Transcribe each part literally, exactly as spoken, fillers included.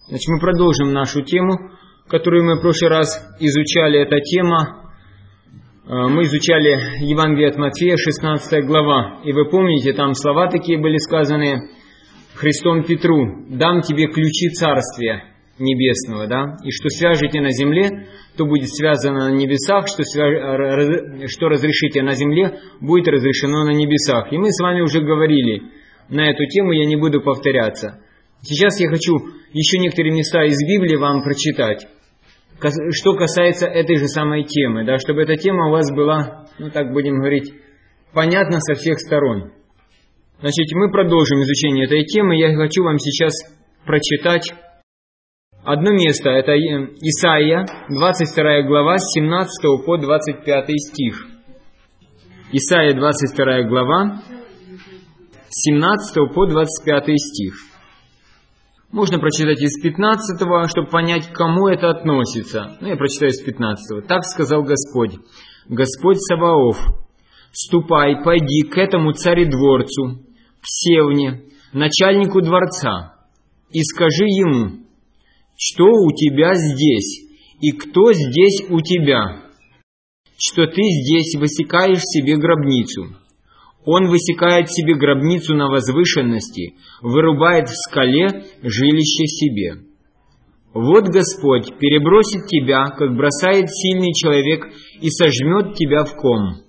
Значит, мы продолжим нашу тему, которую мы в прошлый раз изучали. Эта тема, мы изучали Евангелие от Матфея, шестнадцатая глава. И вы помните, там слова такие были сказаны Христом Петру: «Дам тебе ключи Царствия Небесного», да? «И что свяжете на земле, то будет связано на небесах, что, свяж... что разрешите на земле, будет разрешено на небесах». И мы с вами уже говорили на эту тему, я не буду повторяться. Сейчас я хочу еще некоторые места из Библии вам прочитать, что касается этой же самой темы, да, чтобы эта тема у вас была, ну так будем говорить, понятна со всех сторон. Значит, мы продолжим изучение этой темы. Я хочу вам сейчас прочитать одно место. Это Исаия, двадцать вторая глава, с семнадцатого по двадцать пятый стих. Исаия, двадцать вторая глава, с семнадцатого по двадцать пятый стих. Можно прочитать из пятнадцатого, чтобы понять, к кому это относится. Ну, я прочитаю из пятнадцатого. «Так сказал Господь, Господь Саваоф: ступай, пойди к этому царедворцу, к Севне, начальнику дворца, и скажи ему, что у тебя здесь, и кто здесь у тебя, что ты здесь высекаешь себе гробницу». Он высекает себе гробницу на возвышенности, вырубает в скале жилище себе. Вот Господь перебросит тебя, как бросает сильный человек, и сожмет тебя в ком.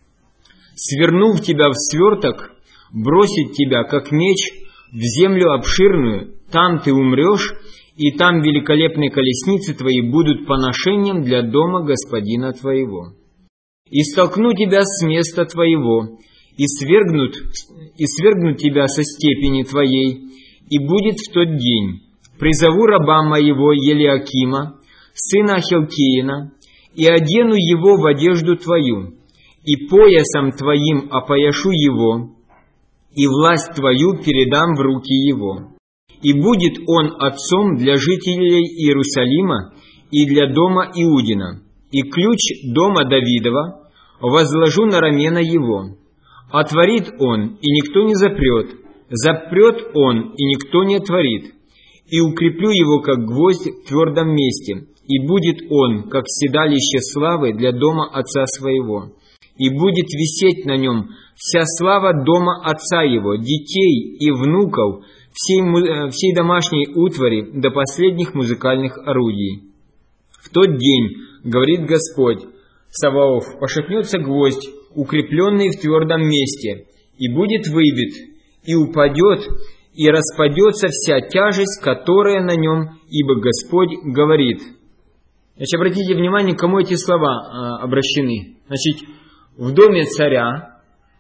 Свернув тебя в сверток, бросит тебя, как меч, в землю обширную, там ты умрешь, и там великолепные колесницы твои будут поношением для дома Господина твоего. И столкну тебя с места твоего, и свергнут, и свергнут тебя со степени твоей, и будет в тот день: призову раба моего Елиакима, сына Хилкиина, и одену его в одежду твою, и поясом твоим опояшу его, и власть твою передам в руки его. И будет он отцом для жителей Иерусалима и для дома Иудина, и ключ дома Давидова возложу на рамена его. Отворит он, и никто не запрет, запрет он, и никто не отворит, и укреплю его, как гвоздь в твердом месте, и будет он, как седалище славы для дома отца своего, и будет висеть на нем вся слава дома отца его, детей и внуков, всей, всей домашней утвари до последних музыкальных орудий. В тот день, говорит Господь Саваоф, пошатнется гвоздь, укрепленный в твердом месте, и будет выбит, и упадет, и распадется вся тяжесть, которая на нем, ибо Господь говорит». Значит, обратите внимание, к кому эти слова а, обращены. Значит, в доме царя,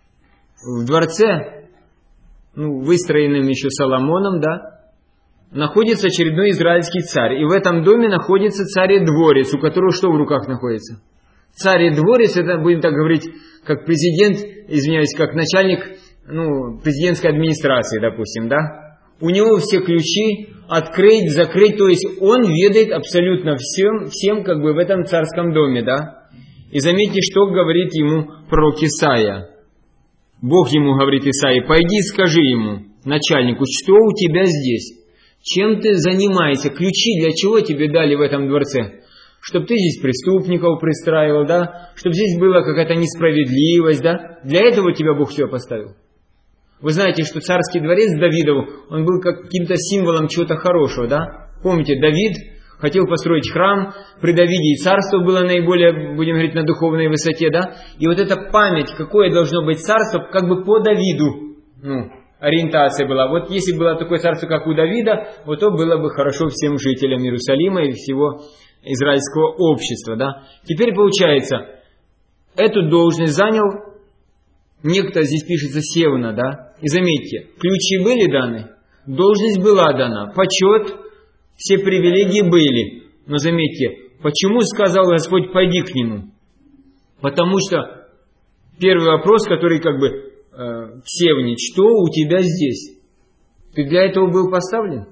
в дворце, ну, выстроенным еще Соломоном, да, находится очередной израильский царь. И в этом доме находится царь-дворец, у которого что в руках находится? Царь-дворец, это, будем так говорить, как президент, извиняюсь, как начальник, ну, президентской администрации, допустим, да? У него все ключи открыть, закрыть, то есть он ведает абсолютно всем, всем как бы в этом царском доме, да? И заметьте, что говорит ему пророк Исаия. Бог ему говорит Исаии: пойди скажи ему, начальнику, что у тебя здесь? Чем ты занимаешься? Ключи для чего тебе дали в этом дворце? Чтобы ты здесь преступников пристраивал, да? Чтобы здесь была какая-то несправедливость, да? Для этого тебя Бог все поставил. Вы знаете, что царский дворец Давидов, он был каким-то символом чего-то хорошего, да? Помните, Давид хотел построить храм, при Давиде и царство было наиболее, будем говорить, на духовной высоте, да? И вот эта память, какое должно быть царство, как бы по Давиду, ну, ориентация была. Вот если было такое царство, как у Давида, вот то было бы хорошо всем жителям Иерусалима и всего израильского общества, да. Теперь получается, эту должность занял некто, здесь пишется Севна, да. И заметьте, ключи были даны, должность была дана, почет, все привилегии были. Но заметьте, почему сказал Господь: пойди к нему? Потому что первый вопрос, который как бы э, в Севне: что у тебя здесь? Ты для этого был поставлен?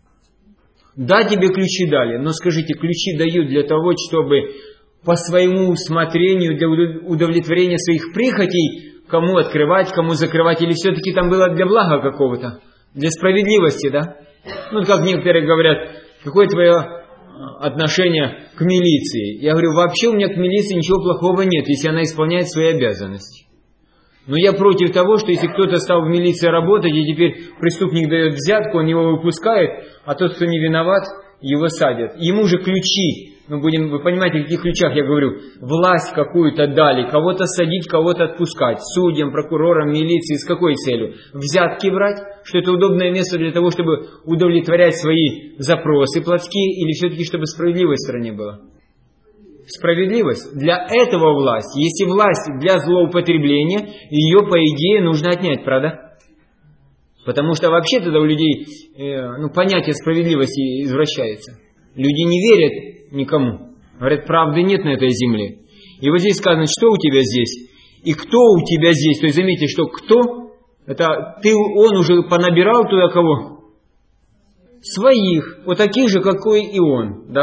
Да, тебе ключи дали, но скажите, ключи дают для того, чтобы по своему усмотрению, для удовлетворения своих прихотей, кому открывать, кому закрывать, или все-таки там было для блага какого-то, для справедливости, да? Ну, как некоторые говорят, Какое твое отношение к милиции? Я говорю, вообще у меня к милиции ничего плохого нет, если она исполняет свои обязанности. Но я против того, что если кто-то стал в милиции работать, и теперь преступник дает взятку, он его выпускает, а тот, кто не виноват, его садят. Ему же ключи, мы будем, вы понимаете, о каких ключах я говорю, власть какую-то дали, кого-то садить, кого-то отпускать, судьям, прокурорам, милиции, с какой целью? Взятки брать, что это удобное место для того, чтобы удовлетворять свои запросы плотские, или все-таки, чтобы справедливость в стране была? Справедливость. Для этого власть. Если власть для злоупотребления, ее, по идее, нужно отнять, правда? Потому что вообще тогда у людей э, ну, понятие справедливости извращается. Люди не верят никому. Говорят, правды нет на этой земле. И вот здесь сказано, что у тебя здесь, и кто у тебя здесь. То есть заметьте, что кто, это ты, он уже понабирал туда кого? Своих, вот таких же, какой и он, да?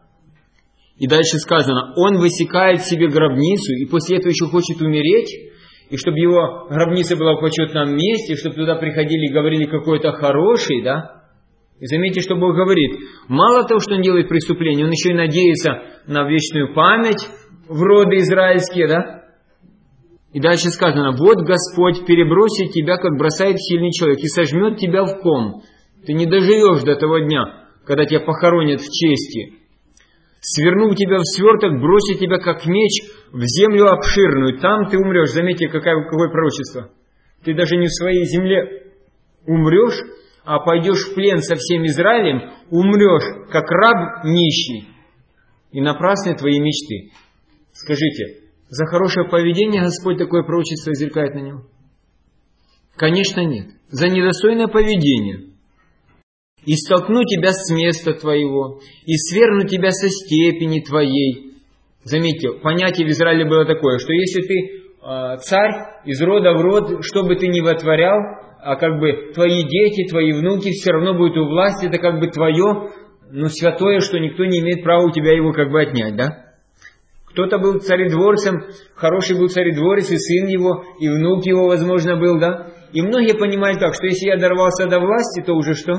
И дальше сказано, он высекает себе гробницу, и после этого еще хочет умереть, и чтобы его гробница была в почетном месте, чтобы туда приходили и говорили какой-то хороший, да? И заметьте, что Бог говорит, мало того, что он делает преступление, он еще и надеется на вечную память в роды израильские, да? И дальше сказано, вот Господь перебросит тебя, как бросает сильный человек, и сожмет тебя в ком. Ты не доживешь до того дня, когда тебя похоронят в чести. Свернув тебя в сверток, бросит тебя, как меч, в землю обширную. Там ты умрешь. Заметьте, какое, какое пророчество. Ты даже не в своей земле умрешь, а пойдешь в плен со всем Израилем, умрешь, как раб нищий. И напрасны твои мечты. Скажите, за хорошее поведение Господь такое пророчество изрекает на него? Конечно, нет. За недостойное поведение. И столкну тебя с места твоего, и свергну тебя со степени твоей. Заметьте, понятие в Израиле было такое, что если ты э, царь из рода в род, что бы ты ни вотворял, а как бы твои дети, твои внуки все равно будут у власти, это как бы твое, ну святое, что никто не имеет права у тебя его как бы отнять, да? Кто-то был царедворцем, хороший был царедворец, и сын его, и внук его, возможно, был, да? И многие понимают так, что если я дорвался до власти, то уже что?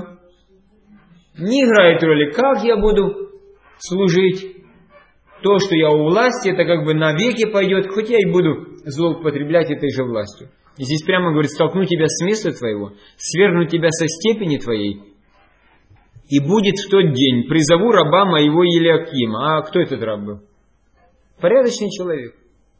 Не играет роли, как я буду служить. То, что я у власти, это как бы навеки пойдет, хоть я и буду злоупотреблять этой же властью. И здесь прямо говорит, столкну тебя с места твоего, свергну тебя со степени твоей, и будет в тот день, призову раба моего Елиакима. А кто этот раб был? Порядочный человек.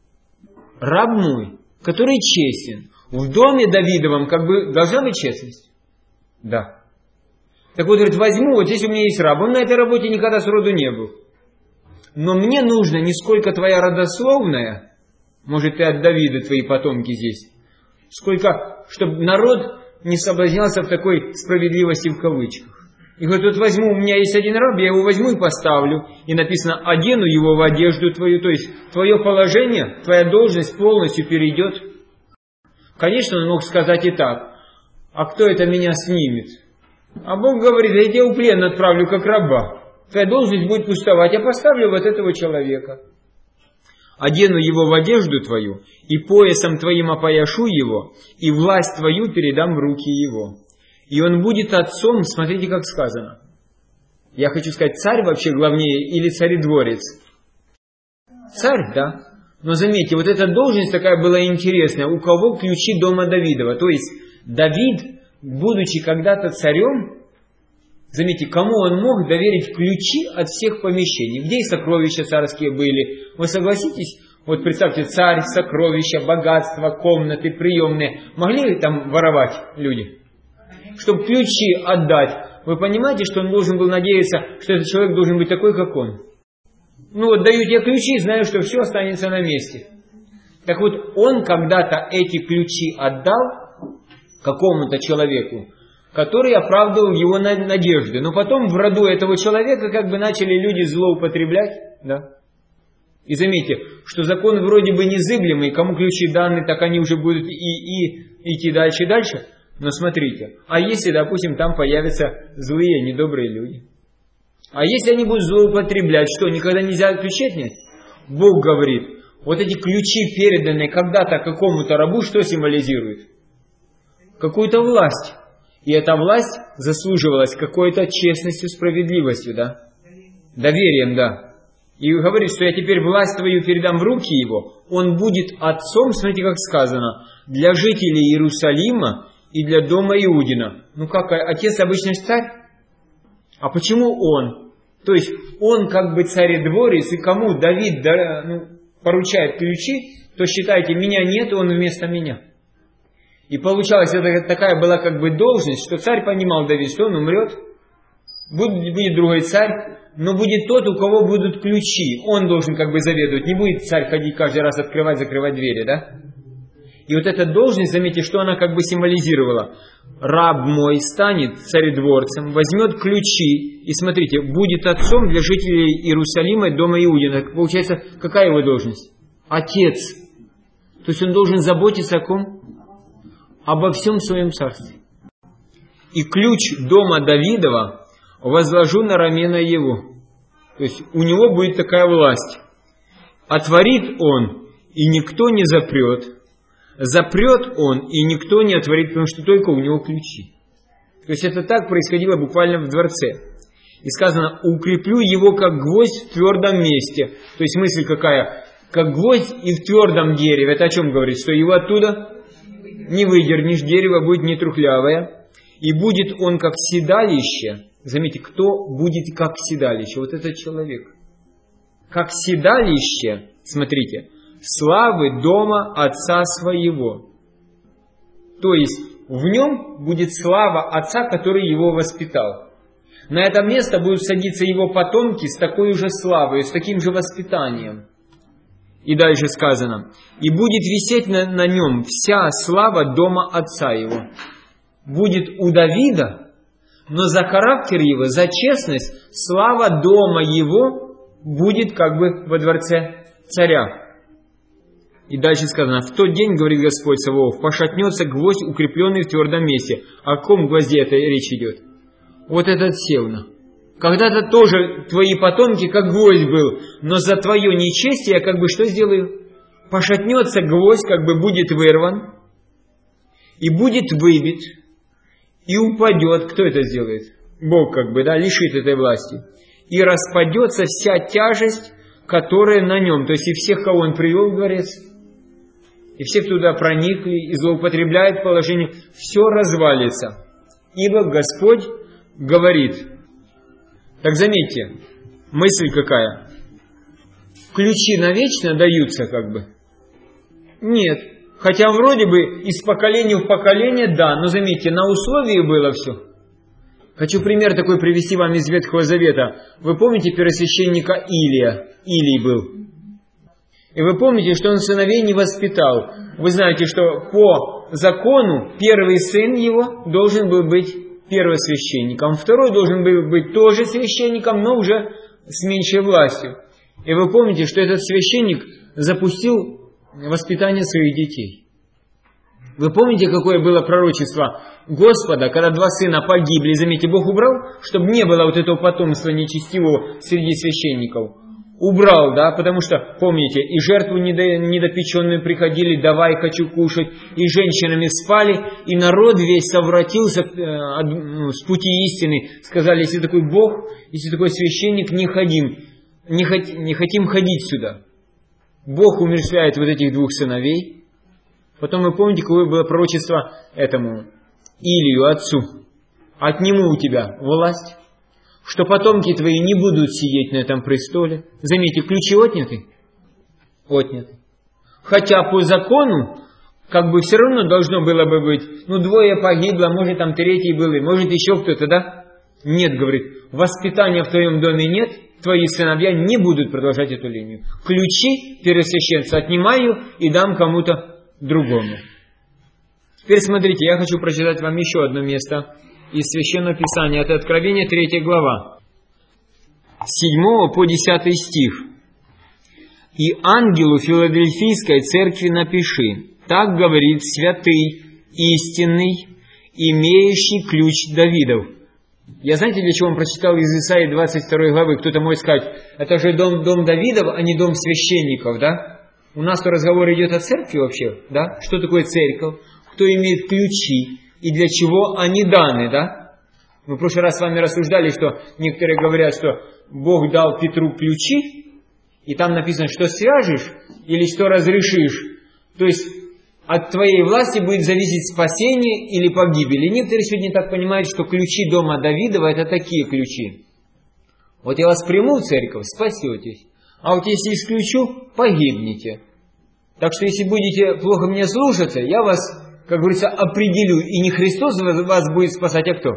Раб мой, который честен. В доме Давидовом как бы должна быть честность? Да. Так вот, говорит, возьму, вот здесь у меня есть раб, он на этой работе никогда сроду не был. Но мне нужно не сколько твоя родословная, может, ты от Давида, твои потомки здесь, сколько, чтобы народ не соблазнялся в такой справедливости в кавычках. И говорит, вот возьму, у меня есть один раб, я его возьму и поставлю. И написано, одену его в одежду твою, то есть твое положение, твоя должность полностью перейдет. Конечно, он мог сказать и так, а кто это меня снимет? А Бог говорит, я тебя в плен отправлю как раба. Твоя должность будет пустовать, я поставлю вот этого человека. Одену его в одежду твою, и поясом твоим опояшу его, и власть твою передам в руки его. И он будет отцом, смотрите, как сказано. Я хочу сказать, царь вообще главнее или царедворец? Царь, да. Но заметьте, вот эта должность такая была интересная. У кого ключи дома Давидова? То есть Давид, будучи когда-то царем, заметьте, кому он мог доверить ключи от всех помещений, где и сокровища царские были. Вы согласитесь? Вот представьте, царь, сокровища, богатства, комнаты, приемные. Могли ли там воровать люди? Чтобы ключи отдать. Вы понимаете, что он должен был надеяться, что этот человек должен быть такой, как он? Ну вот даю тебе ключи, знаю, что все останется на месте. Так вот, он когда-то эти ключи отдал какому-то человеку, который оправдывал его надежды. Но потом в роду этого человека как бы начали люди злоупотреблять. Да? И заметьте, что закон вроде бы незыблемый, кому ключи даны, так они уже будут и, и идти дальше и дальше. Но смотрите, а если, допустим, там появятся злые, недобрые люди? А если они будут злоупотреблять, что, никогда нельзя ключи отнять? Бог говорит, вот эти ключи, переданные когда-то какому-то рабу, что символизирует? Какую-то власть. И эта власть заслуживалась какой-то честностью, справедливостью, да? Доверием, да. И говорит, что я теперь власть твою передам в руки его. Он будет отцом, смотрите, как сказано, для жителей Иерусалима и для дома Иудина. Ну как, отец обычный царь? А почему он? То есть он как бы царедворец, и кому Давид да, ну, поручает ключи, то считайте, меня нет, он вместо меня. И получалось, это такая была как бы должность, что царь понимал, Давид, что он умрет, будет, будет другой царь, но будет тот, у кого будут ключи. Он должен как бы заведовать. Не будет царь ходить каждый раз открывать, закрывать двери, да? И вот эта должность, заметьте, что она как бы символизировала. Раб мой станет царедворцем, возьмет ключи, и смотрите, будет отцом для жителей Иерусалима и дома Иудина. Получается, какая его должность? Отец. То есть он должен заботиться о ком? Обо всем своем царстве. И ключ дома Давидова возложу на рамена его. То есть у него будет такая власть. Отворит он, и никто не запрет. Запрет он, и никто не отворит, потому что только у него ключи. То есть это так происходило буквально в дворце. И сказано, укреплю его как гвоздь в твердом месте. То есть мысль какая? Как гвоздь и в твердом дереве. Это о чем говорит? Что его оттуда не выдернешь, дерево будет не трухлявое. И будет он как седалище. Заметьте, кто будет как седалище? Вот этот человек. Как седалище, смотрите, славы дома отца своего. То есть в нем будет слава отца, который его воспитал. На это место будут садиться его потомки с такой же славой, с таким же воспитанием. И дальше сказано, и будет висеть на, на нем вся слава дома отца его. Будет у Давида, но за характер его, за честность, слава дома его будет как бы во дворце царя. И дальше сказано, в тот день, говорит Господь Саваоф, пошатнется гвоздь, укрепленный в твердом месте. О ком гвозде это речь идет? Вот этот Севна. Когда-то тоже твои потомки, как гвоздь был, но за твое нечестие я как бы что сделаю? Пошатнется гвоздь, как бы будет вырван, и будет выбит, и упадет. Кто это сделает? Бог как бы, да, лишит этой власти. И распадется вся тяжесть, которая на нем. То есть и всех, кого он привел в дворец, и все, кто туда проникли и злоупотребляет положение, все развалится. Ибо Господь говорит. Так заметьте, мысль какая? Ключи навечно даются как бы? Нет. Хотя вроде бы из поколения в поколение, да, но заметьте, на условии было все. Хочу пример такой привести вам из Ветхого Завета. Вы помните первосвященника Илия? Илий был. И вы помните, что он сыновей не воспитал. Вы знаете, что по закону первый сын его должен был быть первосвященником. Второй должен был быть тоже священником, но уже с меньшей властью. И вы помните, что этот священник запустил воспитание своих детей. Вы помните, какое было пророчество Господа, когда два сына погибли? Заметьте, Бог убрал, чтобы не было вот этого потомства нечестивого среди священников. Убрал, да, потому что, помните, и жертву недопеченную приходили, давай, хочу кушать, и женщинами спали, и народ весь совратился э, с пути истины. Сказали, если такой Бог, если такой священник, не ходим, не, хот, не хотим ходить сюда. Бог умерщвляет вот этих двух сыновей. Потом вы помните, какое было пророчество этому Илию, отцу. Отниму у тебя власть, что потомки твои не будут сидеть на этом престоле. Заметьте, ключи отняты? Отняты. Хотя по закону, как бы все равно должно было бы быть, ну двое погибло, может там третий был, и может еще кто-то, да? Нет, говорит, воспитания в твоем доме нет, твои сыновья не будут продолжать эту линию. Ключи первосвященца отнимаю и дам кому-то другому. Теперь смотрите, я хочу прочитать вам еще одно место из Священного Писания. Это Откровение, третья глава, с седьмого по десятый стих. «И ангелу Филадельфийской церкви напиши, так говорит святый, истинный, имеющий ключ Давидов». Я знаете, для чего он прочитал из Исаии двадцать второй главы? Кто-то может сказать, это же дом, дом Давидов, а не дом священников, да? У нас-то разговор идет о церкви вообще, да? Что такое церковь? Кто имеет ключи? и для чего они даны, да? Мы в прошлый раз с вами рассуждали, что некоторые говорят, что Бог дал Петру ключи, и там написано, что свяжешь или что разрешишь. То есть от твоей власти будет зависеть спасение или погибель. И некоторые сегодня так понимают, что ключи дома Давидова это такие ключи. Вот я вас приму в церковь, спасетесь. А вот если исключу, погибнете. Так что если будете плохо меня слушаться, я вас, как говорится, определю. И не Христос вас будет спасать, а кто?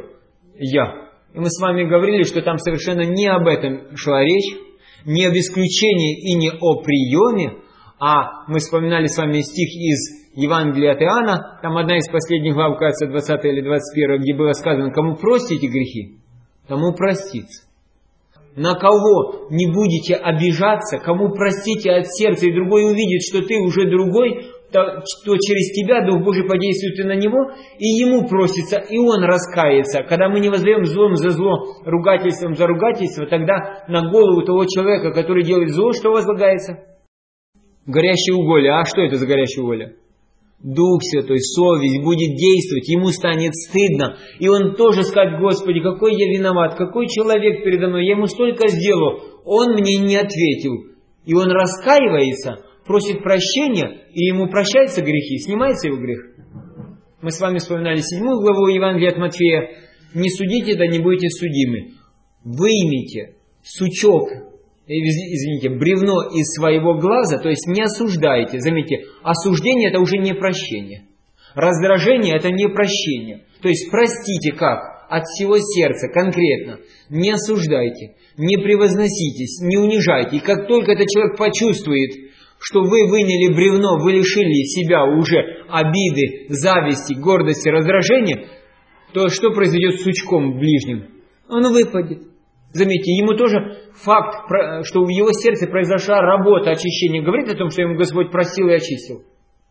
Я. И мы с вами говорили, что там совершенно не об этом шла речь, не об исключении и не о приеме, а мы вспоминали с вами стих из Евангелия от Иоанна, там одна из последних глав, кажется, двадцатая или двадцать первая, где было сказано, кому простите грехи, тому простится. На кого не будете обижаться, кому простите от сердца, и другой увидит, что ты уже другой, то, то через тебя Дух Божий подействует и на него, и ему просится, и он раскается. Когда мы не воздаем злом за зло, ругательством за ругательство, тогда на голову того человека, который делает зло, что возлагается? Горящее уголье. А что это за горящее уголье? Дух Святой, совесть будет действовать, ему станет стыдно. И он тоже скажет, Господи, какой я виноват, какой человек передо мной, я ему столько сделал, он мне не ответил. И он раскаивается, просит прощения, и ему прощаются грехи, снимается его грех. Мы с вами вспоминали седьмую главу Евангелия от Матфея. Не судите, да не будете судимы. Выймите сучок, извините, бревно из своего глаза, то есть не осуждайте. Заметьте, осуждение это уже не прощение. Раздражение это не прощение. То есть простите как? От всего сердца, конкретно. Не осуждайте, не превозноситесь, не унижайте. И как только этот человек почувствует, что вы выняли бревно, вы лишили себя уже обиды, зависти, гордости, раздражения, то что произойдет с сучком ближним? Он выпадет. Заметьте, ему тоже факт, что в его сердце произошла работа очищения, говорит о том, что ему Господь простил и очистил.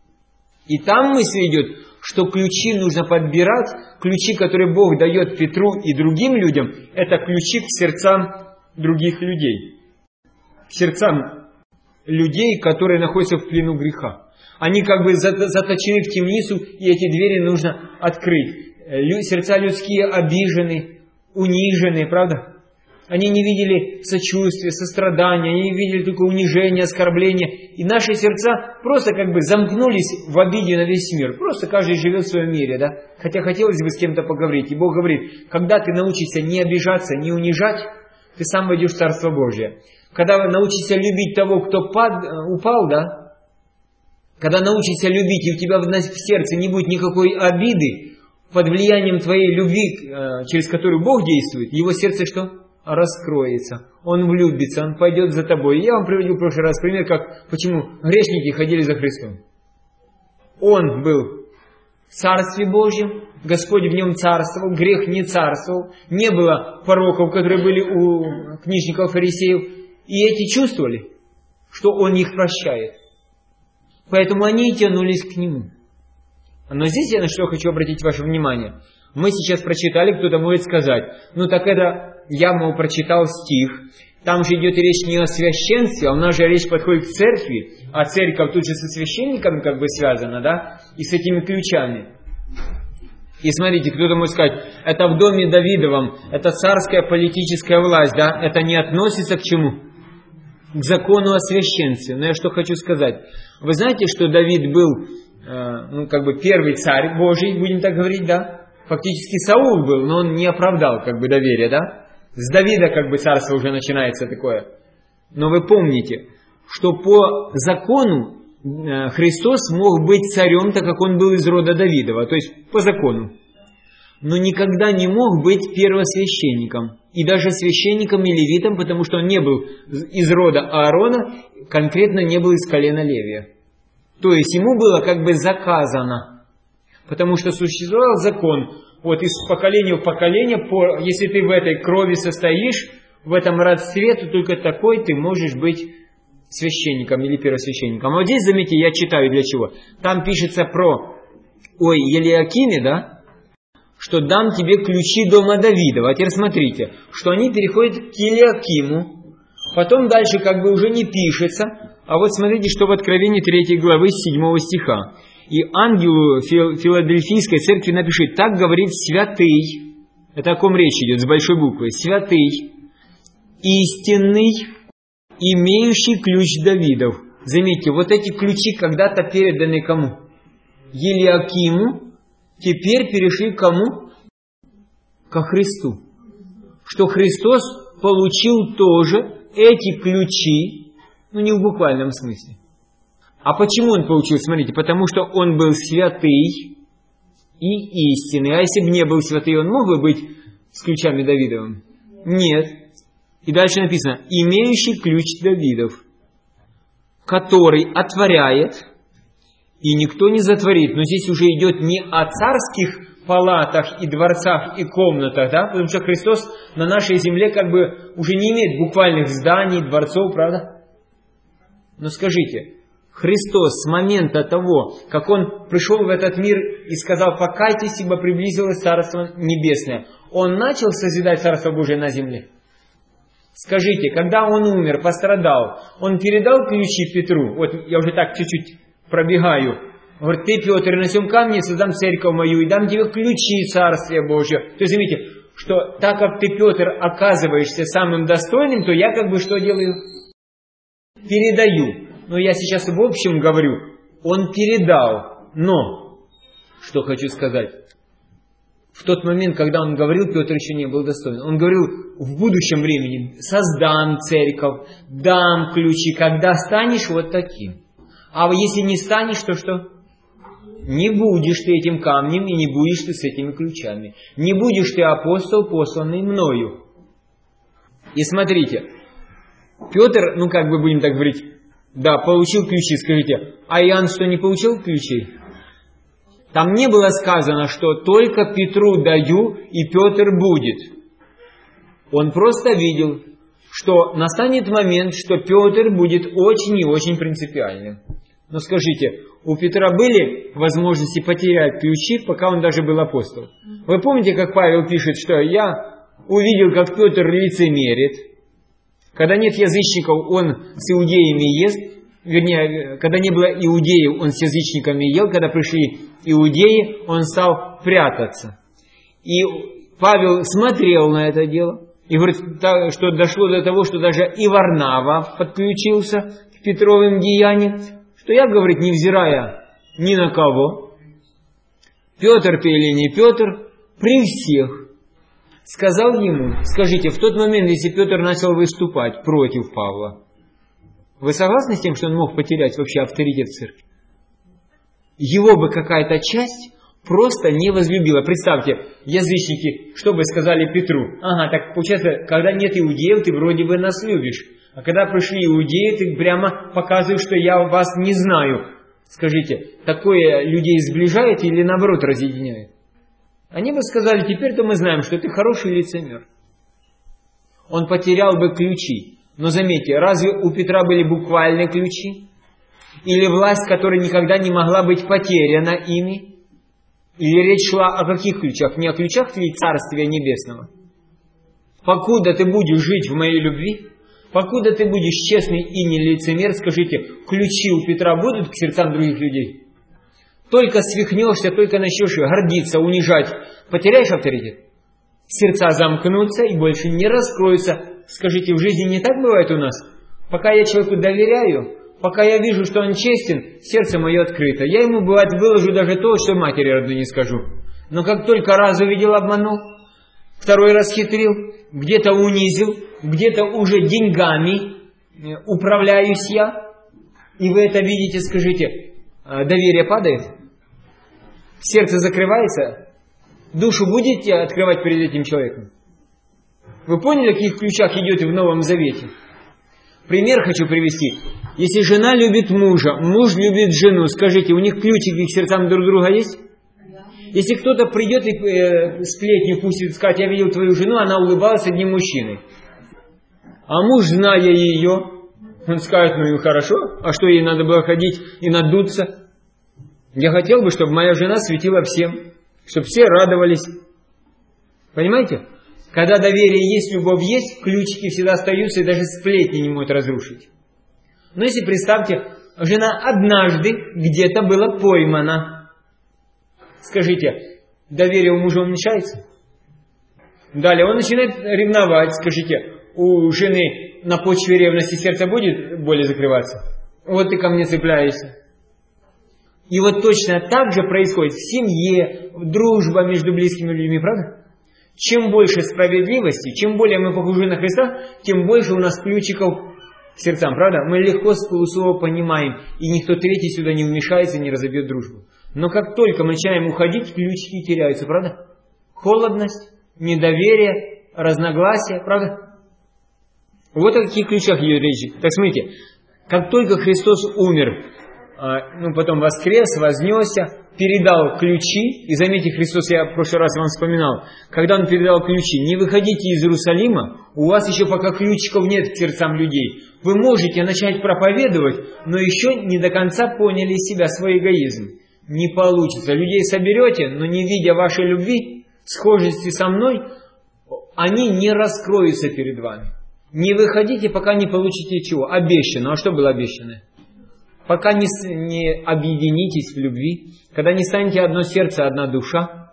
И там мысль идет, что ключи нужно подбирать, ключи, которые Бог дает Петру и другим людям, это ключи к сердцам других людей. К сердцам людей, которые находятся в плену греха. Они как бы заточены в темницу, и эти двери нужно открыть. Сердца людские обижены, унижены, правда? Они не видели сочувствия, сострадания, они не видели только унижения, оскорбления. И наши сердца просто как бы замкнулись в обиде на весь мир. Просто каждый живет в своем мире, да? Хотя хотелось бы с кем-то поговорить. И Бог говорит, когда ты научишься не обижаться, не унижать, ты сам войдешь в Царство Божие. Когда вы научишься любить того, кто пад, упал, да? Когда научишься любить, и у тебя в сердце не будет никакой обиды, под влиянием твоей любви, через которую Бог действует, его сердце что? Раскроется. Он влюбится, он пойдет за тобой. Я вам приводил в прошлый раз пример, как, почему грешники ходили за Христом. Он был в Царстве Божьем, Господь в нем царствовал, грех не царствовал, не было пороков, которые были у книжников, фарисеев, и эти чувствовали, что Он их прощает. Поэтому они и тянулись к Нему. Но здесь я на что хочу обратить ваше внимание. Мы сейчас прочитали, кто-то может сказать, ну так это я, мол, прочитал стих, там же идет речь не о священстве, а у нас же речь подходит к церкви, а церковь тут же со священниками как бы связана, да, и с этими ключами. И смотрите, кто-то может сказать, это в доме Давидовом, это царская политическая власть, да, это не относится к чему? К закону о священстве. Но я что хочу сказать. Вы знаете, что Давид был, э, ну, как бы первый царь Божий, будем так говорить, да? Фактически Саул был, но он не оправдал, как бы, доверия, да? С Давида, как бы, царство уже начинается такое. Но вы помните, что по закону э, Христос мог быть царем, так как он был из рода Давидова, то есть по закону. Но никогда не мог быть первосвященником. И даже священником и левитом, потому что он не был из рода Аарона, конкретно не был из колена Левия. То есть ему было как бы заказано. Потому что существовал закон, вот из поколения в поколение, по, если ты в этой крови состоишь, в этом родстве, то только такой ты можешь быть священником или первосвященником. А вот здесь, заметьте, я читаю для чего. Там пишется про, ой, Елиакиме, да? Что дам тебе ключи дома Давидова. А теперь смотрите, что они переходят к Елиакиму. Потом дальше как бы уже не пишется. А вот смотрите, что в Откровении третьей главы седьмого стиха. И ангелу Филадельфийской церкви напиши: так говорит святый, это о ком речь идет, с большой буквы, святый, истинный, имеющий ключ Давидов. Заметьте, вот эти ключи когда-то переданы кому? Елиакиму, теперь перешли к кому? Ко Христу. Что Христос получил тоже эти ключи, ну не в буквальном смысле. А почему он получил? Смотрите, потому что он был святый и истинный. А если бы не был святый, он мог бы быть с ключами Давидовым? Нет. И дальше написано: имеющий ключ Давидов, который отворяет, и никто не затворит. Но здесь уже идет не о царских палатах и дворцах и комнатах, да? Потому что Христос на нашей земле как бы уже не имеет буквальных зданий, дворцов, правда? Но скажите, Христос с момента того, как Он пришел в этот мир и сказал: покайтесь, ибо приблизилось Царство Небесное, Он начал созидать Царство Божие на земле? Скажите, когда Он умер, пострадал, Он передал ключи Петру? Вот я уже так чуть-чуть пробегаю. Говорит: ты, Петр, на сем камне создам церковь мою и дам тебе ключи Царствия Божьего. То есть заметьте, что так как ты, Петр, оказываешься самым достойным, то я как бы что делаю? Передаю. Но я сейчас в общем говорю, Он передал. Но, что хочу сказать, в тот момент, когда Он говорил, Петр еще не был достоин. Он говорил в будущем времени: создам церковь, дам ключи, когда станешь вот таким. А если не станешь, то что? Не будешь ты этим камнем и не будешь ты с этими ключами. Не будешь ты апостол, посланный мною. И смотрите, Петр, ну как бы будем так говорить, да, получил ключи, скажите, а Иоанн что, не получил ключей? Там не было сказано, что только Петру даю и Петр будет. Он просто видел, что настанет момент, что Петр будет очень и очень принципиальным. Но скажите, у Петра были возможности потерять ключи, пока он даже был апостол? Вы помните, как Павел пишет, что я увидел, как Петр лицемерит? Когда нет язычников, он с иудеями ест. Вернее, когда не было иудеев, он с язычниками ел. Когда пришли иудеи, он стал прятаться. И Павел смотрел на это дело. И говорит, что дошло до того, что даже и Варнава подключился к Петровым деяниям. Что я, говорит, невзирая ни на кого, Петр ты или не Петр, при всех сказал ему: скажите, в тот момент, если Петр начал выступать против Павла, вы согласны с тем, что он мог потерять вообще авторитет в церкви? Его бы какая-то часть просто не возлюбила. Представьте, язычники, что бы сказали Петру? Ага, так получается, когда нет иудеев, ты вроде бы нас любишь. А когда пришли иудеи, ты прямо показываешь, что я вас не знаю. Скажите, такое людей сближает или наоборот разъединяет? Они бы сказали: теперь-то мы знаем, что ты хороший лицемер. Он потерял бы ключи. Но заметьте, разве у Петра были буквальные ключи? Или власть, которая никогда не могла быть потеряна ими? Или речь шла о каких ключах? Не о ключах ли Царствия Небесного? Покуда ты будешь жить в моей любви, покуда ты будешь честный и не лицемер, скажите, ключи у Петра будут к сердцам других людей? Только свихнешься, только начнешь гордиться, унижать, потеряешь авторитет? Сердца замкнутся и больше не раскроются. Скажите, в жизни не так бывает у нас? Пока я человеку доверяю, пока я вижу, что он честен, сердце мое открыто. Я ему, бывает, выложу даже то, что матери родной не скажу. Но как только раз увидел, обманул, второй раз хитрил, где-то унизил, где-то уже деньгами управляюсь я, и вы это видите, скажите, доверие падает? Сердце закрывается? Душу будете открывать перед этим человеком? Вы поняли, о каких ключах идет в Новом Завете? Пример хочу привести. Если жена любит мужа, муж любит жену, скажите, у них ключики к сердцам друг друга есть? Если кто-то придет и э, сплетню пустит, сказать: я видел твою жену, она улыбалась одним мужчиной. А муж, зная ее, он скажет: ну и хорошо, а что ей надо было ходить и надуться? Я хотел бы, чтобы моя жена светила всем, чтобы все радовались. Понимаете? Когда доверие есть, любовь есть, ключики всегда остаются и даже сплетни не могут разрушить. Но если, представьте, жена однажды где-то была поймана. Скажите, доверие у мужа уменьшается? Далее он начинает ревновать. Скажите, у жены на почве ревности сердце будет более закрываться? Вот ты ко мне цепляешься. И вот точно так же происходит в семье, в дружбе между близкими людьми, правда? Чем больше справедливости, чем более мы похожи на Христа, тем больше у нас ключиков к сердцам, правда? Мы легко с полуслова понимаем, и никто третий сюда не вмешается и не разобьет дружбу. Но как только мы начинаем уходить, ключики теряются, правда? Холодность, недоверие, разногласия, правда? Вот о каких ключах идет речь. Так смотрите, как только Христос умер, ну потом воскрес, вознесся, передал ключи, и заметьте, Христос, я в прошлый раз вам вспоминал, когда Он передал ключи, не выходите из Иерусалима, у вас еще пока ключиков нет к сердцам людей. Вы можете начать проповедовать, но еще не до конца поняли себя, свой эгоизм. Не получится. Людей соберете, но не видя вашей любви, схожести со мной, они не раскроются перед вами. Не выходите, пока не получите чего? Обещанного. А что было обещано? Пока не, не объединитесь в любви, когда не станете одно сердце, одна душа,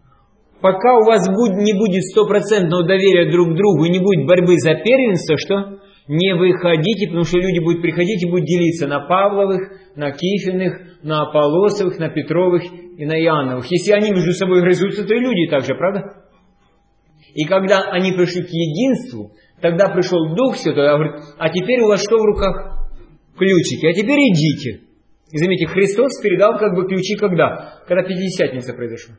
пока у вас будет, не будет стопроцентного доверия друг к другу и не будет борьбы за первенство, что? Не выходите, потому что люди будут приходить и будут делиться на Павловых, на Кифиных, на Аполлосовых, на Петровых и на Иоанновых. Если они между собой грызутся, то и люди также, правда? И когда они пришли к единству, тогда пришел Дух Святой, а говорит, а теперь у вас что в руках? Ключики, а теперь идите. И заметьте, Христос передал как бы ключи когда? Когда Пятидесятница произошла.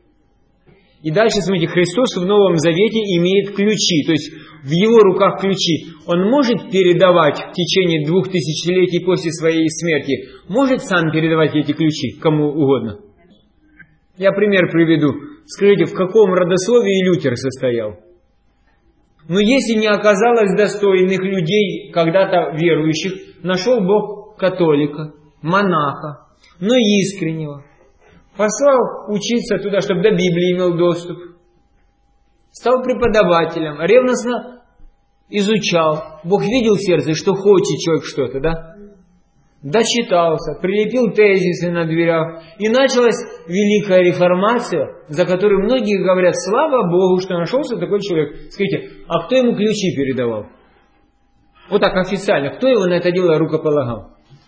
И дальше, смотрите, Христос в Новом Завете имеет ключи, то есть в Его руках ключи. Он может передавать в течение двух тысячелетий после своей смерти, может сам передавать эти ключи кому угодно. Я пример приведу. Скажите, в каком родословии Лютер состоял? Но если не оказалось достойных людей, когда-то верующих, нашел Бог католика, монаха, но искреннего. Послал учиться туда, чтобы до Библии имел доступ. Стал преподавателем, ревностно изучал. Бог видел в сердце, что хочет человек что-то, да? Дочитался, прилепил тезисы на дверях. И началась великая реформация, за которую многие говорят, слава Богу, что нашелся такой человек. Скажите, а кто ему ключи передавал? Вот так официально. Кто его на это дело рукополагал?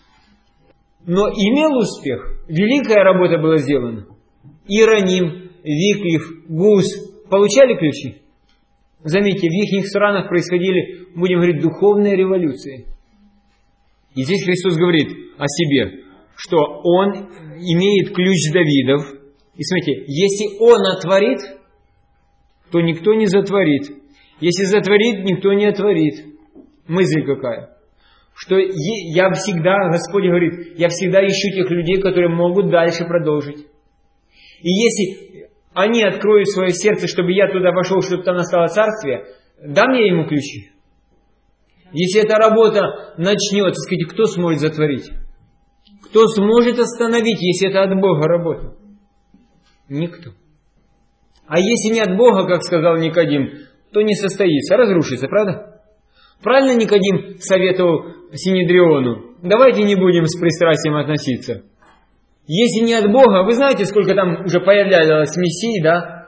Но имел успех. Великая работа была сделана. Иероним, Виклиф, Гус получали ключи? Заметьте, в их странах происходили, будем говорить, духовные революции. И здесь Христос говорит о себе, что Он имеет ключ Давидов. И смотрите, если Он отворит, то никто не затворит. Если затворит, никто не отворит. Мысль какая? Что я всегда, Господь говорит, я всегда ищу тех людей, которые могут дальше продолжить. И если они откроют свое сердце, чтобы я туда вошел, чтобы там настало царствие, дам я ему ключи. Если эта работа начнется, скажите, кто сможет затворить? Кто сможет остановить, если это от Бога работа? Никто. А если не от Бога, как сказал Никодим, то не состоится, разрушится, правда? Правильно Никодим советовал Синедриону? Давайте не будем с пристрастием относиться. Если не от Бога, вы знаете, сколько там уже появлялось мессий, да?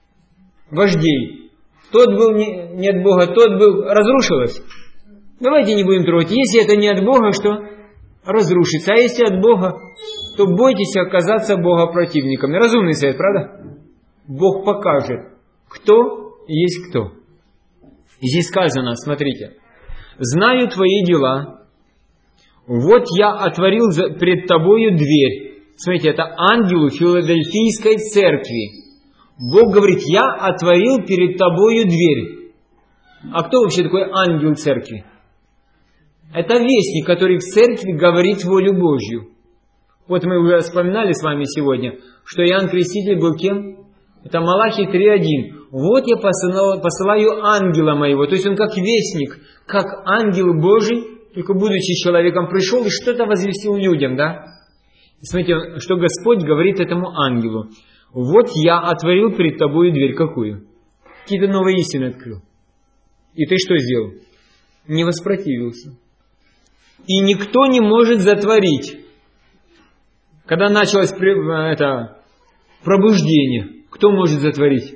Вождей. Тот был не, не от Бога, тот был, разрушилось. Давайте не будем трогать. Если это не от Бога, что? Разрушится. А если от Бога, то бойтесь оказаться Бога противниками. Разумный совет, правда? Бог покажет, кто есть кто. И здесь сказано, смотрите. «Знаю твои дела. Вот я отворил пред тобою дверь». Смотрите, это ангелу Филадельфийской церкви. Бог говорит, я отворил перед тобою дверь. А кто вообще такой ангел церкви? Это вестник, который в церкви говорит волю Божью. Вот мы уже вспоминали с вами сегодня, что Иоанн Креститель был кем? Это Малахий три один. Вот я посылаю, посылаю ангела моего. То есть он как вестник, как ангел Божий, только будучи человеком, пришел и что-то возвестил людям, да? Смотрите, что Господь говорит этому ангелу. Вот я отворил перед тобой дверь. Какую? Какие-то новые истины открыл. И ты что сделал? Не воспротивился. и никто не может затворить. Когда началось это пробуждение, кто может затворить?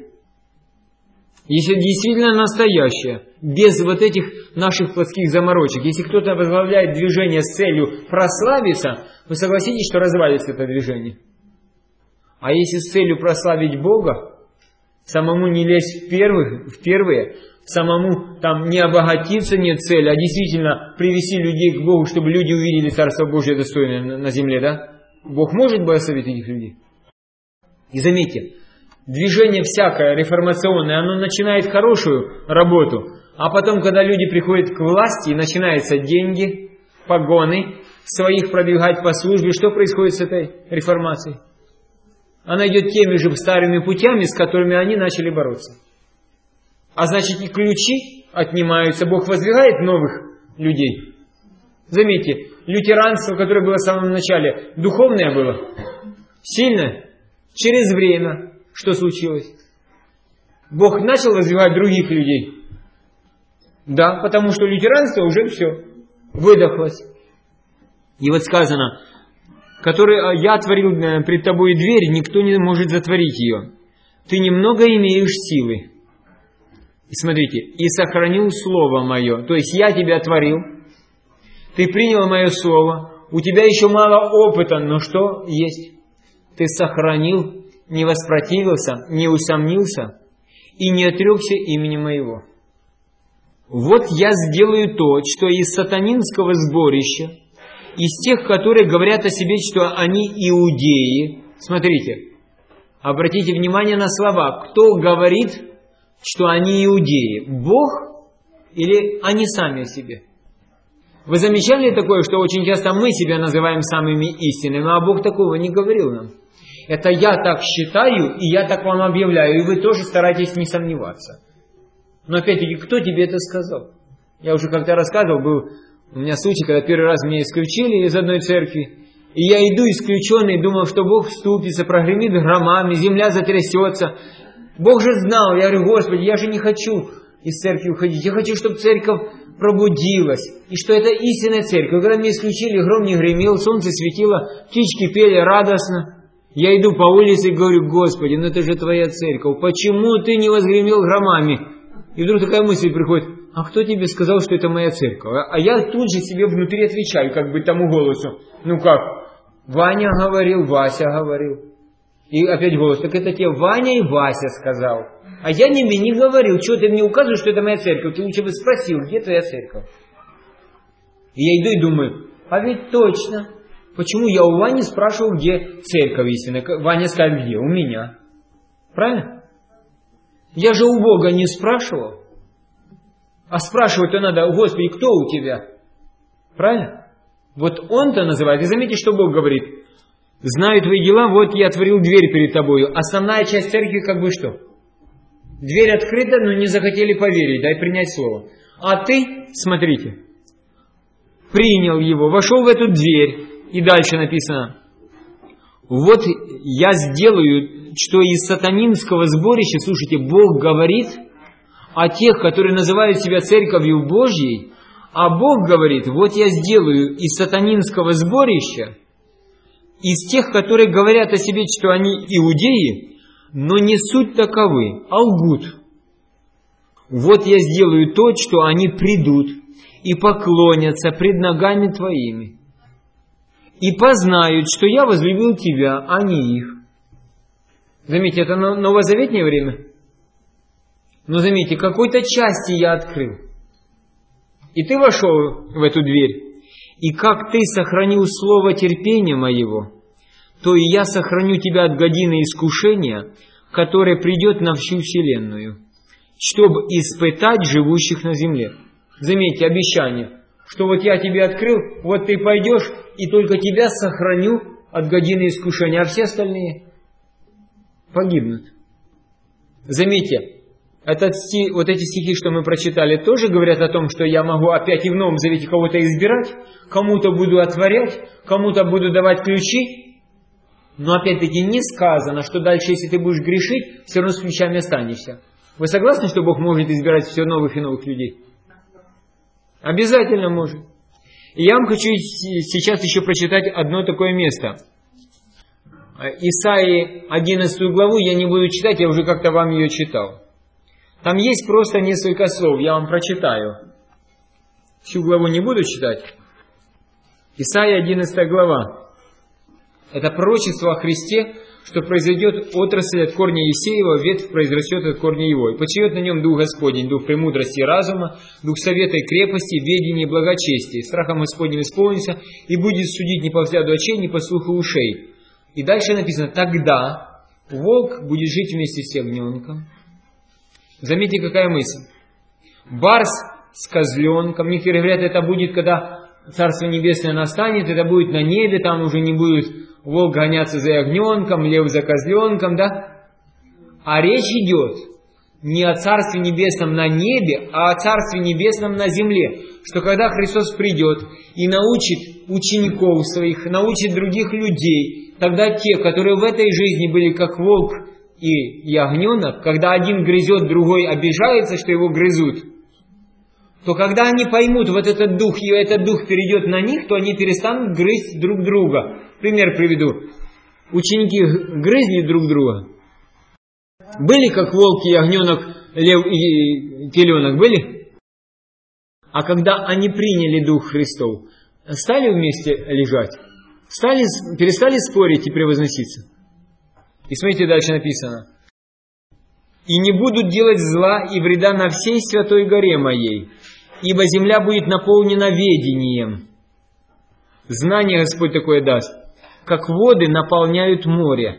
Если действительно настоящее, без вот этих наших плотских заморочек. Если кто-то возглавляет движение с целью прославиться, вы согласитесь, что развалится это движение. А если с целью прославить Бога, самому не лезть в, первых, в первые, самому там не обогатиться нет цели, а действительно привести людей к Богу, чтобы люди увидели Царство Божие достойное на, на земле, да? Бог может благословить этих людей? И заметьте, движение всякое реформационное, оно начинает хорошую работу, а потом, когда люди приходят к власти, начинаются деньги, погоны, своих продвигать по службе, что происходит с этой реформацией? Она идет теми же старыми путями, с которыми они начали бороться. А значит, и ключи отнимаются, Бог воздвигает новых людей. Заметьте, лютеранство, которое было в самом начале, духовное было, сильное. Через время что случилось? Бог начал воздвигать других людей. Да, потому что лютеранство уже все выдохлось. И вот сказано, который я отворил пред тобой дверь, никто не может затворить ее. Ты немного имеешь силы. И смотрите, и сохранил слово мое. То есть я тебя отворил, ты принял мое слово, у тебя еще мало опыта, но что есть? Ты сохранил, не воспротивился, не усомнился и не отрекся имени моего. Вот я сделаю то, что из сатанинского сборища, из тех, которые говорят о себе, что они иудеи. Смотрите, обратите внимание на слова. Кто говорит, что они иудеи? Бог или они сами о себе? Вы замечали такое, что очень часто мы себя называем самыми истинными, а Бог такого не говорил нам? Это я так считаю, и я так вам объявляю, и вы тоже старайтесь не сомневаться. Но опять-таки, кто тебе это сказал? Я уже как-то рассказывал, был у меня случай, когда первый раз меня исключили из одной церкви, и я иду исключенный, думал, что Бог вступится, прогремит громами, земля затрясется. Бог же знал, я говорю, Господи, я же не хочу из церкви уходить, я хочу, чтобы церковь пробудилась, и что это истинная церковь. Когда меня исключили, гром не гремел, солнце светило, птички пели радостно. Я иду по улице и говорю, Господи, ну это же Твоя церковь, почему Ты не возгремел громами? И вдруг такая мысль приходит, а кто тебе сказал, что это моя церковь? А я тут же себе внутри отвечаю, как бы тому голосу. Ну как, Ваня говорил, Вася говорил. И опять голос, так это тебе Ваня и Вася сказал. А я не, не говорил, что ты мне указываешь, что это моя церковь. Ты лучше бы спросил, где твоя церковь? И я иду и думаю, а ведь точно. Почему я у Вани спрашивал, где церковь истинная? Ваня скажет, где? У меня. Правильно? Я же у Бога не спрашивал. А спрашивать-то надо, Господи, кто у тебя? Правильно? Вот Он-то называет. И заметьте, что Бог говорит. Знаю твои дела, вот я отворил дверь перед тобою. Основная часть церкви как бы что? Дверь открыта, но не захотели поверить, дай принять слово. А ты, смотрите, принял его, вошел в эту дверь. И дальше написано. Вот я сделаю, что из сатанинского сборища, слушайте, Бог говорит о тех, которые называют себя церковью Божьей, а Бог говорит, вот я сделаю из сатанинского сборища, из тех, которые говорят о себе, что они иудеи, но не суть таковы, а лгут. Вот я сделаю то, что они придут и поклонятся пред ногами твоими, и познают, что я возлюбил тебя, а не их. Заметьте, это новозаветнее время. Но заметьте, какой-то части я открыл. И ты вошел в эту дверь. И как ты сохранил слово терпения моего, то и я сохраню тебя от годины искушения, которое придет на всю вселенную, чтобы испытать живущих на земле. Заметьте, обещание, что вот я тебе открыл, вот ты пойдешь, и только тебя сохраню от годины искушения, а все остальные погибнут. Заметьте, этот стих, вот эти стихи, что мы прочитали, тоже говорят о том, что я могу опять и в Новом Завете кого-то избирать, кому-то буду отворять, кому-то буду давать ключи, но опять-таки не сказано, что дальше, если ты будешь грешить, все равно с ключами останешься. Вы согласны, что Бог может избирать все новых и новых людей? Обязательно может. И я вам хочу сейчас еще прочитать одно такое место. Исаии одиннадцатую главу я не буду читать, я уже как-то вам ее читал. Там есть просто несколько слов, я вам прочитаю. Всю главу не буду читать. Исаия одиннадцатая глава. Это пророчество о Христе, что произойдет отрасль от корня Иисеева, ветвь произрастет от корня его. И почиет на нем Дух Господень, Дух премудрости и разума, Дух совета и крепости, ведения и благочестия. Страхом Господним исполнится, и будет судить не по взгляду очей, не по слуху ушей. И дальше написано: тогда волк будет жить вместе с ягненком. Заметьте, какая мысль. Барс с козленком. Некоторые говорят, это будет, когда Царство Небесное настанет, это будет на небе, там уже не будет волк гоняться за ягненком, лев за козленком, да? А речь идет не о Царстве Небесном на небе, а о Царстве Небесном на земле. Что когда Христос придет и научит учеников своих, научит других людей, тогда те, которые в этой жизни были как волк и ягненок, когда один грызет, другой обижается, что его грызут, то когда они поймут вот этот дух, и этот дух перейдет на них, то они перестанут грызть друг друга. Пример приведу. Ученики грызли друг друга. Были как волк и ягненок, лев и теленок? Были? А когда они приняли Дух Христов, стали вместе лежать? Стали, перестали спорить и превозноситься? И смотрите, дальше написано. «И не будут делать зла и вреда на всей святой горе моей, ибо земля будет наполнена ведением». Знание Господь такое даст, как воды наполняют море.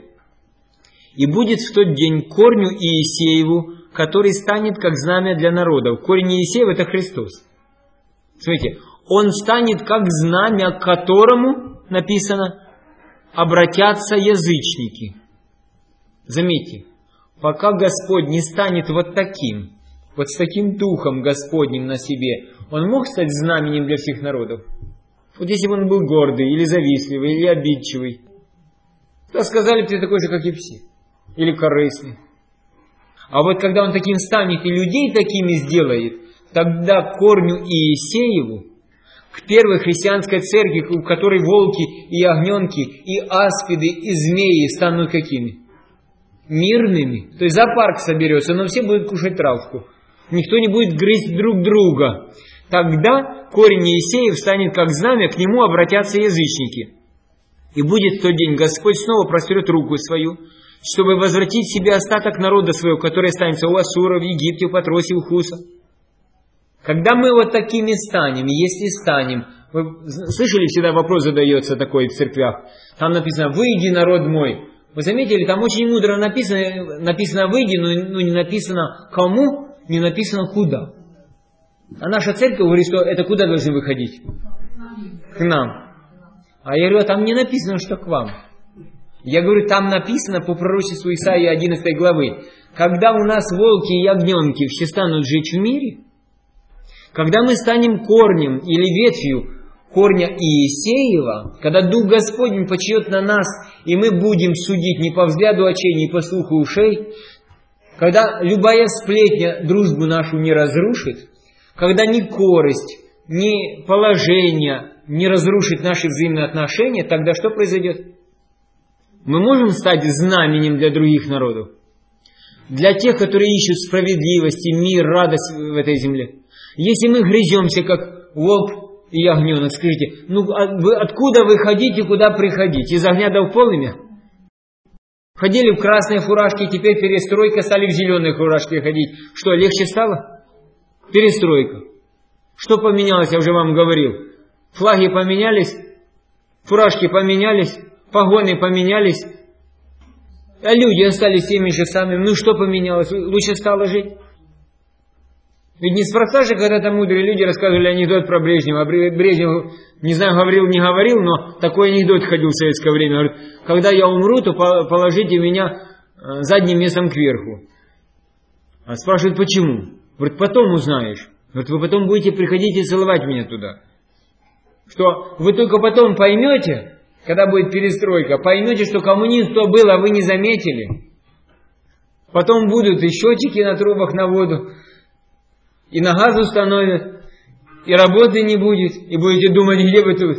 «И будет в тот день корню Иисееву, который станет как знамя для народов». Корень Иисеев — это Христос. Смотрите, он станет как знамя, к которому, написано, обратятся язычники. Заметьте, пока Господь не станет вот таким, вот с таким Духом Господним на себе, Он мог стать знаменем для всех народов? Вот если бы Он был гордый, или завистливый, или обидчивый, то сказали бы, ты такой же, как и все. Или корыстный. А вот когда Он таким станет и людей такими сделает, тогда корню Иисееву, к первой христианской церкви, у которой волки и ягненки, и аспиды, и змеи станут какими? Мирными. То есть зоопарк соберется, но все будут кушать травку. Никто не будет грызть друг друга. Тогда корень Иисеев станет как знамя, к нему обратятся язычники. И будет в тот день Господь снова прострет руку свою, чтобы возвратить себе остаток народа своего, который останется у Ассура, в Египте, у Патросе, у Хуса. Когда мы вот такими станем, если станем, вы слышали, всегда вопрос задается такой в церквях, там написано: «Выйди, народ мой». Вы заметили, там очень мудро написано, написано «выйди», но, но не написано «кому», не написано «куда». А наша церковь говорит, что это куда должны выходить? К нам. А я говорю, а там не написано, что к вам. Я говорю, там написано по пророчеству Исаии одиннадцатой главы, когда у нас волки и ягненки все станут жить в мире, когда мы станем корнем или ветвью корня Иисеева, когда Дух Господень почиет на нас, и мы будем судить не по взгляду очей, не по слуху ушей, когда любая сплетня дружбу нашу не разрушит, когда ни корость, ни положение не разрушит наши взаимные отношения, тогда что произойдет? Мы можем стать знаменем для других народов, для тех, которые ищут справедливости, мир, радость в этой земле. Если мы грыземся, как волк и ягненок, скажите, ну вы откуда выходите, куда приходите? Из огня до полымя? Ходили в красной фуражке, теперь перестройка, стали в зеленой фуражке ходить. Что, легче стало? Перестройка. Что поменялось, я уже вам говорил. Флаги поменялись, фуражки поменялись, погоны поменялись, а люди остались теми же самыми. Ну что поменялось? Лучше стало жить? Ведь неспроста же когда-то мудрые люди рассказывали анекдот про Брежнева. А Брежнев, не знаю, говорил, не говорил, но такой анекдот ходил в советское время. Говорит, когда я умру, то положите меня задним местом кверху. А спрашивает, почему? Говорит, потом узнаешь. Говорит, вы потом будете приходить и целовать меня туда. Что вы только потом поймете, когда будет перестройка, поймете, что коммунизм то был, а вы не заметили. Потом будут и счетчики на трубах на воду, и на газ установят, и работы не будет, и будете думать, где вы тут.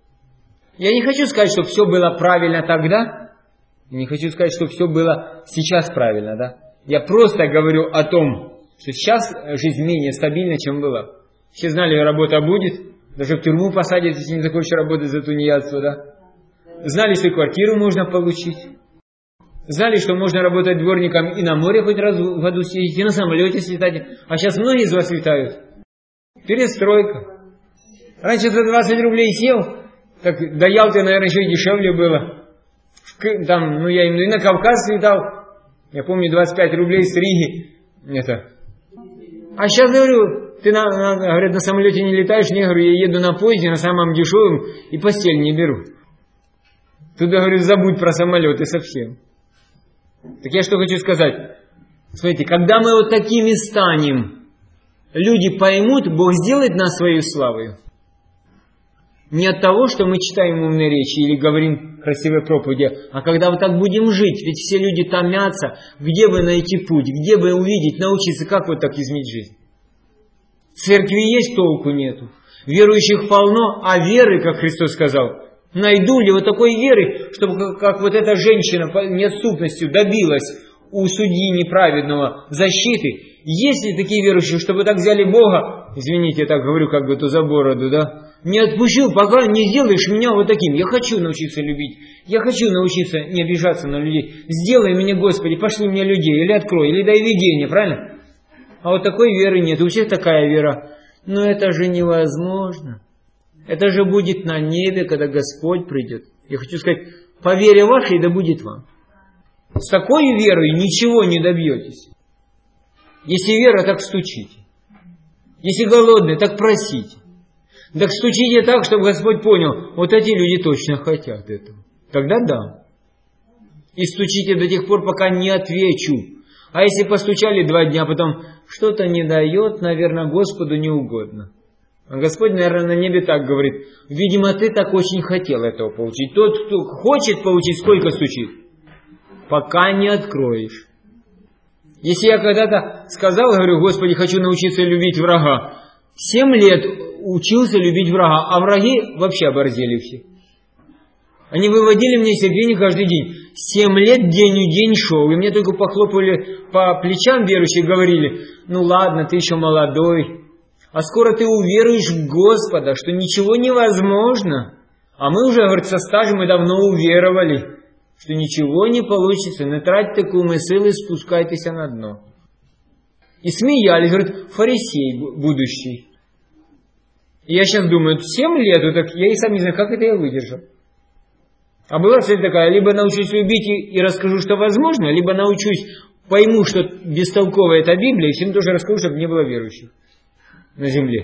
Я не хочу сказать, что все было правильно тогда, я не хочу сказать, что все было сейчас правильно, да. Я просто говорю о том, что сейчас жизнь менее стабильна, чем была. Все знали, работа будет, даже в тюрьму посадят, если не захочешь работать за тунеядство, да. Знали, что квартиру можно получить. Знали, что можно работать дворником и на море хоть раз в году съездить, и на самолете слетать. А сейчас многие из вас летают. Перестройка. Раньше за двадцать рублей сел, так до Ялты, наверное, еще и дешевле было. Там, ну я именно и на Кавказ летал. Я помню, двадцать пять рублей с Риги. Это. А сейчас, говорю, ты на, на, говорят, на самолете не летаешь? Не, говорю, я еду на поезде, на самом дешевом, и постель не беру. Туда, говорю, забудь про самолеты совсем. Так я что хочу сказать. Смотрите, когда мы вот такими станем, люди поймут, Бог сделает нас своей славой. Не от того, что мы читаем умные речи или говорим красивые проповеди, а когда вот так будем жить. Ведь все люди томятся, где бы найти путь, где бы увидеть, научиться, как вот так изменить жизнь. В церкви есть, толку нету. Верующих полно, а веры, как Христос сказал, найду ли вот такой веры, чтобы как, как вот эта женщина неотступностью добилась у судьи неправедного защиты. Есть ли такие верующие, чтобы так взяли Бога, извините, я так говорю, как бы то за бороду, да? Не отпущу, пока не сделаешь меня вот таким. Я хочу научиться любить. Я хочу научиться не обижаться на людей. Сделай меня, Господи, пошли мне людей. Или открой, или дай видение, правильно? А вот такой веры нет. У всех такая вера. Но это же невозможно. Это же будет на небе, когда Господь придет. Я хочу сказать, по вере вашей да будет вам. С такой верой ничего не добьетесь. Если вера, так стучите. Если голодные, так просите. Так стучите так, чтобы Господь понял, вот эти люди точно хотят этого. Тогда да. И стучите до тех пор, пока не отвечу. А если постучали два дня, потом что-то не дает, наверное, Господу не угодно. А Господь, наверное, на небе так говорит, видимо, ты так очень хотел этого получить. Тот, кто хочет получить, сколько стучит? Пока не откроешь. Если я когда-то сказал, говорю, Господи, хочу научиться любить врага. Семь лет учился любить врага, а враги вообще оборзели все. Они выводили мне терпение каждый день. Семь лет день в день шел. И мне только похлопали по плечам верующие, говорили, ну ладно, ты еще молодой. А скоро ты уверуешь в Господа, что ничего невозможно. А мы уже, говорит, со стажем и давно уверовали, что ничего не получится. Не тратьте кумы силы, спускайтесь на дно. И смеялись, говорит, фарисей будущий. И я сейчас думаю, семь лет, вот так, я и сам не знаю, как это я выдержал. А была цель такая, либо научусь любить и, и расскажу, что возможно, либо научусь, пойму, что бестолковая эта Библия, и всем тоже расскажу, чтобы не было верующих на земле.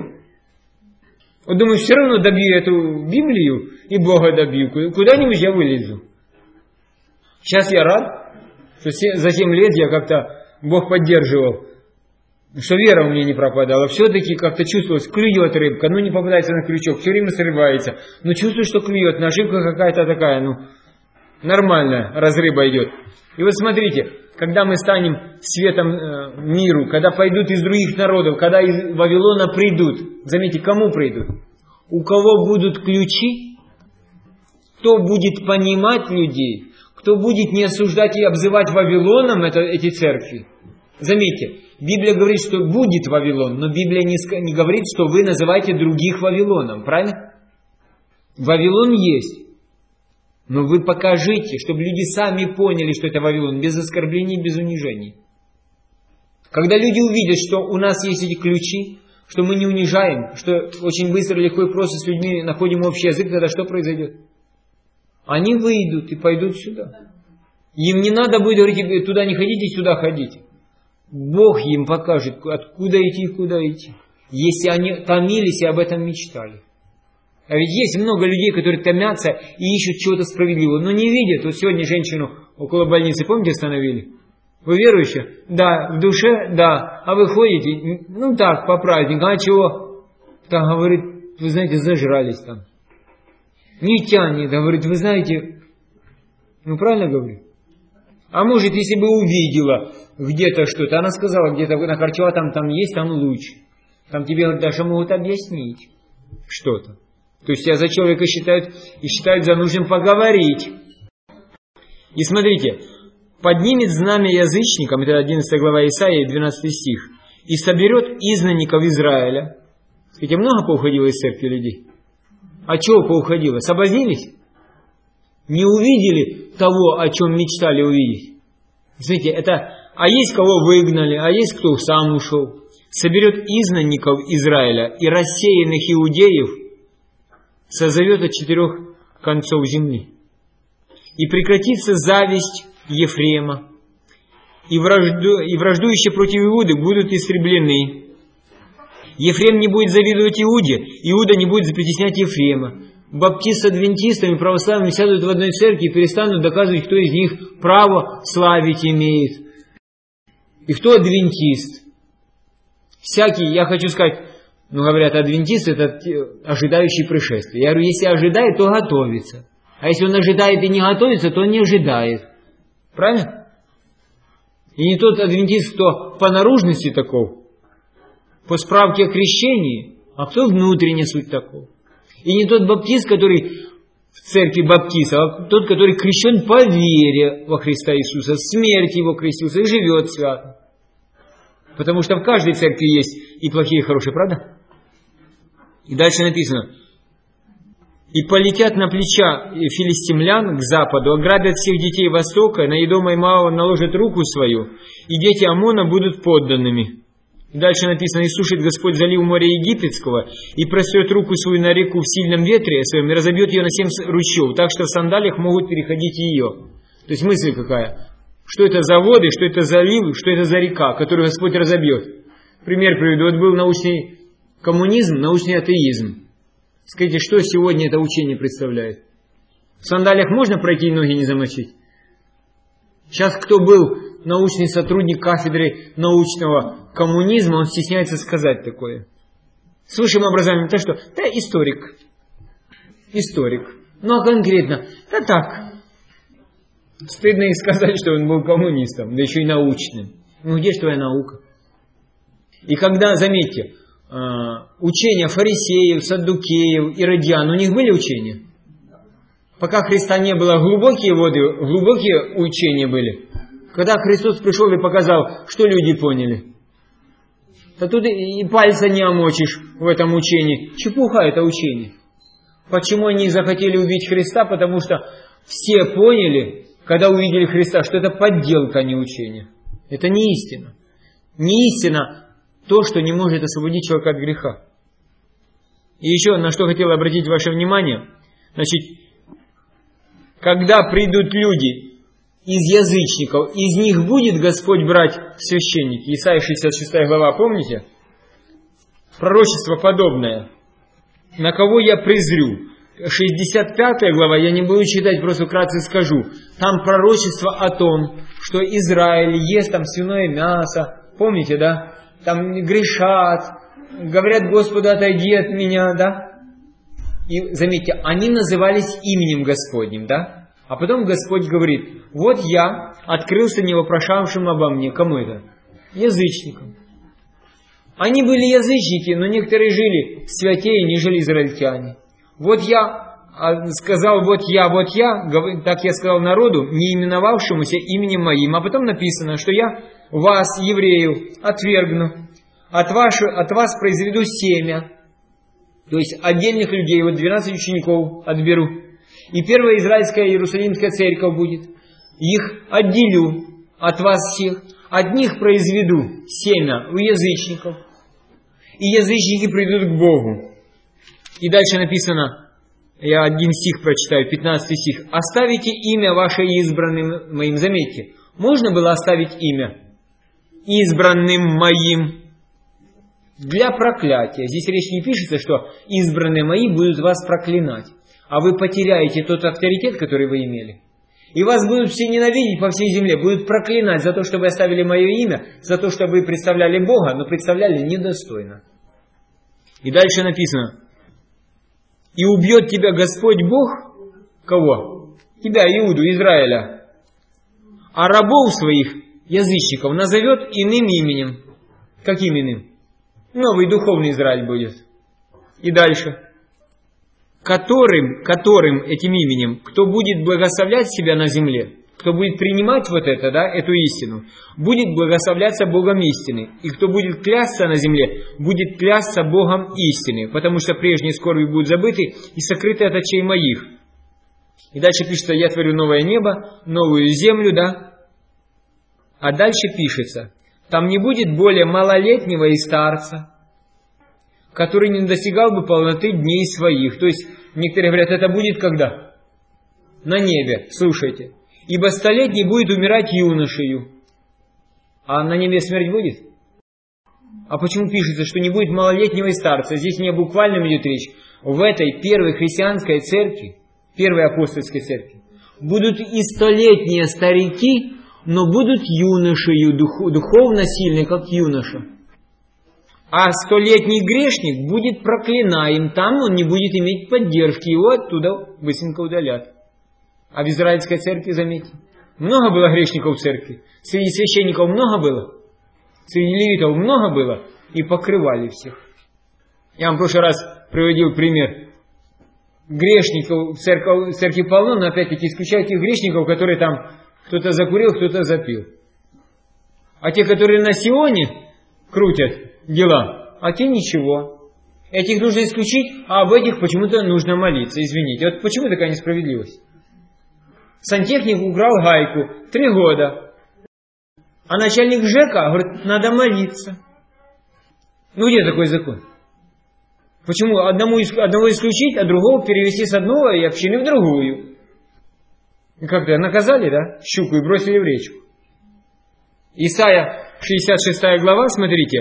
Вот думаю, все равно добью эту Библию и Бога добью, куда-нибудь я вылезу. Сейчас я рад, что за семь лет я как-то Бог поддерживал, что вера у меня не пропадала. Все-таки как-то чувствовалось, клюет рыбка, ну не попадается на крючок, все время срывается. Но чувствую, что клюет, наживка какая-то такая, ну, нормальная, раз рыба идет. И вот смотрите, когда мы станем светом э, миру, когда пойдут из других народов, когда из Вавилона придут, заметьте, кому придут? У кого будут ключи, кто будет понимать людей, кто будет не осуждать и обзывать Вавилоном это, эти церкви. Заметьте, Библия говорит, что будет Вавилон, но Библия не, не говорит, что вы называете других Вавилоном, правильно? Вавилон есть. Но вы покажите, чтобы люди сами поняли, что это Вавилон, без оскорблений, без унижений. Когда люди увидят, что у нас есть эти ключи, что мы не унижаем, что очень быстро, легко и просто с людьми находим общий язык, тогда что произойдет? Они выйдут и пойдут сюда. Им не надо будет говорить, туда не ходите, сюда ходите. Бог им покажет, откуда идти и куда идти. Если они томились и об этом мечтали. А ведь есть много людей, которые томятся и ищут чего-то справедливого, но не видят. Вот сегодня женщину около больницы, помните, остановили? Вы верующие? Да. В душе? Да. А вы ходите? Ну так, по праздникам. А чего? Так, говорит, вы знаете, зажрались там. Не тянет. Говорит, вы знаете, ну правильно говорю? А может, если бы увидела где-то что-то, она сказала, где-то на Корчева там, там есть, там луч. Там тебе даже могут объяснить что-то. То есть тебя за человека считают и считают за нужным поговорить. И смотрите, поднимет знамя язычникам, это одиннадцатая глава Исаии, двенадцатый стих, и соберет изгнанников Израиля. Скажите, много поуходило из церкви людей? А чего поуходило? Соблазнились? Не увидели того, о чем мечтали увидеть? Смотрите, это, а есть кого выгнали, а есть кто сам ушел. Соберет изгнанников Израиля и рассеянных иудеев, созовет от четырех концов земли. И прекратится зависть Ефрема, и, вражду, и враждующие против Иуды будут истреблены. Ефрем не будет завидовать Иуде, Иуда не будет притеснять Ефрема. Баптисты с адвентистами, православными сядут в одной церкви и перестанут доказывать, кто из них право славить имеет. И кто адвентист? Всякий, я хочу сказать, ну говорят, адвентист это ожидающий пришествия. Я говорю, если ожидает, то готовится. А если он ожидает и не готовится, то он не ожидает. Правильно? И не тот адвентист, кто по наружности таков, по справке о крещении, а кто внутренне суть таков. И не тот баптист, который в церкви баптиста, а тот, который крещен по вере во Христа Иисуса, в смерти Его крестился и живет свято. Потому что в каждой церкви есть и плохие, и хорошие, правда? И дальше написано: «И полетят на плеча филистимлян к западу, ограбят всех детей Востока, на Едома и Моава наложат руку свою, и дети Амона будут подданными». И дальше написано: «И сушит Господь залив моря Египетского, и прострет руку свою на реку в сильном ветре своем, и разобьет ее на семь ручьев, так что в сандалиях могут переходить ее». То есть мысль какая? Что это за воды, что это за заливы, что это за река, которую Господь разобьет. Пример приведу. Вот был научный коммунизм, научный атеизм. Скажите, что сегодня это учение представляет? В сандалиях можно пройти и ноги не замочить? Сейчас кто был научный сотрудник кафедры научного коммунизма, он стесняется сказать такое. С высшим образованием, то что? Да, историк. Историк. Ну а конкретно? Да так. Стыдно и сказать, что он был коммунистом, да еще и научным. Ну где же твоя наука? И когда, заметьте, учения фарисеев, саддукеев, иродиан, у них были учения? Пока Христа не было, глубокие воды, глубокие учения были. Когда Христос пришел и показал, что люди поняли? Да тут и пальца не омочишь в этом учении. Чепуха это учение. Почему они захотели убить Христа? Потому что все поняли, когда увидели Христа, что это подделка, а не учение. Это не истина. Не истина то, что не может освободить человека от греха. И еще на что хотел обратить ваше внимание. Значит, когда придут люди из язычников, из них будет Господь брать священники. Исайя шестьдесят шестая глава, помните? Пророчество подобное. На кого я презрю? шестьдесят пятая глава, я не буду читать, просто вкратце скажу. Там пророчество о том, что Израиль ест там свиное мясо. Помните, да? Там грешат, говорят Господу, отойди от меня, да? И заметьте, они назывались именем Господним, да? А потом Господь говорит: вот я открылся невопрошавшим обо мне. Кому это? Язычникам. Они были язычники, но некоторые жили святее, нежели израильтяне. Вот я сказал, вот я, вот я, так я сказал народу, не именовавшемуся именем моим. А потом написано, что я вас, евреев, отвергну, от, ваш, от вас произведу семя. То есть отдельных людей, вот двенадцать учеников отберу. И первая израильская Иерусалимская церковь будет. Их отделю от вас всех. От них произведу семя у язычников. И язычники придут к Богу. И дальше написано, я один стих прочитаю, пятнадцатый стих. «Оставите имя ваше избранным моим». Заметьте, можно было оставить имя избранным моим для проклятия. Здесь речь не пишется, что избранные мои будут вас проклинать. А вы потеряете тот авторитет, который вы имели. И вас будут все ненавидеть по всей земле, будут проклинать за то, что вы оставили мое имя, за то, что вы представляли Бога, но представляли недостойно. И дальше написано: «И убьет тебя Господь Бог». Кого? Тебя, Иуду, Израиля. «А рабов своих, язычников, назовет иным именем». Каким иным? Новый духовный Израиль будет. И дальше. Которым, которым этим именем, кто будет благословлять себя на земле, кто будет принимать вот это, да, эту истину, будет благословляться Богом истины. И кто будет клясться на земле, будет клясться Богом истины, потому что прежние скорби будут забыты и сокрыты от очей моих. И дальше пишется: я творю новое небо, новую землю, да. А дальше пишется: там не будет более малолетнего и старца, который не достигал бы полноты дней своих. То есть, некоторые говорят, это будет когда? На небе. Слушайте. Ибо столетний будет умирать юношею. А на небе смерть будет? А почему пишется, что не будет малолетнего и старца? Здесь не о буквальном идет речь. В этой первой христианской церкви, первой апостольской церкви, будут и столетние старики, но будут юношею, дух, духовно сильные, как юноша. А столетний грешник будет проклинаем, там он не будет иметь поддержки, его оттуда быстренько удалят. А в израильской церкви, заметьте, много было грешников в церкви, среди священников много было, среди левитов много было, и покрывали всех. Я вам в прошлый раз приводил пример. Грешников в церкви, в церкви полно, но опять-таки исключая тех грешников, которые там кто-то закурил, кто-то запил. А те, которые на Сионе крутят дела, а те ничего. Этих нужно исключить, а об этих почему-то нужно молиться. Извините, вот почему такая несправедливость? Сантехник украл гайку три года, а начальник ЖЭКа говорит, надо молиться. Ну где такой закон? Почему одному, одного исключить, а другого перевести с одной общины в другую? И как-то наказали, да, щуку и бросили в речку. Исайя шестьдесят шестая глава, смотрите.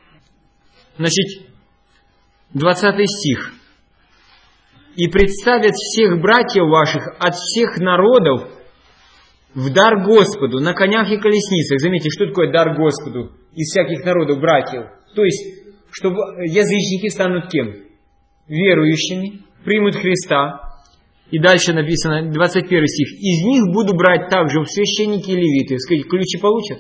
Значит, двадцатый стих. «И представят всех братьев ваших от всех народов в дар Господу, на конях и колесницах». Заметьте, что такое дар Господу из всяких народов братьев? То есть, чтобы язычники станут кем? Верующими, примут Христа. И дальше написано, двадцать первый стих. «Из них буду брать также в священники и левиты». Скажите, ключи получат?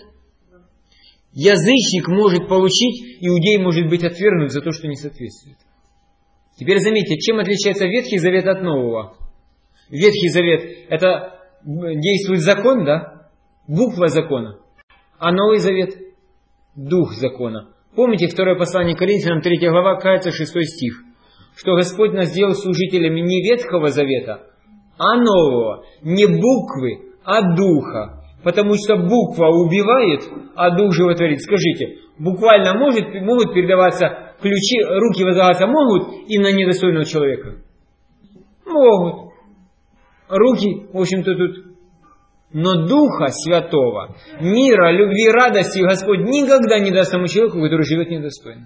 Язычник может получить, иудей может быть отвергнут за то, что не соответствует. Теперь заметьте, чем отличается Ветхий Завет от Нового? Ветхий Завет – это действует закон, да? Буква закона. А Новый Завет – дух закона. Помните, второе послание Коринфянам, третья глава, кажется, шестой стих. Что Господь нас сделал служителями не Ветхого Завета, а Нового. Не буквы, а духа. Потому что буква убивает, а дух животворит. Скажите, буквально может, могут передаваться ключи, руки возлагаться могут и на недостойного человека? Могут. Руки, в общем-то, тут. Но Духа Святого, мира, любви, радости Господь никогда не даст тому человеку, который живет недостойно.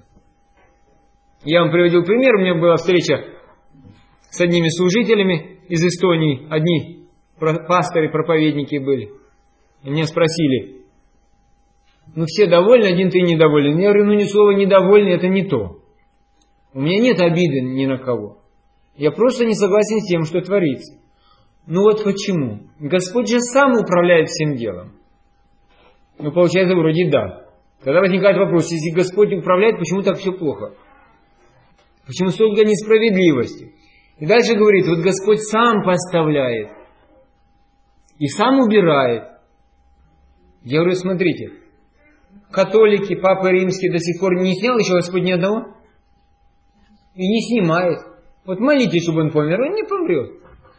Я вам приводил пример. У меня была встреча с одними служителями из Эстонии. Одни пасторы, проповедники были. И меня спросили, ну все довольны, один ты недоволен. Я говорю, ну ни слова недовольный, это не то. У меня нет обиды ни на кого. Я просто не согласен с тем, что творится. Ну вот почему? Господь же сам управляет всем делом. Ну получается вроде да. Тогда возникает вопрос, если Господь управляет, почему так все плохо? Почему столько несправедливости? И дальше говорит, вот Господь сам поставляет. И сам убирает. Я говорю, смотрите, католики, Папа Римский до сих пор не снял еще Господь ни одного? И не снимает. Вот молитесь, чтобы он помер, он не помрет.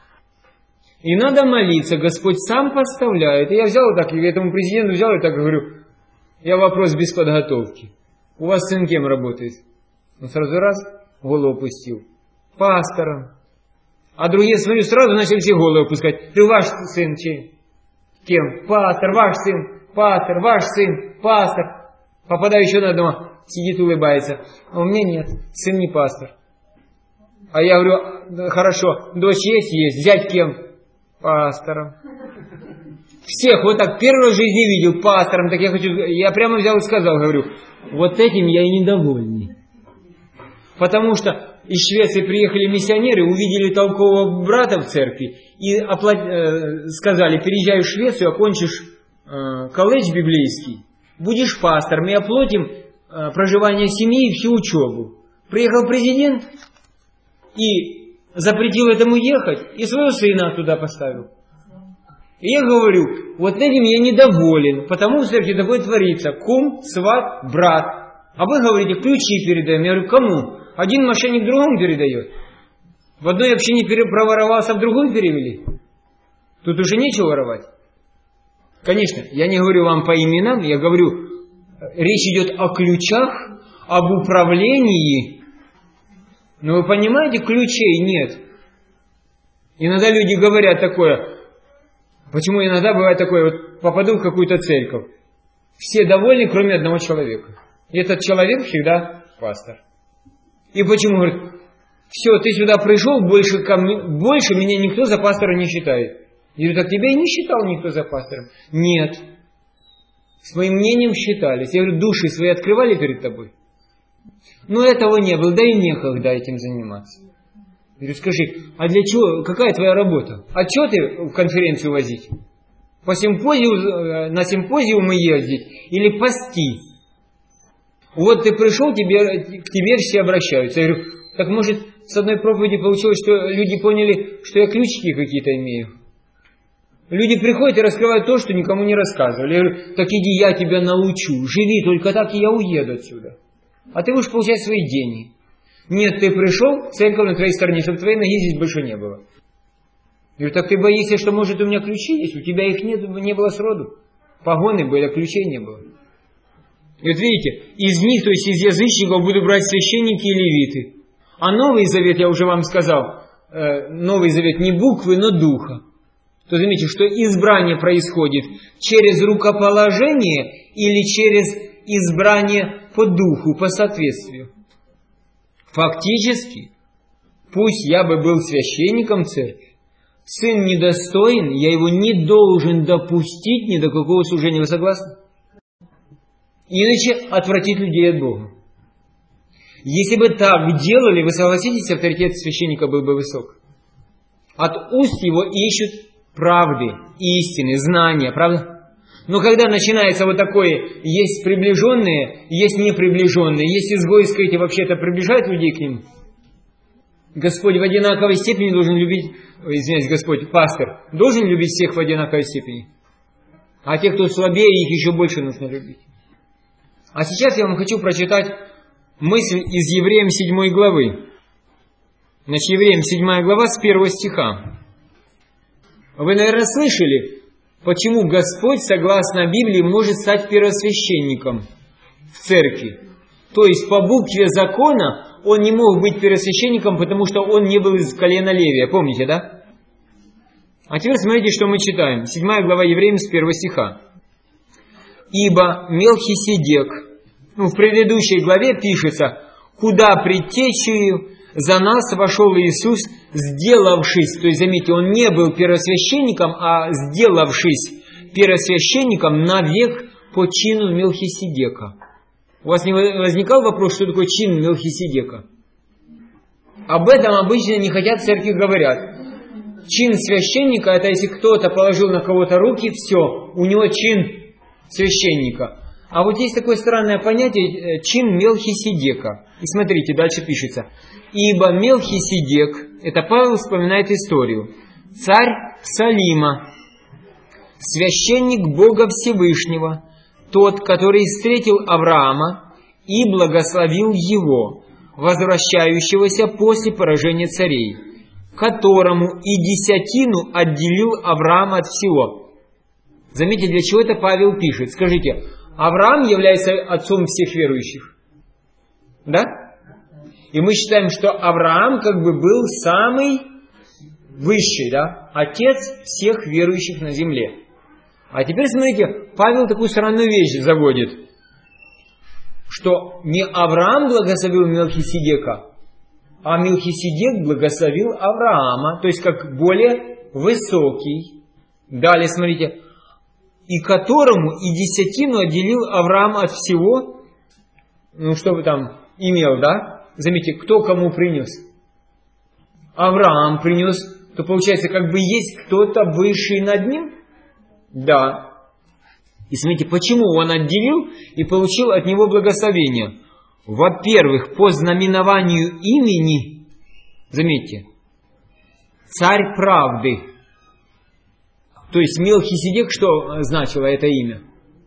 И надо молиться, Господь сам поставляет. И я взял так, и этому президенту взял и так говорю, я вопрос без подготовки. У вас сын кем работает? Он сразу раз голову опустил. Пастором. А другие, смотрю, сразу начали все голову опускать. Ты ваш сын чей? Кем? Пастор, ваш сын. Пастор, ваш сын, пастор. Попадаю еще на одного, сидит, улыбается. А у меня нет, сын не пастор. А я говорю, хорошо, дочь есть? Есть. Зять кем? Пастором. Всех вот так первый раз в жизни видел пастором. Так я хочу, я прямо взял и сказал, говорю, вот этим я и недовольный. Потому что из Швеции приехали миссионеры, увидели толкового брата в церкви и оплат... э, сказали, переезжай в Швецию, окончишь колледж библейский, будешь пастором, и оплатим проживание семьи и всю учебу. Приехал президент и запретил этому ехать, и своего сына туда поставил. И я говорю, вот этим я недоволен, потому что в церкви такое творится. Кум, сват, брат. А вы говорите, ключи передаем. Я говорю, кому? Один мошенник другому передает. В одной общине проворовался, в другую перевели. Тут уже нечего воровать. Конечно, я не говорю вам по именам, я говорю, речь идет о ключах, об управлении. Но вы понимаете, ключей нет. Иногда люди говорят такое, почему иногда бывает такое, вот попаду в какую-то церковь, все довольны, кроме одного человека. И этот человек всегда пастор. И почему? Говорит, все, ты сюда пришел, больше, ко мне, больше меня никто за пастора не считает. Я говорю, так тебя и не считал никто за пастором. Нет. С моим мнением считались. Я говорю, души свои открывали перед тобой? Но этого не было, да и некогда этим заниматься. Я говорю, скажи, а для чего, какая твоя работа? Отчеты в конференцию возить? По симпозиуму, на симпозиумы ездить? Или пасти? Вот ты пришел, тебе, к тебе все обращаются. Я говорю, так может с одной проповеди получилось, что люди поняли, что я ключики какие-то имею. Люди приходят и раскрывают то, что никому не рассказывали. Я говорю, так иди, я тебя научу. Живи только так, и я уеду отсюда. А ты будешь получать свои деньги. Нет, ты пришел, церковь на твоей стороне, чтобы твоей ноги здесь больше не было. Я говорю, так ты боишься, что может у меня ключи есть? У тебя их нет, не было сроду. Погоны были, а ключей не было. И вот видите, из них, то есть из язычников, будут брать священники и левиты. А Новый Завет, я уже вам сказал, Новый Завет не буквы, но духа. То заметьте, что избрание происходит через рукоположение или через избрание по духу, по соответствию. Фактически, пусть я бы был священником церкви, сын недостоин, я его не должен допустить ни до какого служения. Вы согласны? Иначе отвратить людей от Бога. Если бы так делали, вы согласитесь, авторитет священника был бы высок. От уст его ищут правды, истины, знания, правда? Но когда начинается вот такое, есть приближенные, есть неприближенные, есть изгои, скажите, вообще-то приближают людей к нему? Господь в одинаковой степени должен любить, извиняюсь, Господь, пастор, должен любить всех в одинаковой степени. А тех, кто слабее, их еще больше нужно любить. А сейчас я вам хочу прочитать мысль из Евреям седьмой главы. Значит, Евреям седьмая глава с первого стиха. Вы, наверное, слышали, почему Господь, согласно Библии, может стать первосвященником в церкви. То есть, по букве закона он не мог быть первосвященником, потому что он не был из колена Левия. Помните, да? А теперь смотрите, что мы читаем. седьмая глава Евреям с первого стиха. «Ибо Мелхиседек», ну, в предыдущей главе пишется, «куда предтечею за нас вошел Иисус, сделавшись», то есть, заметьте, он не был первосвященником, а сделавшись первосвященником навек по чину Мелхиседека. У вас не возникал вопрос, что такое чин Мелхиседека? Об этом обычно не хотят в церкви говорят. Чин священника, это если кто-то положил на кого-то руки, все, у него чин священника. А вот есть такое странное понятие, чин Мелхиседека. И смотрите, дальше пишется. «Ибо Мелхиседек», это Павел вспоминает историю, царь Салима, священник Бога Всевышнего, тот, который встретил Авраама и благословил его, возвращающегося после поражения царей, которому и десятину отделил Авраам от всего. Заметьте, для чего это Павел пишет. Скажите, Авраам является отцом всех верующих? Да? И мы считаем, что Авраам как бы был самый высший, да? Отец всех верующих на земле. А теперь смотрите, Павел такую странную вещь заводит, что не Авраам благословил Мелхиседека, а Мелхиседек благословил Авраама, то есть как более высокий. Далее смотрите, и которому и десятину отделил Авраам от всего, ну чтобы там имел, да? Заметьте, кто кому принес? Авраам принес, то получается как бы есть кто-то высший над ним? Да. И смотрите, почему он отделил и получил от него благословение. Во-первых, по знаменованию имени, заметьте, царь правды. То есть Мелхиседек, что значило это имя?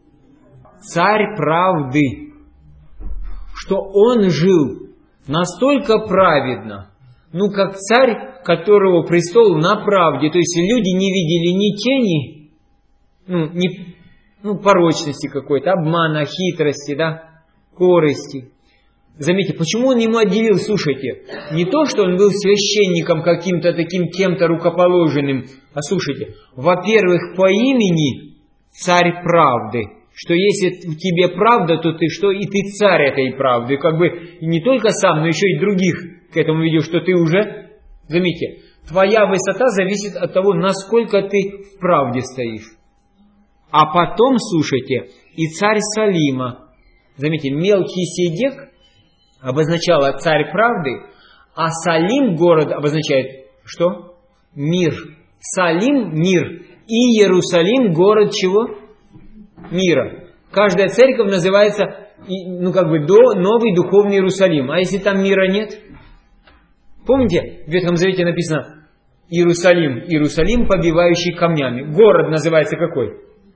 Царь правды. Что он жил настолько праведно, ну как царь, которого престол на правде. То есть люди не видели ни тени, ну, ни, ну, порочности какой-то, обмана, хитрости, да, корысти. Заметьте, почему он ему отделил, слушайте, не то, что он был священником каким-то таким кем-то рукоположенным, а слушайте, во-первых, по имени царь правды, что если в тебе правда, то ты что, и ты царь этой правды, как бы не только сам, но еще и других к этому ведешь, что ты уже, заметьте, твоя высота зависит от того, насколько ты в правде стоишь. А потом, слушайте, и царь Салима, заметьте, Мелхиседек обозначало царь правды, а Салим город обозначает что? Мир. Салим – мир. И Иерусалим – город чего? Мира. Каждая церковь называется, ну как бы, до, новый духовный Иерусалим. А если там мира нет? Помните, в Ветхом Завете написано Иерусалим, Иерусалим, побивающий камнями. Город называется какой?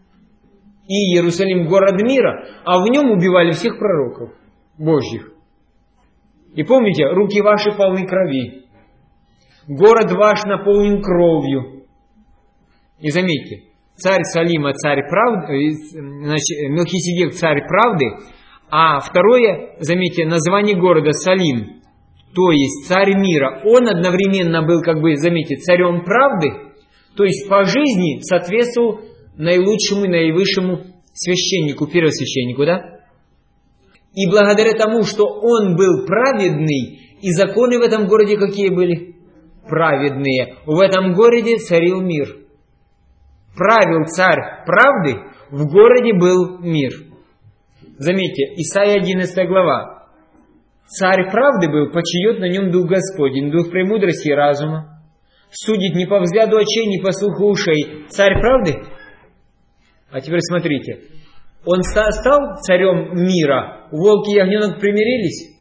И Иерусалим – город мира, а в нем убивали всех пророков Божьих. И помните, руки ваши полны крови. Город ваш наполнен кровью. И заметьте, царь Салима, царь правды, значит, Мелхиседек, царь правды, а второе, заметьте, название города Салим, то есть царь мира. Он одновременно был, как бы, заметьте, царем правды, то есть по жизни соответствовал наилучшему и наивысшему священнику, первосвященнику, да? И благодаря тому, что он был праведный, и законы в этом городе какие были? Праведные. В этом городе царил мир. Правил царь правды, в городе был мир. Заметьте, Исайя одиннадцатая глава. Царь правды был, почиет на нем дух Господень, дух премудрости и разума. Судит не по взгляду очей, не по слуху ушей. Царь правды? А теперь смотрите. Он стал царем мира. Волк и ягненок примирились.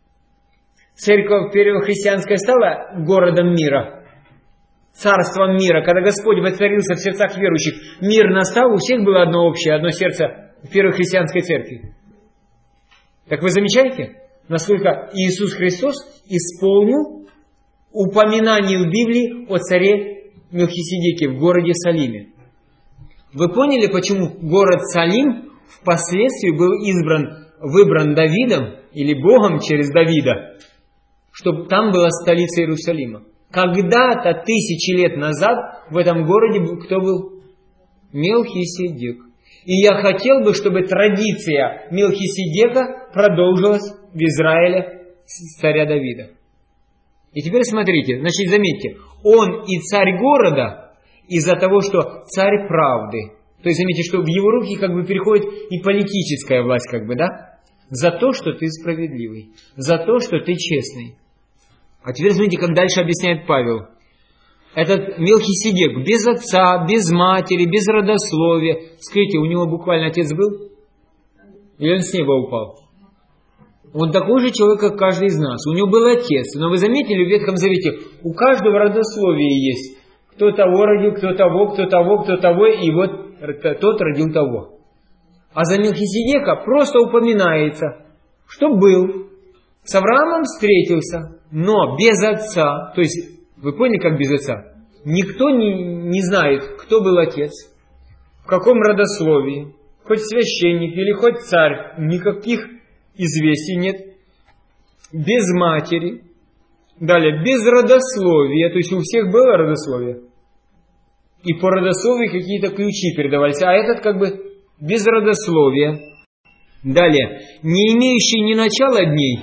Церковь первохристианская стала городом мира. Царством мира. Когда Господь воцарился в сердцах верующих, мир настал, у всех было одно общее, одно сердце в первохристианской церкви. Так вы замечаете, насколько Иисус Христос исполнил упоминание в Библии о царе Мелхиседеке в городе Салиме? Вы поняли, почему город Салим впоследствии был избран, выбран Давидом или Богом через Давида, чтобы там была столица Иерусалима? Когда-то, тысячи лет назад, в этом городе кто был? Мелхиседек. И я хотел бы, чтобы традиция Мелхиседека продолжилась в Израиле с царя Давида. И теперь смотрите, значит, заметьте, он и царь города из-за того, что царь правды. То есть, заметьте, что в его руки как бы переходит и политическая власть, как бы, да? За то, что ты справедливый, за то, что ты честный. А теперь смотрите, как дальше объясняет Павел. Этот Мелхиседек без отца, без матери, без родословия. Скажите, у него буквально отец был? Или он с неба упал? Он такой же человек, как каждый из нас. У него был отец. Но вы заметили, в Ветхом Завете у каждого родословие есть. Кто того родил, кто того, кто того, кто того, и вот тот родил того. А за Мелхиседека просто упоминается, что был, с Авраамом встретился, но без отца. То есть, вы поняли, как без отца? Никто не, не знает, кто был отец, в каком родословии, хоть священник или хоть царь, никаких известий нет. Без матери. Далее, без родословия, то есть у всех было родословие. И по родословию какие-то ключи передавались, а этот как бы без родословия. Далее, не имеющий ни начала дней,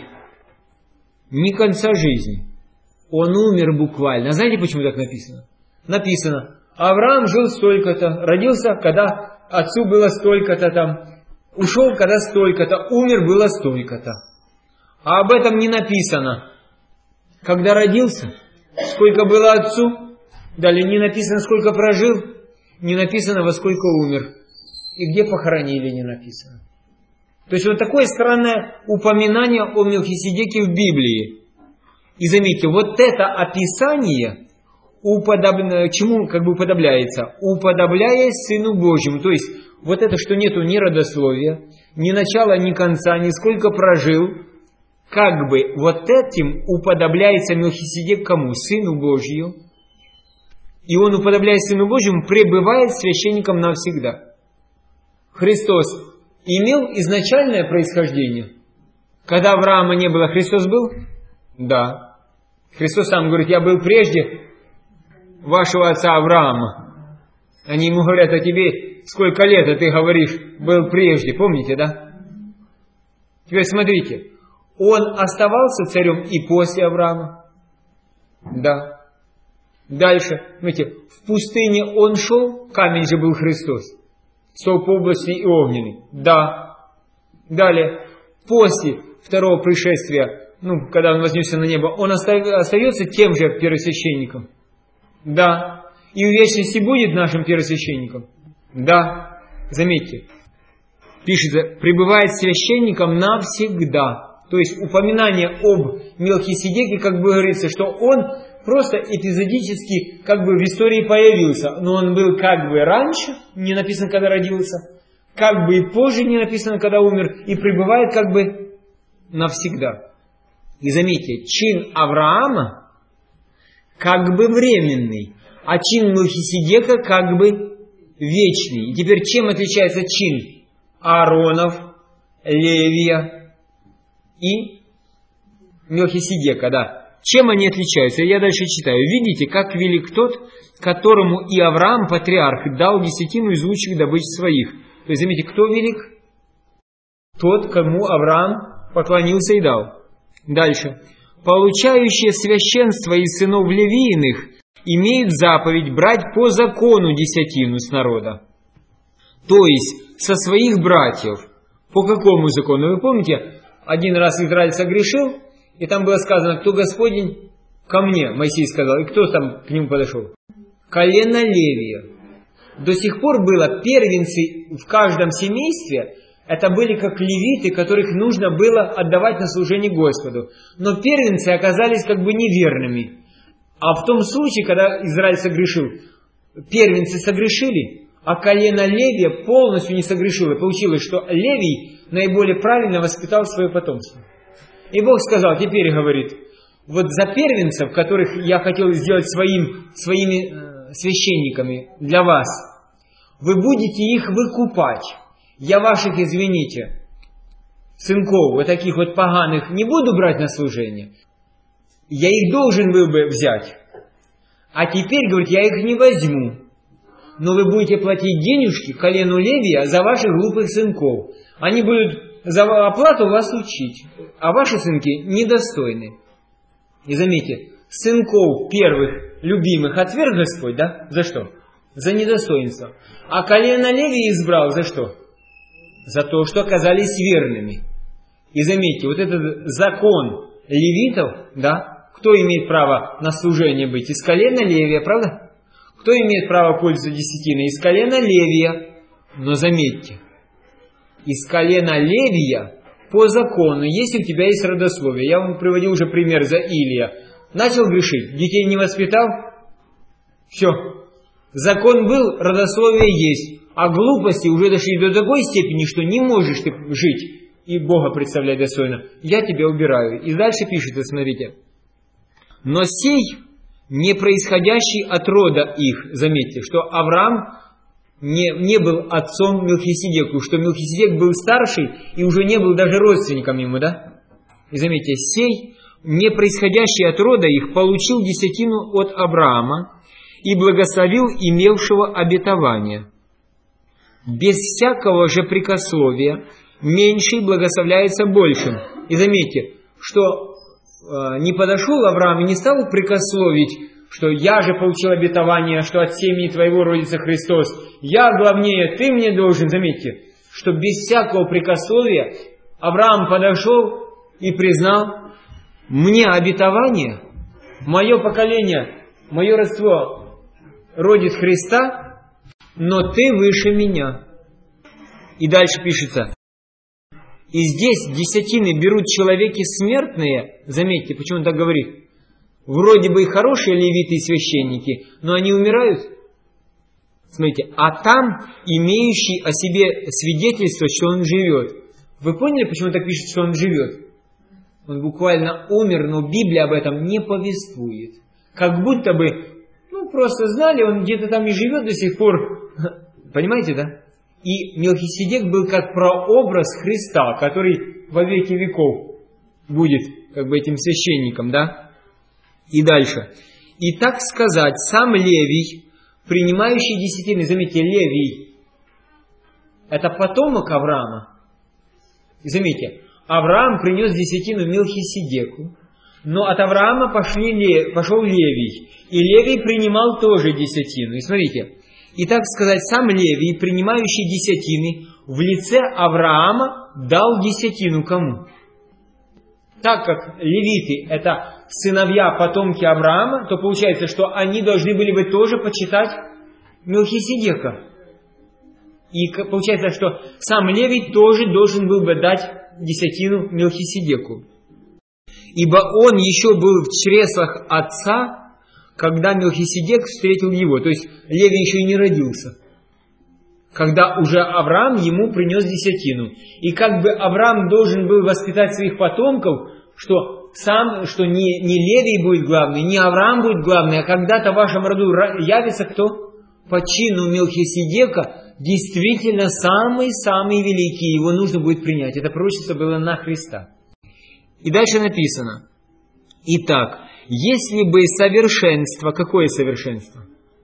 ни конца жизни. Он умер буквально. Знаете, почему так написано? Написано, Авраам жил столько-то, родился, когда отцу было столько-то там, ушел, когда столько-то, умер, было столько-то. А об этом не написано. Когда родился, сколько было отцу, далее не написано, сколько прожил, не написано, во сколько умер. и где похоронили, не написано. То есть вот такое странное упоминание о Мелхиседеке в Библии. И заметьте, вот это описание уподоб... чему как бы уподобляется? Уподобляясь Сыну Божьему. То есть вот это, что нету ни родословия, ни начала, ни конца, ни сколько прожил, как бы вот этим уподобляется Мелхиседек кому? Сыну Божию. И он, уподобляясь Сыну Божьему, пребывает священником навсегда. Христос имел изначальное происхождение. Когда Авраама не было, Христос был? Да. Христос сам говорит, я был прежде вашего отца Авраама. Они ему говорят, а тебе сколько лет, а ты говоришь, был прежде. Помните, да? Теперь смотрите. Он оставался царем и после Авраама? Да. Дальше, смотрите, в пустыне он шел, камень же был Христос. Столб облачный и огненный. Да. Далее, после второго пришествия, ну, когда он вознесся на небо, он остается тем же первосвященником. Да. И в вечности будет нашим первосвященником. Да. Заметьте, пишется, пребывает священником навсегда. То есть упоминание об Мелхиседеке, как бы говорится, что он просто эпизодически как бы в истории появился. Но он был как бы раньше, не написано, когда родился, как бы и позже, не написано, когда умер, и пребывает как бы навсегда. И заметьте, чин Авраама как бы временный, а чин Мелхиседека как бы вечный. И теперь чем отличается чин Ааронов, Левия и Мелхиседека, да? Чем они отличаются? Я дальше читаю. Видите, как велик тот, которому и Авраам, патриарх, дал десятину из лучших добыч своих. То есть, заметьте, кто велик? Тот, кому Авраам поклонился и дал. Дальше. Получающие священство из сынов Левииных имеют заповедь брать по закону десятину с народа. То есть, со своих братьев. По какому закону? Вы помните, один раз Израиль согрешил, и там было сказано, кто Господень ко мне, Моисей сказал. И кто там к нему подошел? Колено Левия. До сих пор было первенцы в каждом семействе, это были как левиты, которых нужно было отдавать на служение Господу. Но первенцы оказались как бы неверными. А в том случае, когда Израиль согрешил, первенцы согрешили, а колено Левия полностью не согрешило. Получилось, что Левий наиболее правильно воспитал свое потомство. И Бог сказал, теперь говорит, вот за первенцев, которых я хотел сделать своим, своими э, священниками для вас, вы будете их выкупать. Я ваших, извините, сынков, вот таких вот поганых, не буду брать на служение. Я их должен был бы взять. А теперь, говорит, я их не возьму. Но вы будете платить денежки колену Левия за ваших глупых сынков. Они будут за оплату вас учить, а ваши сынки недостойны. И заметьте, сынков первых любимых отверг Господь, да? За что? За недостоинство. А колено Левия избрал за что? За то, что оказались верными. И заметьте, вот этот закон левитов, да? Кто имеет право на служение быть? Из колена Левия, правда? Кто имеет право пользоваться десятиной? Из колена Левия. Но заметьте, из колена Левия по закону, если у тебя есть родословие, я вам приводил уже пример за Илия, начал грешить, детей не воспитал, все, закон был, родословие есть, а глупости уже дошли до такой степени, что не можешь ты жить и Бога представлять достойно, я тебя убираю. И дальше пишется, смотрите, но сей, не происходящий от рода их, заметьте, что Авраам Не, не был отцом Мелхиседеку, что Мелхиседек был старший и уже не был даже родственником ему, да? И заметьте, сей, не происходящий от рода их, получил десятину от Авраама и благословил имевшего обетование. Без всякого же прикословия меньший благословляется большим. И заметьте, что э, не подошел Авраам и не стал прикословить, что я же получил обетование, что от семени твоего родится Христос. Я главнее, ты мне должен. Заметьте, что без всякого прикословия Авраам подошел и признал, мне обетование, мое поколение, мое родство родит Христа, но ты выше меня. И дальше пишется. И здесь десятины берут человеки смертные. Заметьте, почему он так говорит. Вроде бы и хорошие левиты и священники, но они умирают. Смотрите, а там имеющий о себе свидетельство, что он живет. Вы поняли, почему он так пишет, что он живет? Он буквально умер, но Библия об этом не повествует. Как будто бы, ну просто знали, он где-то там и живет до сих пор. Понимаете, да? И Мелхиседек был как прообраз Христа, который во веки веков будет как бы этим священником, да? И дальше. И так сказать, сам Левий, принимающий десятины, заметьте, Левий, это потомок Авраама. И заметьте, Авраам принес десятину Мелхиседеку, но от Авраама пошли, пошел Левий, и Левий принимал тоже десятину. И смотрите, и так сказать, сам Левий, принимающий десятины, в лице Авраама дал десятину кому? Так как левиты это сыновья, потомки Авраама, то получается, что они должны были бы тоже почитать Мелхиседека. И получается, что сам Левий тоже должен был бы дать десятину Мелхиседеку. Ибо он еще был в чреслах отца, когда Мелхиседек встретил его. То есть Левий еще и не родился, когда уже Авраам ему принес десятину. И как бы Авраам должен был воспитать своих потомков, что, сам, что не, не Левий будет главный, не Авраам будет главный, а когда-то в вашем роду явится кто? По чину Мелхиседека действительно самый-самый великий. Его нужно будет принять. Это пророчество было на Христа. И дальше написано. Итак, если бы совершенство, какое совершенство?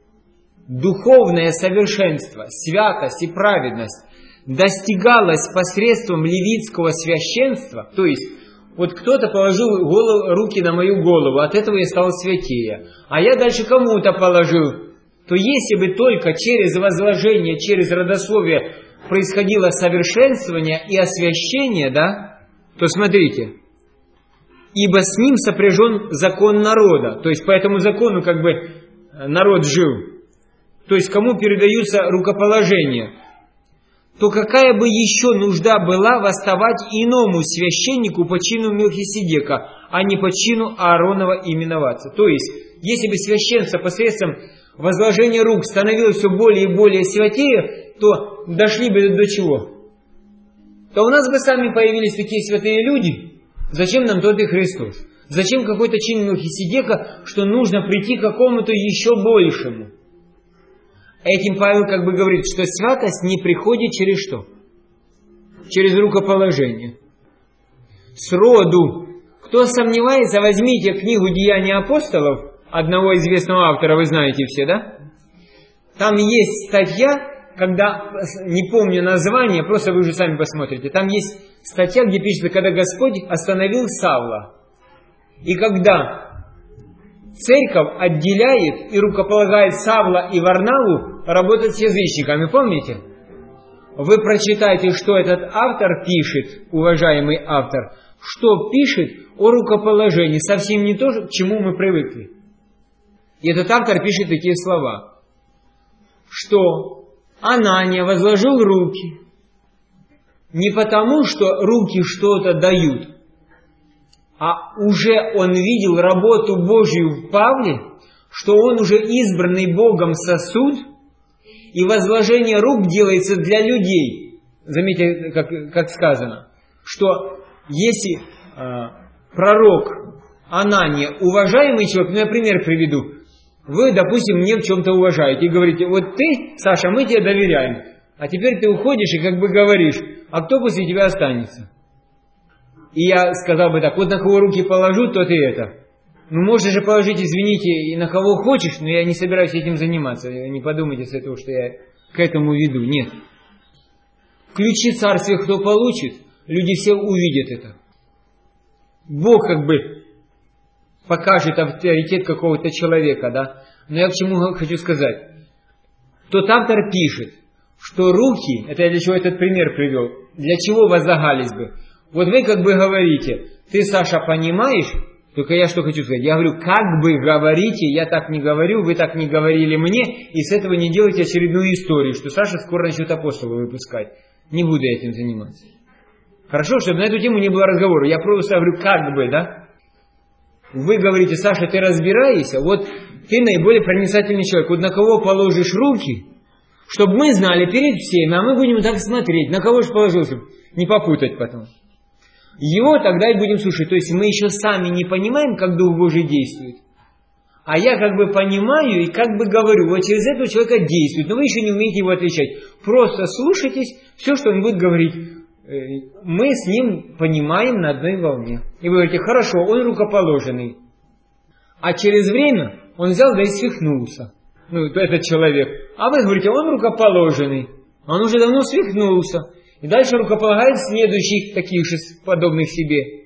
Духовное совершенство, святость и праведность достигалось посредством левитского священства, то есть вот кто-то положил голову, руки на мою голову, от этого я стал святее, а я дальше кому-то положил, то если бы только через возложение, через родословие происходило совершенствование и освящение, да, то смотрите, ибо с ним сопряжен закон народа, то есть по этому закону как бы народ жил, то есть кому передаются рукоположения, то какая бы еще нужда была восставать иному священнику по чину Мелхиседека, а не по чину Ааронова именоваться. То есть, если бы священство посредством возложения рук становилось все более и более святее, то дошли бы до чего? То у нас бы сами появились такие святые люди. Зачем нам тот и Христос? Зачем какой-то чин Мелхиседека, что нужно прийти к какому-то еще большему? Этим Павел как бы говорит, что святость не приходит через что? Через рукоположение. Сроду. Кто сомневается, возьмите книгу «Деяния апостолов», одного известного автора, вы знаете все, да? Там есть статья, когда, не помню название, просто вы уже сами посмотрите. Там есть статья, где пишется, когда Господь остановил Савла. И когда церковь отделяет и рукополагает Савла и Варнаву работать с язычниками, помните? Вы прочитайте, что этот автор пишет, уважаемый автор, что пишет о рукоположении, совсем не то, к чему мы привыкли. И этот автор пишет такие слова, что Анания возложил руки не потому, что руки что-то дают, а уже он видел работу Божию в Павле, что он уже избранный Богом сосуд, и возложение рук делается для людей. Заметьте, как, как сказано, что если э, пророк Анания, уважаемый человек, ну я пример приведу, вы, допустим, мне в чем-то уважаете и говорите, вот ты, Саша, мы тебе доверяем, а теперь ты уходишь и как бы говоришь, а кто после тебя останется? И я сказал бы так, вот на кого руки положу, тот и это. Ну, можно же положить, извините, и на кого хочешь, но я не собираюсь этим заниматься. Не подумайте с этого, что я к этому веду. Нет. Ключи царствия кто получит, люди все увидят это. Бог как бы покажет авторитет какого-то человека, да. Но я к чему хочу сказать. Тот автор пишет, что руки, это я для чего этот пример привел, для чего возлагались бы. Вот вы как бы говорите, ты, Саша, понимаешь, только я что хочу сказать, я говорю, как бы говорите, я так не говорю, вы так не говорили мне, и с этого не делайте очередную историю, что Саша скоро начнет апостола выпускать. Не буду я этим заниматься. Хорошо, чтобы на эту тему не было разговора. Я просто говорю, как бы, да? Вы говорите, Саша, ты разбираешься, вот ты наиболее проницательный человек. Вот на кого положишь руки, чтобы мы знали перед всеми, а мы будем так смотреть, на кого же положил, чтобы не попутать потом. Его тогда и будем слушать. То есть мы еще сами не понимаем, как Дух Божий действует. А я как бы понимаю и как бы говорю, вот через этого человека действует, но вы еще не умеете его отличать. Просто слушайтесь, все, что он будет говорить, мы с ним понимаем на одной волне. И вы говорите, хорошо, он рукоположенный. А через время он взял да и свихнулся. Ну, этот человек. А вы говорите, он рукоположенный. Он уже давно свихнулся. И дальше рукополагает следующих таких же подобных себе.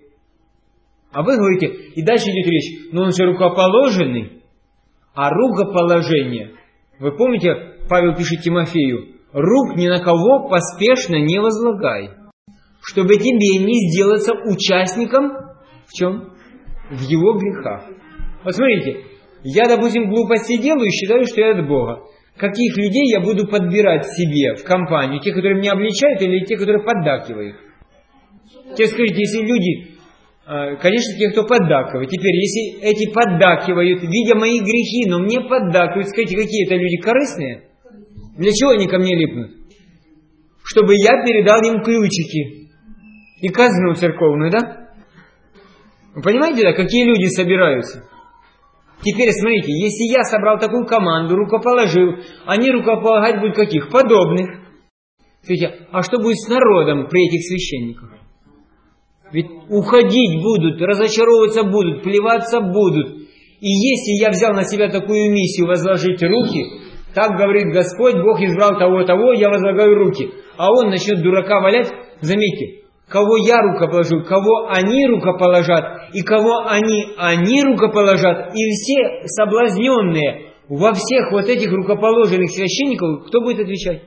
А вы говорите, и дальше идет речь, но он же рукоположенный. А рукоположение, вы помните, Павел пишет Тимофею, рук ни на кого поспешно не возлагай, чтобы тебе не сделаться участником в чем? В его грехах. Вот смотрите, я, допустим, глупости делаю и считаю, что я от Бога. Каких людей я буду подбирать себе в компанию? Те, которые меня обличают, или те, которые поддакивают? Те, скажите, если люди... Конечно, те, кто поддакивает. Теперь, если эти поддакивают, видя мои грехи, но мне поддакивают, скажите, какие это люди корыстные? Для чего они ко мне липнут? Чтобы я передал им ключики и казну церковную, да? Вы понимаете, да, какие люди собираются? Теперь, смотрите, если я собрал такую команду, рукоположил, они рукополагать будут каких? Подобных. Смотрите, а что будет с народом при этих священниках? Ведь уходить будут, разочаровываться будут, плеваться будут. И если я взял на себя такую миссию возложить руки, так говорит Господь, Бог избрал того-того, я возлагаю руки. А он начнет дурака валять, заметьте, кого я рукоположу, кого они рукоположат, и кого они, они рукоположат, и все соблазненные во всех вот этих рукоположенных священников, кто будет отвечать?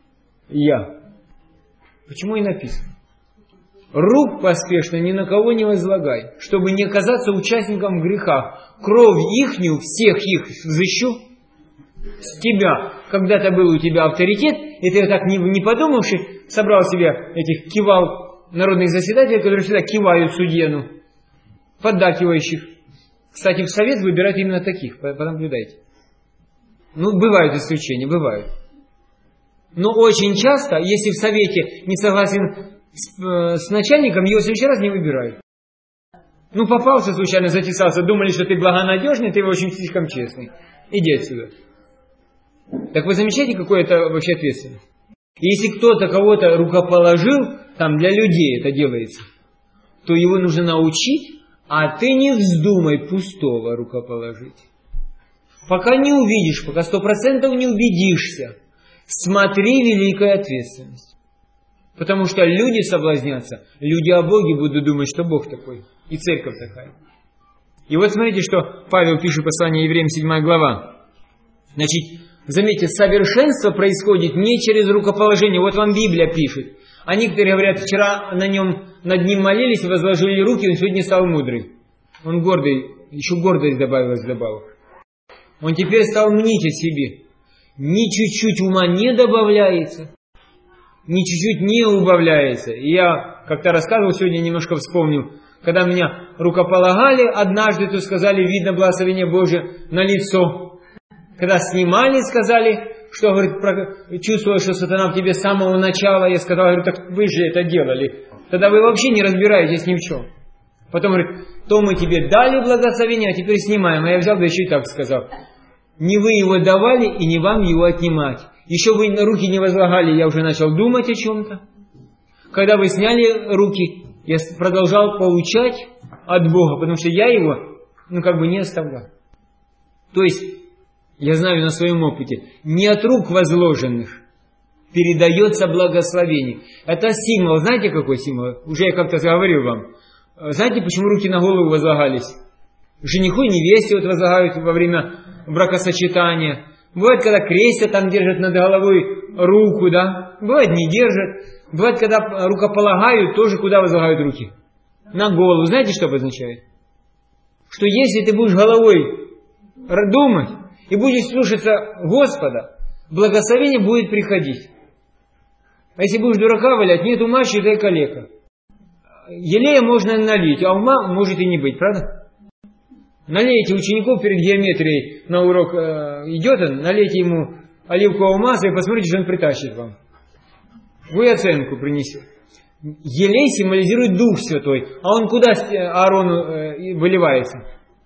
Я. Почему и написано? Рук поспешно ни на кого не возлагай, чтобы не оказаться участником греха. Кровь ихнюю, всех их взыщу с тебя. Когда-то был у тебя авторитет, и ты так не, не подумавши, собрал себе этих кивал народных заседателей, которые всегда кивают судьену, поддакивающих. Кстати, в совет выбирают именно таких, понаблюдайте. Ну, бывают исключения, бывают. Но очень часто, если в совете не согласен С, э, с начальником, его в следующий раз не выбирают. Ну, попался случайно, затесался, думали, что ты благонадежный, ты очень слишком честный. Иди отсюда. Так вы замечаете, какое это вообще ответственность? Если кто-то кого-то рукоположил, там для людей это делается, то его нужно научить, а ты не вздумай пустого рукоположить. Пока не увидишь, пока сто процентов не убедишься, смотри, великая ответственность. Потому что люди соблазнятся, люди о Боге будут думать, что Бог такой, и церковь такая. И вот смотрите, что Павел пишет в послании Евреям, седьмая глава. Значит, заметьте, совершенство происходит не через рукоположение. Вот вам Библия пишет. А некоторые говорят, вчера на нем, над ним молились, возложили руки, он сегодня стал мудрый. Он гордый, еще гордость добавилась вдобавок. Он теперь стал мнить о себе. Ни чуть-чуть ума не добавляется. Ни чуть-чуть не убавляется. И я как-то рассказывал, сегодня немножко вспомнил, когда меня рукополагали однажды, то сказали, видно благословение Божие на лицо. Когда снимали, сказали, что, говорит, чувствую, что сатана в тебе с самого начала. Я сказал, говорю, так вы же это делали. Тогда вы вообще не разбираетесь ни в чем. Потом говорит, то мы тебе дали благословение, а теперь снимаем. А я взял, да еще и так сказал. Не вы его давали, и не вам его отнимать. Еще вы на руки не возлагали, я уже начал думать о чем-то. Когда вы сняли руки, я продолжал получать от Бога, потому что я его, ну, как бы не оставлял. То есть, я знаю на своем опыте, не от рук возложенных передается благословение. Это символ, знаете, какой символ? Уже я как-то говорил вам. Знаете, почему руки на голову возлагались? Жениху и невесте вот возлагают во время бракосочетания. Бывает, когда крестят, там держат над головой руку, да? Бывает, не держат. Бывает, когда рукополагают, тоже куда возлагают руки? На голову. Знаете, что это означает? Что если ты будешь головой думать и будешь слушаться Господа, благословение будет приходить. А если будешь дурака валять, нет ума, считай калека. Елея можно налить, а ума может и не быть, правда? Налейте учеников перед геометрией на урок э, идет он, налейте ему оливкового масла и посмотрите, что он притащит вам. Вы оценку принесете. Елей символизирует Дух Святой. А он куда Аарону э, выливается?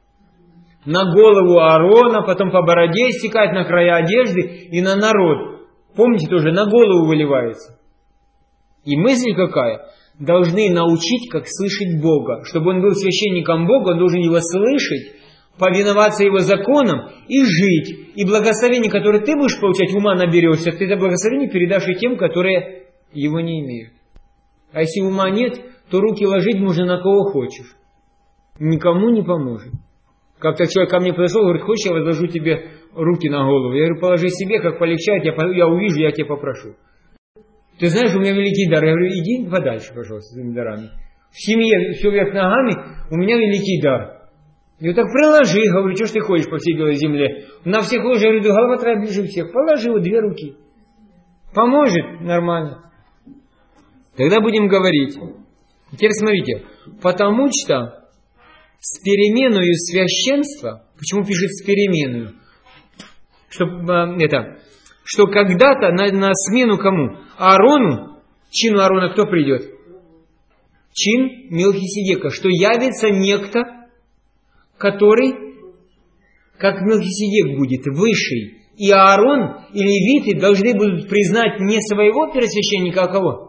На голову Аарона, потом по бороде стекает, на края одежды и на народ. Помните тоже, на голову выливается. И мысль какая? Должны научить, как слышать Бога. Чтобы он был священником Бога, он должен его слышать, повиноваться его законам и жить. И благословение, которое ты будешь получать, ума наберешься, ты это благословение передашь и тем, которые его не имеют. А если ума нет, то руки ложить можно на кого хочешь. Никому не поможет. Как-то человек ко мне подошел, говорит, хочешь, я возложу тебе руки на голову? Я говорю, положи себе, как полегчает, я, я увижу, я тебя попрошу. Ты знаешь, у меня великий дар. Я говорю, иди подальше, пожалуйста, с этими дарами. В семье все вверх ногами, у меня великий дар. Я говорю, так приложи, говорю, что ж ты ходишь по всей белой земле? На всех ложь, я говорю, голова твоя ближе всех. Положи вот две руки. Поможет? Нормально. Тогда будем говорить. Теперь смотрите. Потому что с переменою священства, почему пишет с переменою? Что, это, что когда-то на, на смену кому? Аарону, чину Аарона кто придет? Чин Мелхиседека. Что явится некто, который, как Мелхиседек будет, высший. И Аарон, и левиты должны будут признать не своего первосвященника, а кого?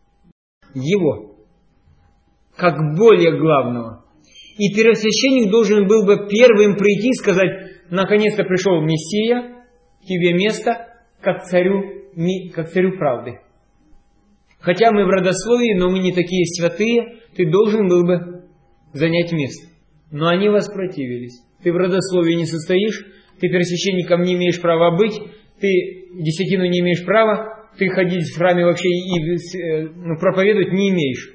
Его. Как более главного. И первосвященник должен был бы первым прийти и сказать, наконец-то пришел Мессия, тебе место, как царю, как царю правды. Хотя мы в родословии, но мы не такие святые, ты должен был бы занять место. Но они воспротивились. Ты в родословии не состоишь, ты первосвященником не имеешь права быть, ты десятину не имеешь права, ты ходить в храме вообще и ну, проповедовать не имеешь.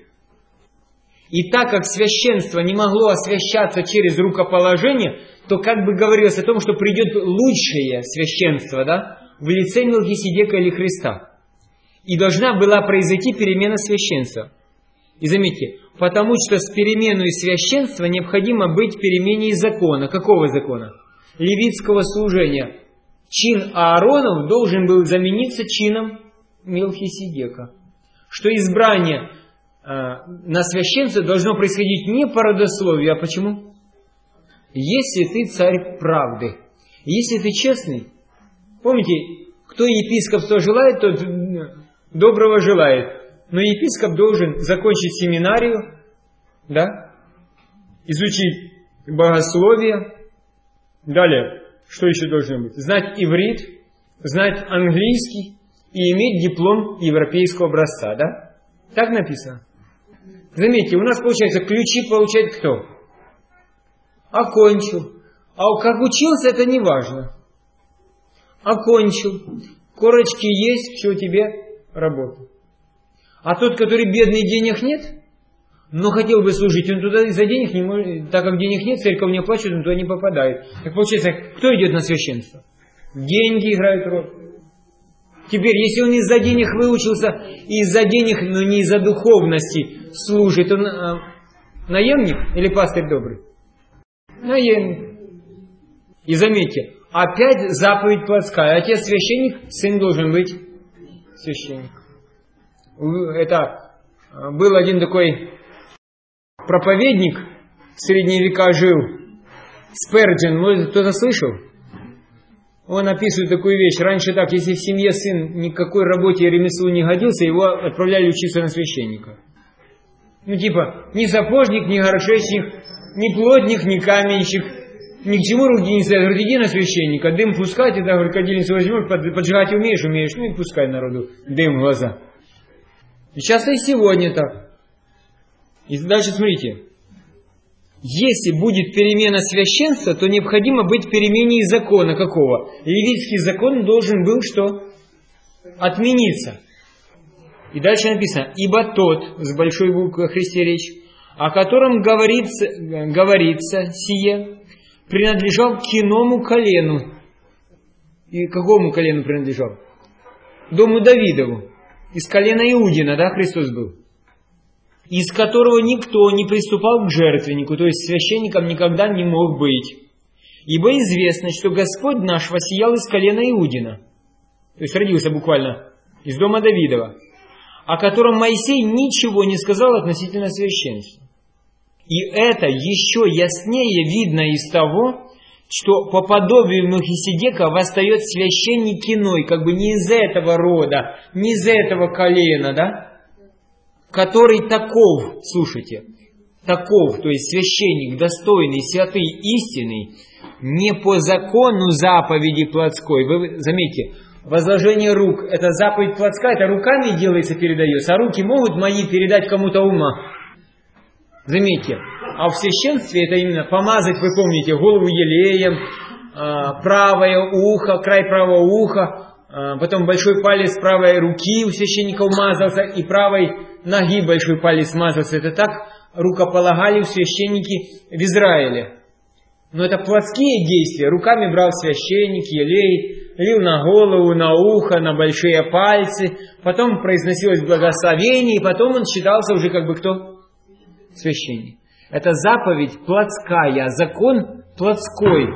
И так как священство не могло освящаться через рукоположение, то как бы говорилось о том, что придет лучшее священство, да, в лице Мелхиседека или Христа. И должна была произойти перемена священства. И заметьте, потому что с переменой священства необходимо быть перемене закона. Какого закона? Левитского служения. Чин Ааронов должен был замениться чином Мелхиседека. Что избрание э, на священство должно происходить не по родословию, а почему? Если ты царь правды, если ты честный, помните, кто епископство желает, тот доброго желает. Но епископ должен закончить семинарию, да, изучить богословие. Далее, что еще должно быть? Знать иврит, знать английский и иметь диплом европейского образца, да? Так написано. Заметьте, у нас получается, ключи получает кто? Окончил. А как учился, это не важно. Окончил. Корочки есть, что тебе работа. А тот, который бедный, денег нет, но хотел бы служить, он туда из-за денег не может, так как денег нет, церковь не оплачивает, он туда не попадает. Так получается, кто идет на священство? Деньги играют роль. Теперь, если он из-за денег выучился, и из-за денег, но не из-за духовности служит, он э, наемник или пастырь добрый? Наемник. И заметьте, опять заповедь плотская. Отец священник, сын должен быть священник. Это был один такой проповедник, в средние века жил, Сперджен, может, кто-то слышал? Он описывает такую вещь. Раньше так, если в семье сын никакой работе и ремеслу не годился, его отправляли учиться на священника. Ну типа, ни сапожник, ни горшечник, ни плотник, ни каменщик, ни к чему руки не стоят. Говорит, иди на священника, дым пускать, и так, говорит, кадильницу возьмешь, поджигать умеешь, умеешь, ну и пускай народу дым в глаза. И часто и сегодня так. И дальше смотрите. Если будет перемена священства, то необходимо быть перемене закона какого? Левитский закон должен был что? Отмениться. И дальше написано, ибо тот, с большой буквы о Христе речь, о котором говорится, говорится сие, принадлежал к иному колену. И к какому колену принадлежал? Дому Давидову. из колена Иудина, да, Христос был, из которого никто не приступал к жертвеннику, то есть священником никогда не мог быть. Ибо известно, что Господь наш воссиял из колена Иудина, то есть родился буквально из дома Давидова, о котором Моисей ничего не сказал относительно священства. И это еще яснее видно из того, что по подобию Мелхиседека восстает священник иной, как бы не из этого рода, не из этого колена, да? Который таков, слушайте, таков, то есть священник, достойный, святый, истинный, не по закону заповеди плотской. Вы заметьте, возложение рук, это заповедь плотская, это руками делается, передается, а руки могут мои передать кому-то ума. Заметьте, а в священстве это именно помазать, вы помните, голову елеем, правое ухо, край правого уха, потом большой палец правой руки у священника умазался, и правой ноги большой палец смазался. Это так рукополагали священники в Израиле. Но это плотские действия. Руками брал священник, елей, лил на голову, на ухо, на большие пальцы. Потом произносилось благословение, и потом он считался уже как бы кто? Священник. Это заповедь плотская, закон плотской,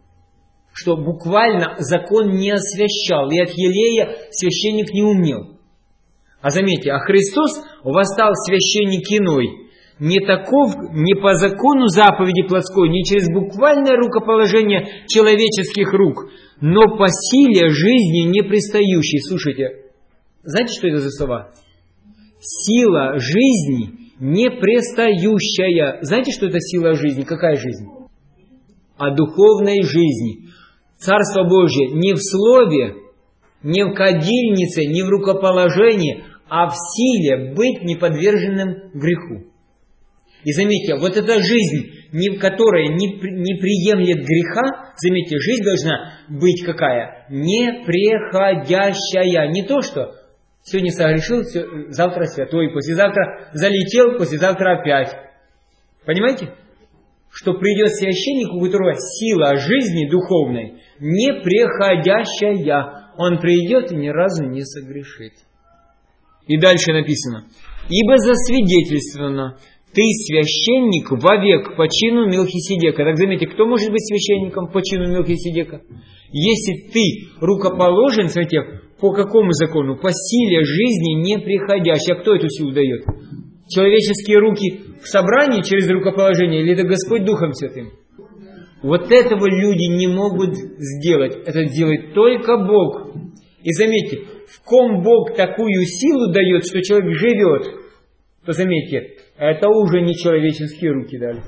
что буквально закон не освящал, и от елея священник не умел. А заметьте, а Христос восстал священник иной, не таков, не по закону заповеди плотской, не через буквальное рукоположение человеческих рук, но по силе жизни непристающей. Слушайте, знаете, что это за слова? Сила жизни непрестающая. Знаете, что это сила жизни? Какая жизнь? О духовной жизни. Царство Божье не в слове, не в кадильнице, не в рукоположении, а в силе быть неподверженным греху. И заметьте, вот эта жизнь, которая не, не приемлет греха, заметьте, жизнь должна быть какая? Непреходящая. Не то, что сегодня согрешил, завтра святой, послезавтра залетел, послезавтра опять. Понимаете? Что придет священник, у которого сила жизни духовной непреходящая. Он придет и ни разу не согрешит. И дальше написано. Ибо засвидетельствовано, ты священник вовек по чину Мелхиседека. Так заметьте, кто может быть священником по чину Мелхиседека? Если ты рукоположен, смотрите, по какому закону? По силе жизни неприходящей. А кто эту силу дает? Человеческие руки в собрании через рукоположение, или это Господь Духом Святым? Вот этого люди не могут сделать. Это делает только Бог. И заметьте, в ком Бог такую силу дает, что человек живет, то заметьте, это уже не человеческие руки дали.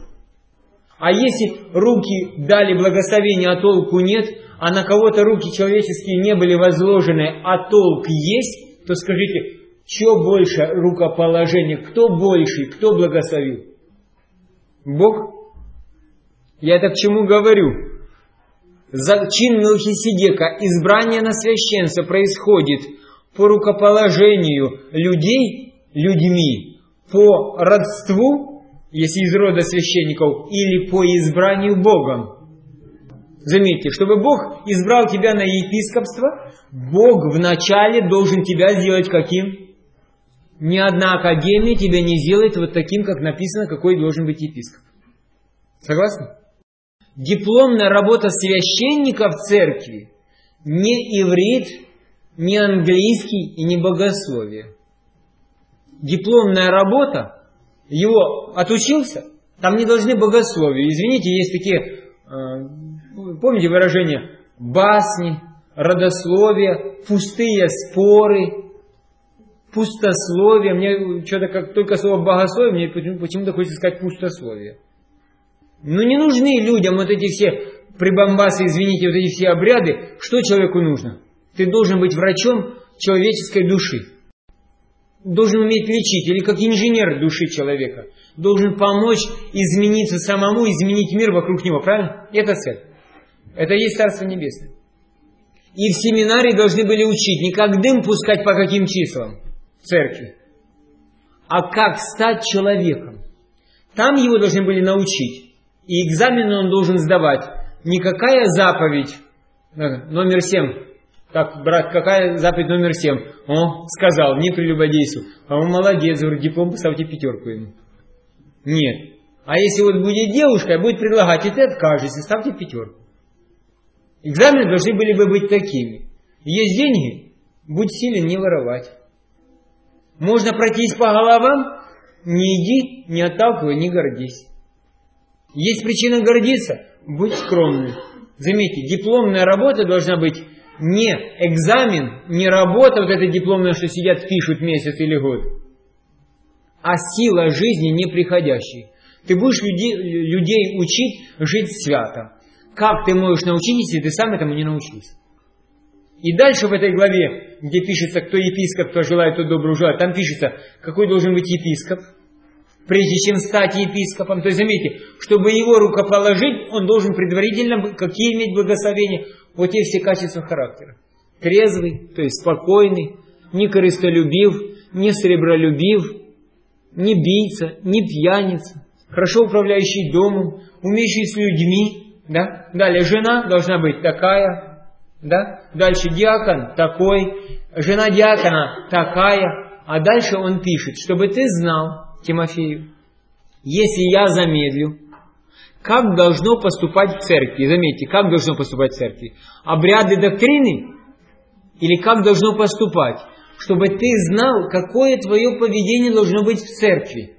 А если руки дали благословение, а толку нет, а на кого-то руки человеческие не были возложены, а толк есть, то скажите, что больше рукоположение, кто больше, кто благословил? Бог? Я это к чему говорю? За чин Мелхиседека, избрание на священство происходит по рукоположению людей, людьми, по родству, если из рода священников, или по избранию Богом. Заметьте, чтобы Бог избрал тебя на епископство, Бог вначале должен тебя сделать каким? Ни одна академия тебя не сделает вот таким, как написано, какой должен быть епископ. Согласны? Дипломная работа священника в церкви не иврит, не английский и не богословие. Дипломная работа, его отучился, там не должны богословие. Извините, есть такие, э, помните выражение, басни, родословие, пустые споры, пустословие. Мне что-то как только слово богословие, мне почему-то хочется сказать пустословие. Ну не нужны людям вот эти все прибамбасы, извините, вот эти все обряды. Что человеку нужно? Ты должен быть врачом человеческой души. Должен уметь лечить, или как инженер души человека. Должен помочь измениться самому, изменить мир вокруг него, правильно? Это цель. Это и есть Царство Небесное. И в семинарии должны были учить не как дым пускать по каким числам в церкви, а как стать человеком. Там его должны были научить. И экзамены он должен сдавать. Никакая заповедь, номер семь, Так, брат, какая заповедь номер семь? О, сказал, не прелюбодействуй. А он молодец, говорит, диплом поставьте пятерку ему. Нет. А если вот будет девушка, будет предлагать, и ты откажешься, ставьте пятерку. Экзамены должны были бы быть такими. Есть деньги, будь силен не воровать. Можно пройтись по головам, не иди, не отталкивай, не гордись. Есть причина гордиться, будь скромным. Заметьте, дипломная работа должна быть не экзамен, не работа, вот эта дипломная, что сидят, пишут месяц или год, а сила жизни неприходящей. Ты будешь людей, людей учить жить свято. Как ты можешь научить, если ты сам этому не научился? И дальше в этой главе, где пишется, кто епископ, кто желает, тот добру желает, там пишется, какой должен быть епископ, прежде чем стать епископом. То есть, заметьте, чтобы его рукоположить, он должен предварительно какие иметь благословения? Вот те все качества характера. Трезвый, то есть спокойный, не корыстолюбив, не сребролюбив, не бийца, не пьяница, хорошо управляющий домом, умеющий с людьми. Да? Далее, жена должна быть такая. Да? Дальше диакон такой, жена диакона такая. А дальше он пишет, чтобы ты знал, Тимофею, если я замедлю, как должно поступать в церкви. Заметьте, как должно поступать в церкви? Обряды доктрины? Или как должно поступать? Чтобы ты знал, какое твое поведение должно быть в церкви.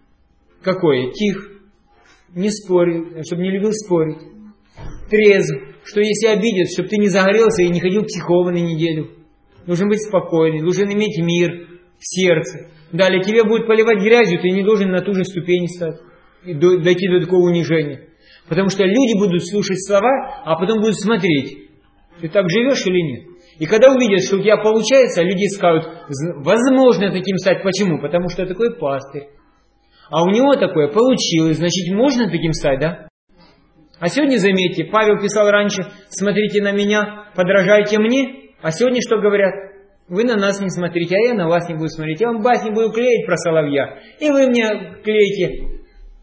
Какое? Тих. Не спорил, чтобы не любил спорить. Трезв. Что если обидят, чтобы ты не загорелся и не ходил психованный неделю. Должен быть спокойный, должен иметь мир в сердце. Далее тебе будут поливать грязью, ты не должен на ту же ступень стать. И дойти до такого унижения. Потому что люди будут слушать слова, а потом будут смотреть, ты так живешь или нет. И когда увидят, что у тебя получается, люди скажут, возможно таким стать. Почему? Потому что такой пастырь. А у него такое получилось, значит можно таким стать, да? А сегодня, заметьте, Павел писал раньше, смотрите на меня, подражайте мне. А сегодня что говорят? Вы на нас не смотрите, а я на вас не буду смотреть. Я вам басни буду клеить про соловья. И вы мне клеите.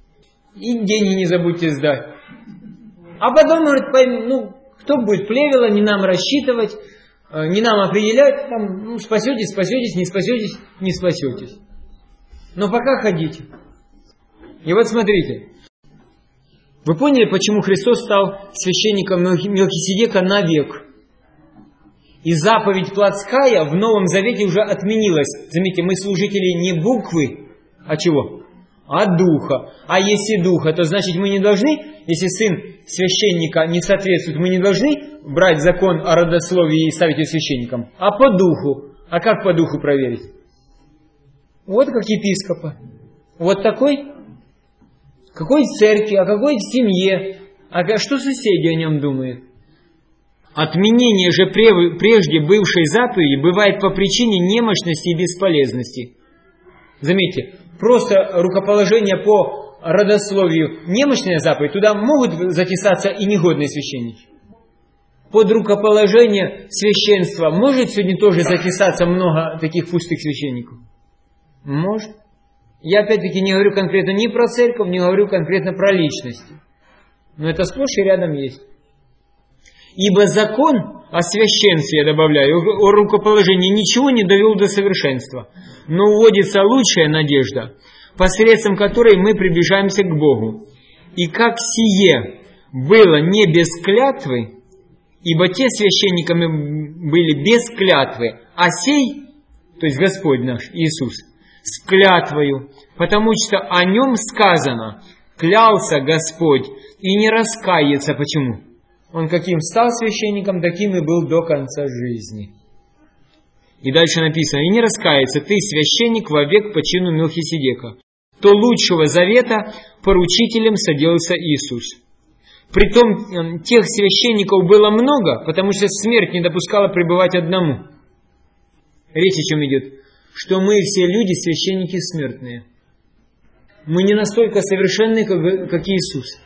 И деньги не забудьте сдать. А потом, говорит, ну, кто будет плевело, не нам рассчитывать, не нам определять, там, ну, спасетесь, спасетесь, не спасетесь, не спасетесь. Но пока ходите. И вот смотрите. Вы поняли, почему Христос стал священником Мелхиседека навек? И заповедь плотская в Новом Завете уже отменилась. Заметьте, мы служители не буквы, а чего? А духа. А если духа, то значит мы не должны, если сын священника не соответствует, мы не должны брать закон о родословии и ставить его священником, а по духу. А как по духу проверить? Вот как епископа. Вот такой. Какой в церкви, а какой в семье. А что соседи о нем думают? Отменение же прежде бывшей заповеди бывает по причине немощности и бесполезности. Заметьте, просто рукоположение по родословию немощная заповедь, туда могут затесаться и негодные священники. Под рукоположение священства может сегодня тоже затесаться много таких пустых священников? Может. Я опять-таки не говорю конкретно ни про церковь, не говорю конкретно про личности. Но это сплошь и рядом есть. Ибо закон о священстве, я добавляю, о рукоположении ничего не довел до совершенства, но уводится лучшая надежда, посредством которой мы приближаемся к Богу. И как сие было не без клятвы, ибо те священниками были без клятвы, а сей, то есть Господь наш Иисус, с клятвою, потому что о нем сказано, клялся Господь и не раскается. Почему? Он каким стал священником, таким и был до конца жизни. И дальше написано, и не раскается, ты священник вовек по чину Мелхиседека, то лучшего завета поручителем соделался Иисус. Притом тех священников было много, потому что смерть не допускала пребывать одному. Речь о чем идет? Что мы все люди, священники смертные. Мы не настолько совершенны, как, как Иисус.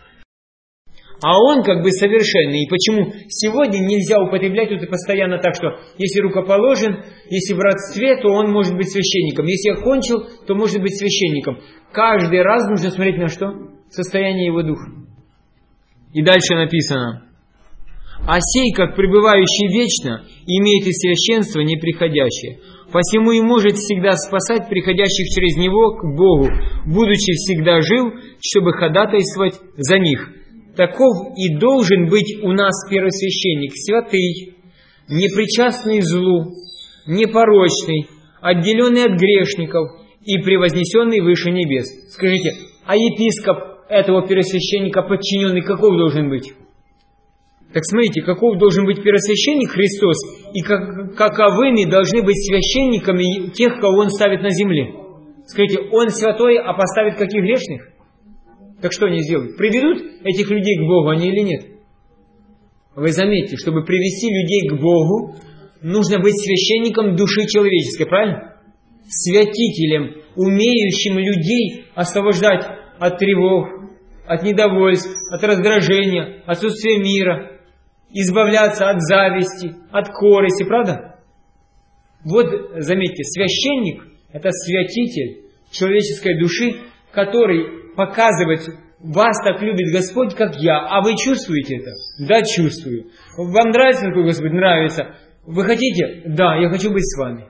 А Он как бы совершенный. И почему сегодня нельзя употреблять это постоянно так, что если рукоположен, если в родстве, то он может быть священником. Если окончил, то может быть священником. Каждый раз нужно смотреть на что? Состояние его духа. И дальше написано. А сей, как пребывающий вечно, имеет и священство неприходящее. Посему и может всегда спасать приходящих через него к Богу, будучи всегда жив, чтобы ходатайствовать за них. Таков и должен быть у нас первосвященник, святый, непричастный злу, непорочный, отделенный от грешников и превознесенный выше небес. Скажите, а епископ этого первосвященника, подчиненный, каков должен быть? Так смотрите, каков должен быть первосвященник Христос, и как, каковыми должны быть священниками тех, кого Он ставит на земле. Скажите, Он святой, а поставит каких грешных? Так что они сделают? Приведут этих людей к Богу, они или нет? Вы заметьте, чтобы привести людей к Богу, нужно быть священником души человеческой, правильно? Святителем, умеющим людей освобождать от тревог, от недовольств, от раздражения, отсутствия мира, избавляться от зависти, от корысти, правда? Вот, заметьте, священник – это святитель человеческой души, который показывает, вас так любит Господь, как я, а вы чувствуете это? Да, чувствую. Вам нравится такой Господь? Нравится. Вы хотите? Да, я хочу быть с вами.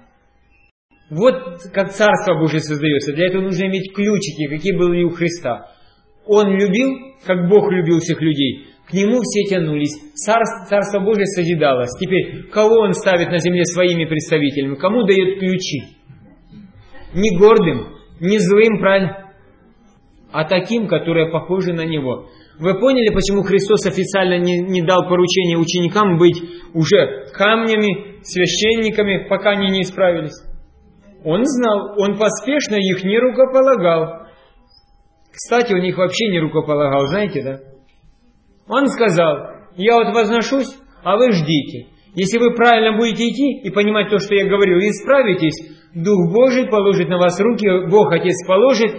Вот как Царство Божие создается. Для этого нужно иметь ключики, какие были у Христа. Он любил, как Бог любил всех людей. К Нему все тянулись. Царство, Царство Божие созидалось. Теперь, кого Он ставит на земле своими представителями? Кому дает ключи? Не гордым, не злым, правильно? А таким, которые похожи на Него. Вы поняли, почему Христос официально не, не дал поручения ученикам быть уже камнями, священниками, пока они не исправились? Он знал, Он поспешно их не рукополагал. Кстати, он их вообще не рукополагал, знаете, да? Он сказал, я вот возношусь, а вы ждите. Если вы правильно будете идти и понимать то, что я говорю, и исправитесь, Дух Божий положит на вас руки, Бог Отец положит,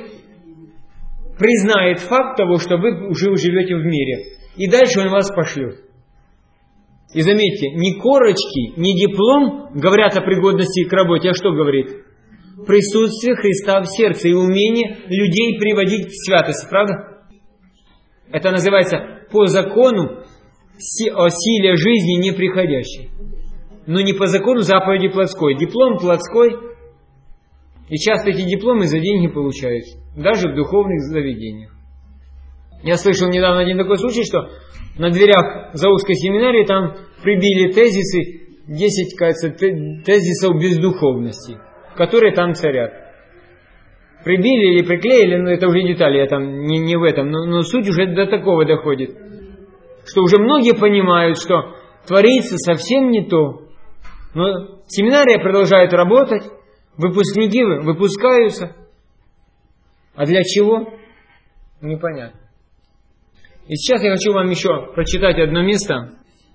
признает факт того, что вы уже живете в мире. И дальше Он вас пошлет. И заметьте, ни корочки, ни диплом говорят о пригодности к работе, а что говорит? Присутствие Христа в сердце и умение людей приводить в святость, правда? Это называется по закону о силе жизни неприходящей. Но не по закону заповеди плотской. Диплом плотской. И часто эти дипломы за деньги получаются. Даже в духовных заведениях. Я слышал недавно один такой случай, что на дверях Заузской семинарии там прибили тезисы, десять, кажется, тезисов бездуховности, которые там царят. Прибили или приклеили, но это уже детали, я там не, не в этом, но, но суть уже до такого доходит, что уже многие понимают, что творится совсем не то. Но семинария продолжает работать, выпускники выпускаются. А для чего? Непонятно. И сейчас я хочу вам еще прочитать одно место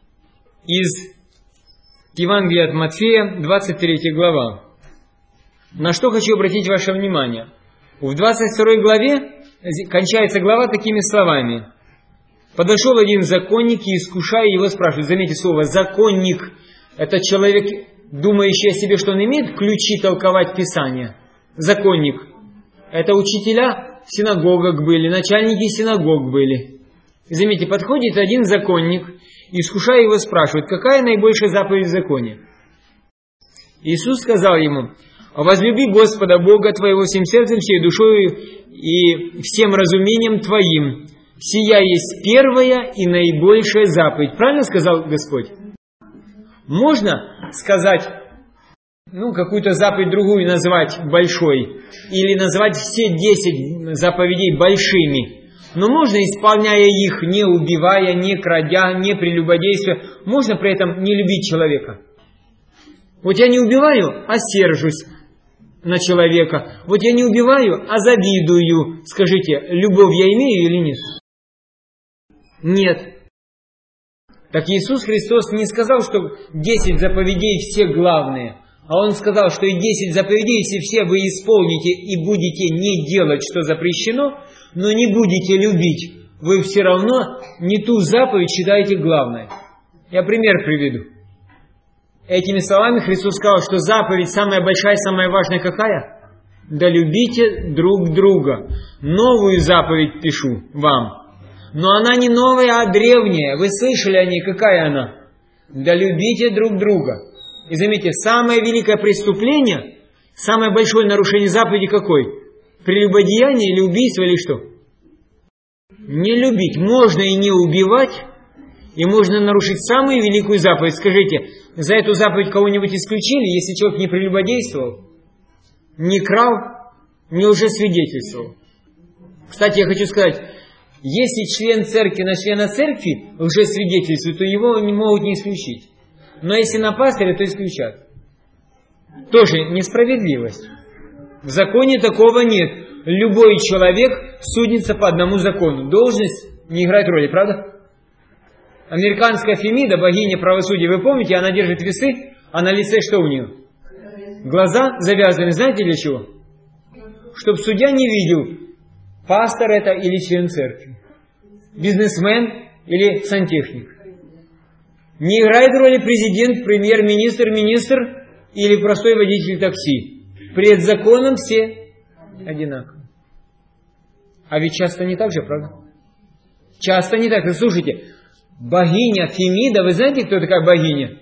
из Евангелия от Матфея, двадцать третья глава. На что хочу обратить ваше внимание. В двадцать второй главе кончается глава такими словами. Подошел один законник и, искушая его, спрашивает. Заметьте слово «законник». Это человек, думающий о себе, что он имеет ключи толковать Писание. Законник. Это учителя в синагогах были, начальники синагог были. И заметьте, подходит один законник, искушая его, спрашивает, какая наибольшая заповедь в законе? Иисус сказал ему: возлюби Господа Бога твоего всем сердцем, всей душою и всем разумением твоим. Сия есть первая и наибольшая заповедь. Правильно сказал Господь? Можно сказать, ну, какую-то заповедь другую назвать большой, или назвать все десять заповедей большими. Но можно, исполняя их, не убивая, не крадя, не прелюбодействуя, можно при этом не любить человека. Вот я не убиваю, а сержусь на человека. Вот я не убиваю, а завидую. Скажите, любовь я имею или нет? Нет. Так Иисус Христос не сказал, что десять заповедей все главные, а Он сказал, что и десять заповедей, если все вы исполните и будете не делать, что запрещено, но не будете любить, вы все равно не ту заповедь считаете главной. Я пример приведу. Этими словами Христос сказал, что заповедь самая большая, самая важная какая? Да любите друг друга. Новую заповедь пишу вам. Но она не новая, а древняя. Вы слышали о ней? Какая она? Да любите друг друга. И заметьте, самое великое преступление, самое большое нарушение заповеди какой? Прелюбодеяние или убийство или что? Не любить. Можно и не убивать, и можно нарушить самую великую заповедь. Скажите, за эту заповедь кого-нибудь исключили, если человек не прелюбодействовал, не крал, не лжесвидетельствовал? Кстати, я хочу сказать, если член церкви на члена церкви лжесвидетельствует, то его не могут не исключить. Но если на пастыря, то исключат. Тоже несправедливость. В законе такого нет. Любой человек судится по одному закону. Должность не играет роли, правда? Американская Фемида, богиня правосудия, вы помните, она держит весы, а на лице что у нее? Глаза завязаны, знаете для чего? Чтобы судья не видел, пастор это или член церкви, бизнесмен или сантехник. Не играет роли президент, премьер-министр, министр или простой водитель такси. Пред законом все одинаковы. А ведь часто не так же, правда? Часто не так. И слушайте, богиня Фемида, вы знаете, кто такая богиня?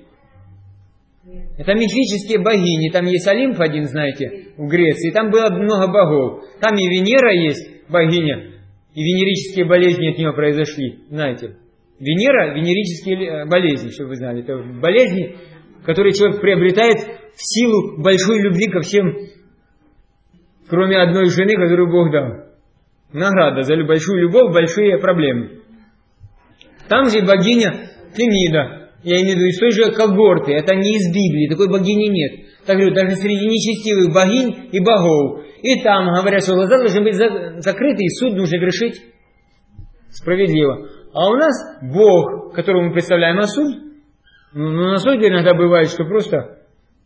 Это мифические богини. Там есть Олимп один, знаете, в Греции. Там было много богов. Там и Венера есть, богиня. И венерические болезни от нее произошли. Знаете, Венера, венерические болезни, чтобы вы знали. Это болезни, которые человек приобретает в силу большой любви ко всем, кроме одной жены, которую Бог дал. Награда за большую любовь, большие проблемы. Там же богиня Фемида. Я имею в виду из той же когорты. Это не из Библии. Такой богини нет. Так говорю, даже среди нечестивых богинь и богов. И там говорят, что глаза должны быть закрыты, и суд нужно вершить справедливо. А у нас Бог, которому мы представляем, а суд, ну, на самом деле иногда бывает, что просто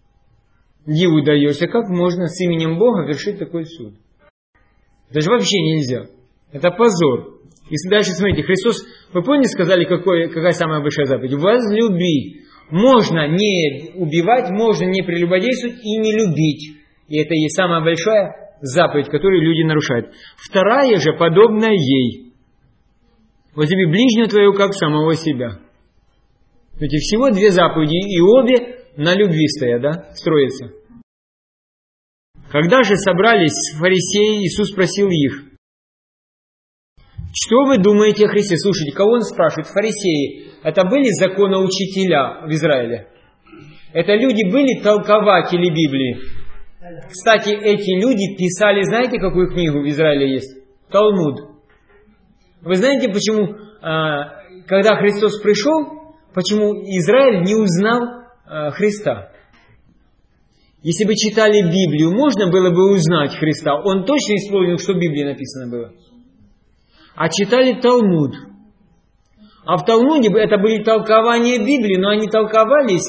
диву даешься. Как можно с именем Бога вершить такой суд? Даже вообще нельзя. Это позор. Если дальше смотрите, Христос, вы помните, сказали, какой, какая самая большая заповедь? Возлюби. Можно не убивать, можно не прелюбодействовать и не любить. И это и есть самая большая заповедь, которую люди нарушают. Вторая же, подобная ей. Возлюби ближнего твоего, как самого себя. Эти всего две заповеди, и обе на любви стоят, да, строятся. Когда же собрались фарисеи, Иисус спросил их: что вы думаете о Христе? Слушайте, кого он спрашивает? Фарисеи. Это были законоучителя в Израиле. Это люди были толкователи Библии. Кстати, эти люди писали, знаете, какую книгу в Израиле есть? Талмуд. Вы знаете, почему, когда Христос пришел, почему Израиль не узнал Христа? Если бы читали Библию, можно было бы узнать Христа. Он точно исполнил, что в Библии написано было. А читали Талмуд. А в Талмуде это были толкования Библии, но они толковались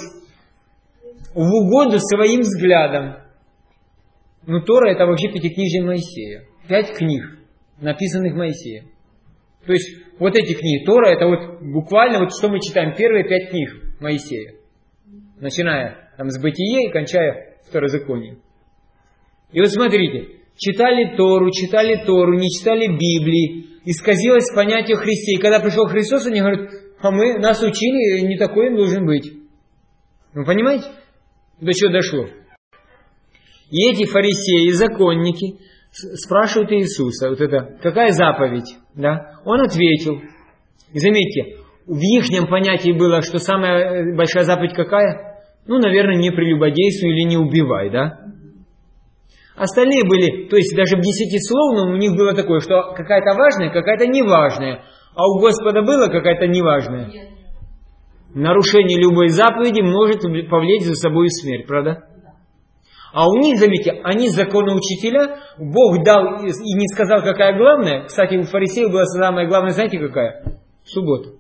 в угоду своим взглядам. Но Тора это вообще пятикнижие Моисея. Пять книг, написанных Моисеем. То есть вот эти книги Тора, это вот буквально вот что мы читаем, первые пять книг Моисея. Начиная там с Бытия и кончая Второзаконием. И вот смотрите, читали Тору, читали Тору, не читали Библии. Исказилось понятие о Христе. И когда пришел Христос, они говорят: а мы, нас учили, не такой он должен быть. Вы понимаете, до чего дошло? И эти фарисеи, законники, спрашивают Иисуса, вот это, какая заповедь? Да? Он ответил. И заметьте, в ихнем понятии было, что самая большая заповедь какая? Ну, наверное, не прелюбодействуй или не убивай, да? Остальные были, то есть даже в десятисловном у них было такое, что какая-то важная, какая-то неважная. А у Господа было какая-то неважная. Нарушение любой заповеди может повлечь за собой смерть, правда? А у них, заметьте, они законоучителя, Бог дал и не сказал, какая главная. Кстати, у фарисеев была самая главная, знаете, какая? Суббота.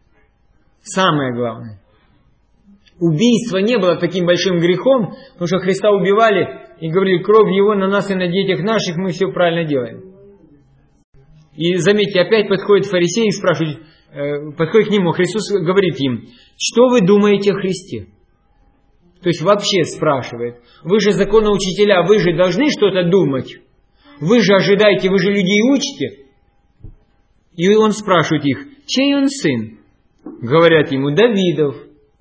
Самое главное. Убийство не было таким большим грехом, потому что Христа убивали и говорили: кровь Его на нас и на детях наших, мы все правильно делаем. И заметьте, опять подходит фарисей и спрашивает, э, подходит к нему, Христос говорит им: что вы думаете о Христе? То есть вообще спрашивает. Вы же законоучителя, вы же должны что-то думать. Вы же ожидаете, вы же людей учите. И он спрашивает их, чей он сын? Говорят ему, Давидов.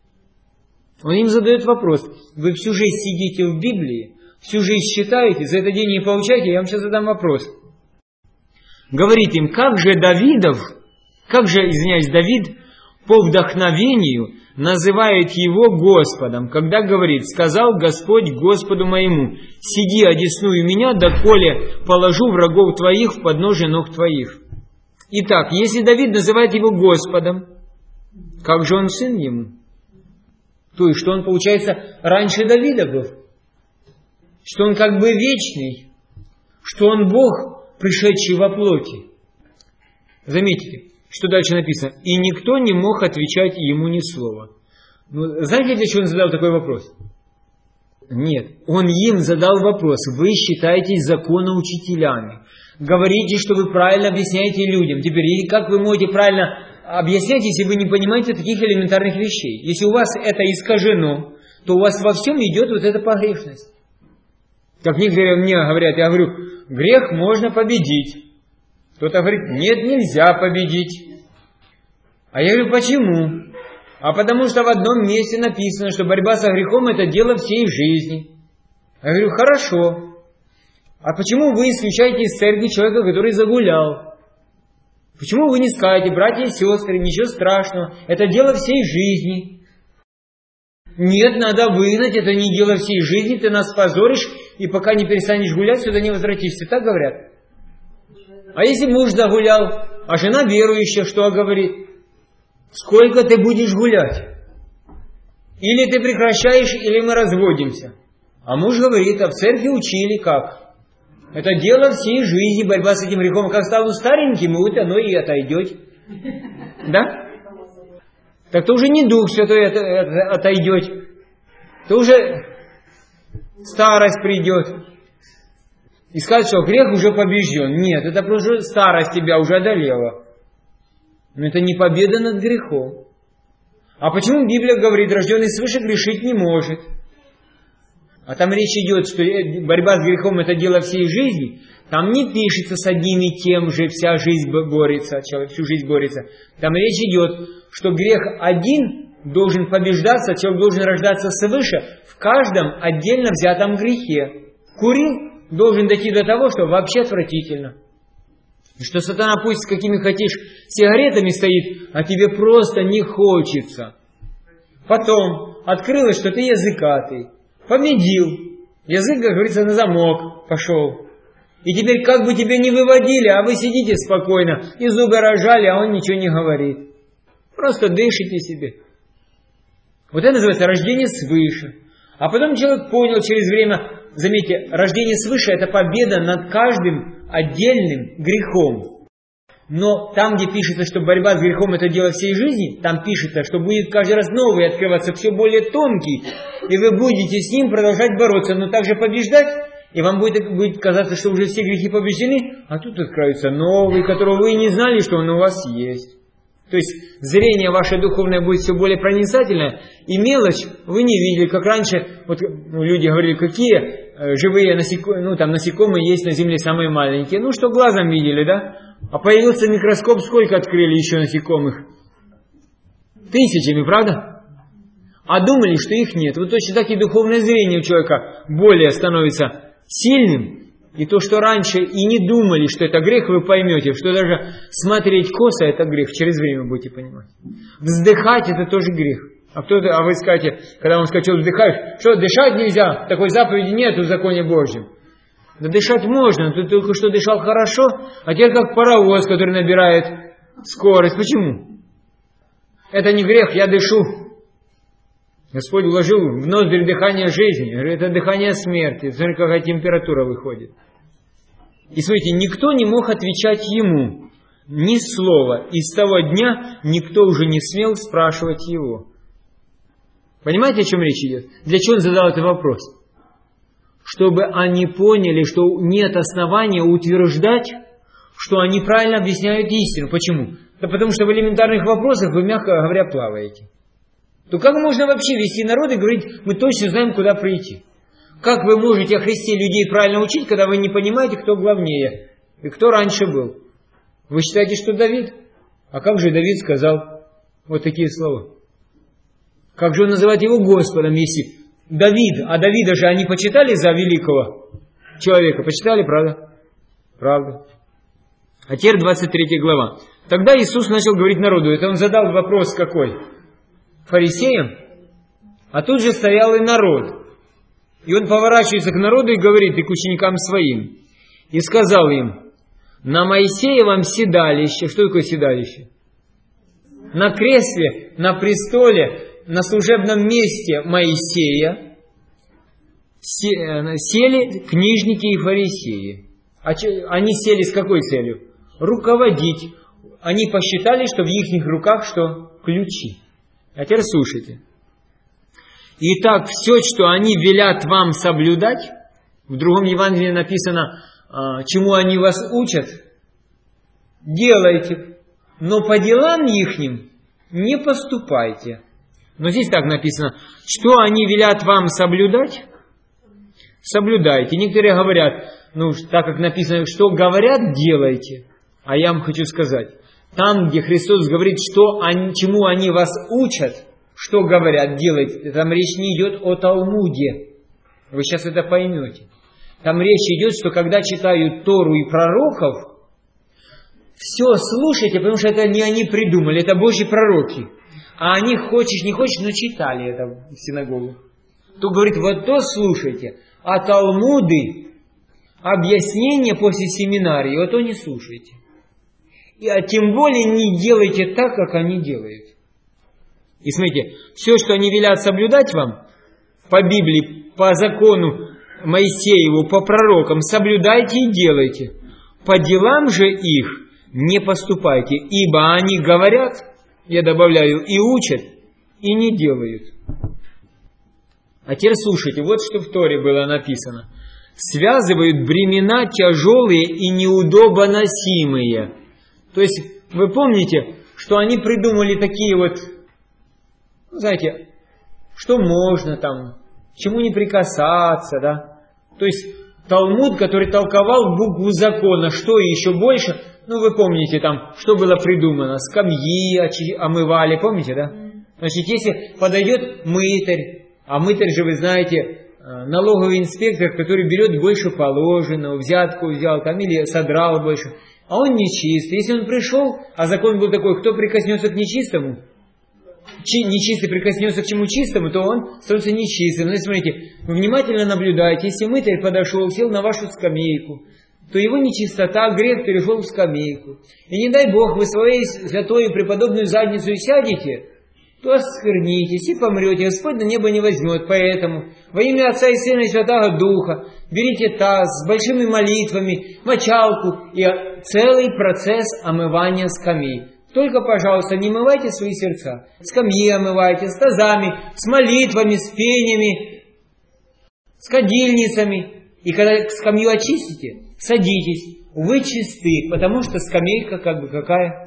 Он им задает вопрос, вы всю жизнь сидите в Библии, всю жизнь читаете, за этот день не получаете, я вам сейчас задам вопрос. Говорит им, как же Давидов, как же, извиняюсь, Давид по вдохновению называет его Господом, когда говорит, сказал Господь Господу моему, сиди одесную меня, доколе положу врагов твоих в подножие ног твоих. Итак, если Давид называет его Господом, как же он сын ему? То есть, что он, получается, раньше Давида был? Что он как бы вечный? Что он Бог, пришедший во плоти? Заметьте, что дальше написано. И никто не мог отвечать ему ни слова. Ну, знаете, для чего он задал такой вопрос? Нет, он им задал вопрос. Вы считаетесь законоучителями. Говорите, что вы правильно объясняете людям. Теперь, или как вы можете правильно объяснять, если вы не понимаете таких элементарных вещей? Если у вас это искажено, то у вас во всем идет вот эта погрешность. Как некоторые мне говорят, я говорю, грех можно победить. Кто-то говорит, нет, нельзя победить. А я говорю, почему? А потому что в одном месте написано, что борьба со грехом это дело всей жизни. Я говорю, хорошо. А почему вы исключаете из церкви человека, который загулял? Почему вы не скажете, братья и сестры, ничего страшного, это дело всей жизни? Нет, надо выгнать, это не дело всей жизни, ты нас позоришь, и пока не перестанешь гулять, сюда не возвратишься. Так говорят. А если муж загулял, а жена верующая, что говорит? Сколько ты будешь гулять? Или ты прекращаешь, или мы разводимся. А муж говорит, а в церкви учили как? Это дело всей жизни, борьба с этим грехом. Как стану стареньким, вот оно и отойдет. Да? Так то уже не Дух Святой отойдет. То уже старость придет. И сказать, что грех уже побежден. Нет, это просто старость тебя уже одолела. Но это не победа над грехом. А почему Библия говорит, рожденный свыше грешить не может? А там речь идет, что борьба с грехом это дело всей жизни. Там не пишется с одним и тем же, вся жизнь борется, человек всю жизнь борется. Там речь идет, что грех один должен побеждаться, человек должен рождаться свыше в каждом отдельно взятом грехе. Курил должен дойти до того, что вообще отвратительно. И что сатана пусть с какими хотишь сигаретами стоит, а тебе просто не хочется. Потом открылось, что ты языкатый. Победил. Язык, как говорится, на замок пошел. И теперь как бы тебя не выводили, а вы сидите спокойно, и зубы рожали, а он ничего не говорит. Просто дышите себе. Вот это называется рождение свыше. А потом человек понял через время, заметьте, рождение свыше это победа над каждым отдельным грехом. Но там, где пишется, что борьба с грехом это дело всей жизни, там пишется, что будет каждый раз новый открываться, все более тонкий, и вы будете с ним продолжать бороться, но также побеждать, и вам будет, будет казаться, что уже все грехи побеждены, а тут откроется новый, которого вы и не знали, что он у вас есть. То есть зрение ваше духовное будет все более проницательное, и мелочь вы не видели, как раньше, вот ну, люди говорили, какие живые насекомые, ну там насекомые есть на земле самые маленькие, ну что глазом видели, да? А появился микроскоп, сколько открыли еще насекомых? Тысячами, правда? А думали, что их нет. Вот точно так и духовное зрение у человека более становится сильным. И то, что раньше и не думали, что это грех, вы поймете, что даже смотреть косо это грех, через время будете понимать. Вздыхать это тоже грех. А, кто а вы скажете, когда он скажет, что вздыхаешь, что дышать нельзя, такой заповеди нет в законе Божьем. Да дышать можно, ты только что дышал хорошо, а теперь как паровоз, который набирает скорость. Почему? Это не грех, я дышу. Господь вложил в ноздри дыхание жизни. Это дыхание смерти. Смотри, какая температура выходит. И смотрите, никто не мог отвечать ему ни слова. И с того дня никто уже не смел спрашивать его. Понимаете, о чем речь идет? Для чего он задал этот вопрос? Чтобы они поняли, что нет основания утверждать, что они правильно объясняют истину. Почему? Да потому что в элементарных вопросах вы, мягко говоря, плаваете. То как можно вообще вести народ и говорить, мы точно знаем, куда прийти? Как вы можете о Христе людей правильно учить, когда вы не понимаете, кто главнее и кто раньше был? Вы считаете, что Давид? А как же Давид сказал вот такие слова? Как же он называет его Господом, если Давид, а Давида же они почитали за великого человека? Почитали, правда? Правда. А теперь двадцать третья глава. Тогда Иисус начал говорить народу. Это он задал вопрос какой? Фарисеям? А тут же стоял и народ. И он поворачивается к народу и говорит, и к ученикам своим. И сказал им, на Моисеевом седалище. Что такое седалище? На кресле, на престоле, на служебном месте Моисея сели книжники и фарисеи. Они сели с какой целью? Руководить. Они посчитали, что в их руках что? Ключи. А теперь слушайте. Итак, все, что они велят вам соблюдать, в другом Евангелии написано, чему они вас учат, делайте, но по делам ихним не поступайте. Но здесь так написано, что они велят вам соблюдать, соблюдайте. Некоторые говорят, ну, так как написано, что говорят, делайте. А я вам хочу сказать, там, где Христос говорит, что они, чему они вас учат, что говорят, делайте, там речь не идет о Талмуде. Вы сейчас это поймете. Там речь идет, что когда читают Тору и пророков, все слушайте, потому что это не они придумали, это Божьи пророки. А они, хочешь не хочешь, но читали это в синагогу. То говорит, вот то слушайте, а Талмуды, объяснения после семинарии, вот то не слушайте. И, а тем более не делайте так, как они делают. И смотрите, все, что они велят соблюдать вам, по Библии, по закону Моисееву, по пророкам, соблюдайте и делайте. По делам же их не поступайте, ибо они говорят, я добавляю, и учат, и не делают. А теперь слушайте, вот что в Торе было написано. Связывают бремена тяжелые и неудобоносимые. То есть, вы помните, что они придумали такие вот, знаете, что можно там, к чему не прикасаться, да? То есть, Талмуд, который толковал букву закона, что и еще больше, ну вы помните там, что было придумано, скамьи омывали, помните, да? Значит, если подойдет мытарь, а мытарь же, вы знаете, налоговый инспектор, который берет больше положенного, взятку взял там или содрал больше, а он нечистый. Если он пришел, а закон был такой, кто прикоснется к нечистому, нечистый прикоснется к чему чистому, то он становится нечистым. Ну, смотрите, вы внимательно наблюдайте, если мытарь подошел, сел на вашу скамейку, то его нечистота, грех перешел в скамейку. И не дай Бог, вы своей святой и преподобную задницу сядете, то осквернитесь и помрете. Господь на небо не возьмет. Поэтому во имя Отца и Сына и Святого Духа берите таз с большими молитвами, мочалку и целый процесс омывания скамей. Только, пожалуйста, не омывайте свои сердца. Скамьи омывайте с тазами, с молитвами, с пениями, с кадильницами. И когда скамью очистите, садитесь. Вы чисты, потому что скамейка как бы какая?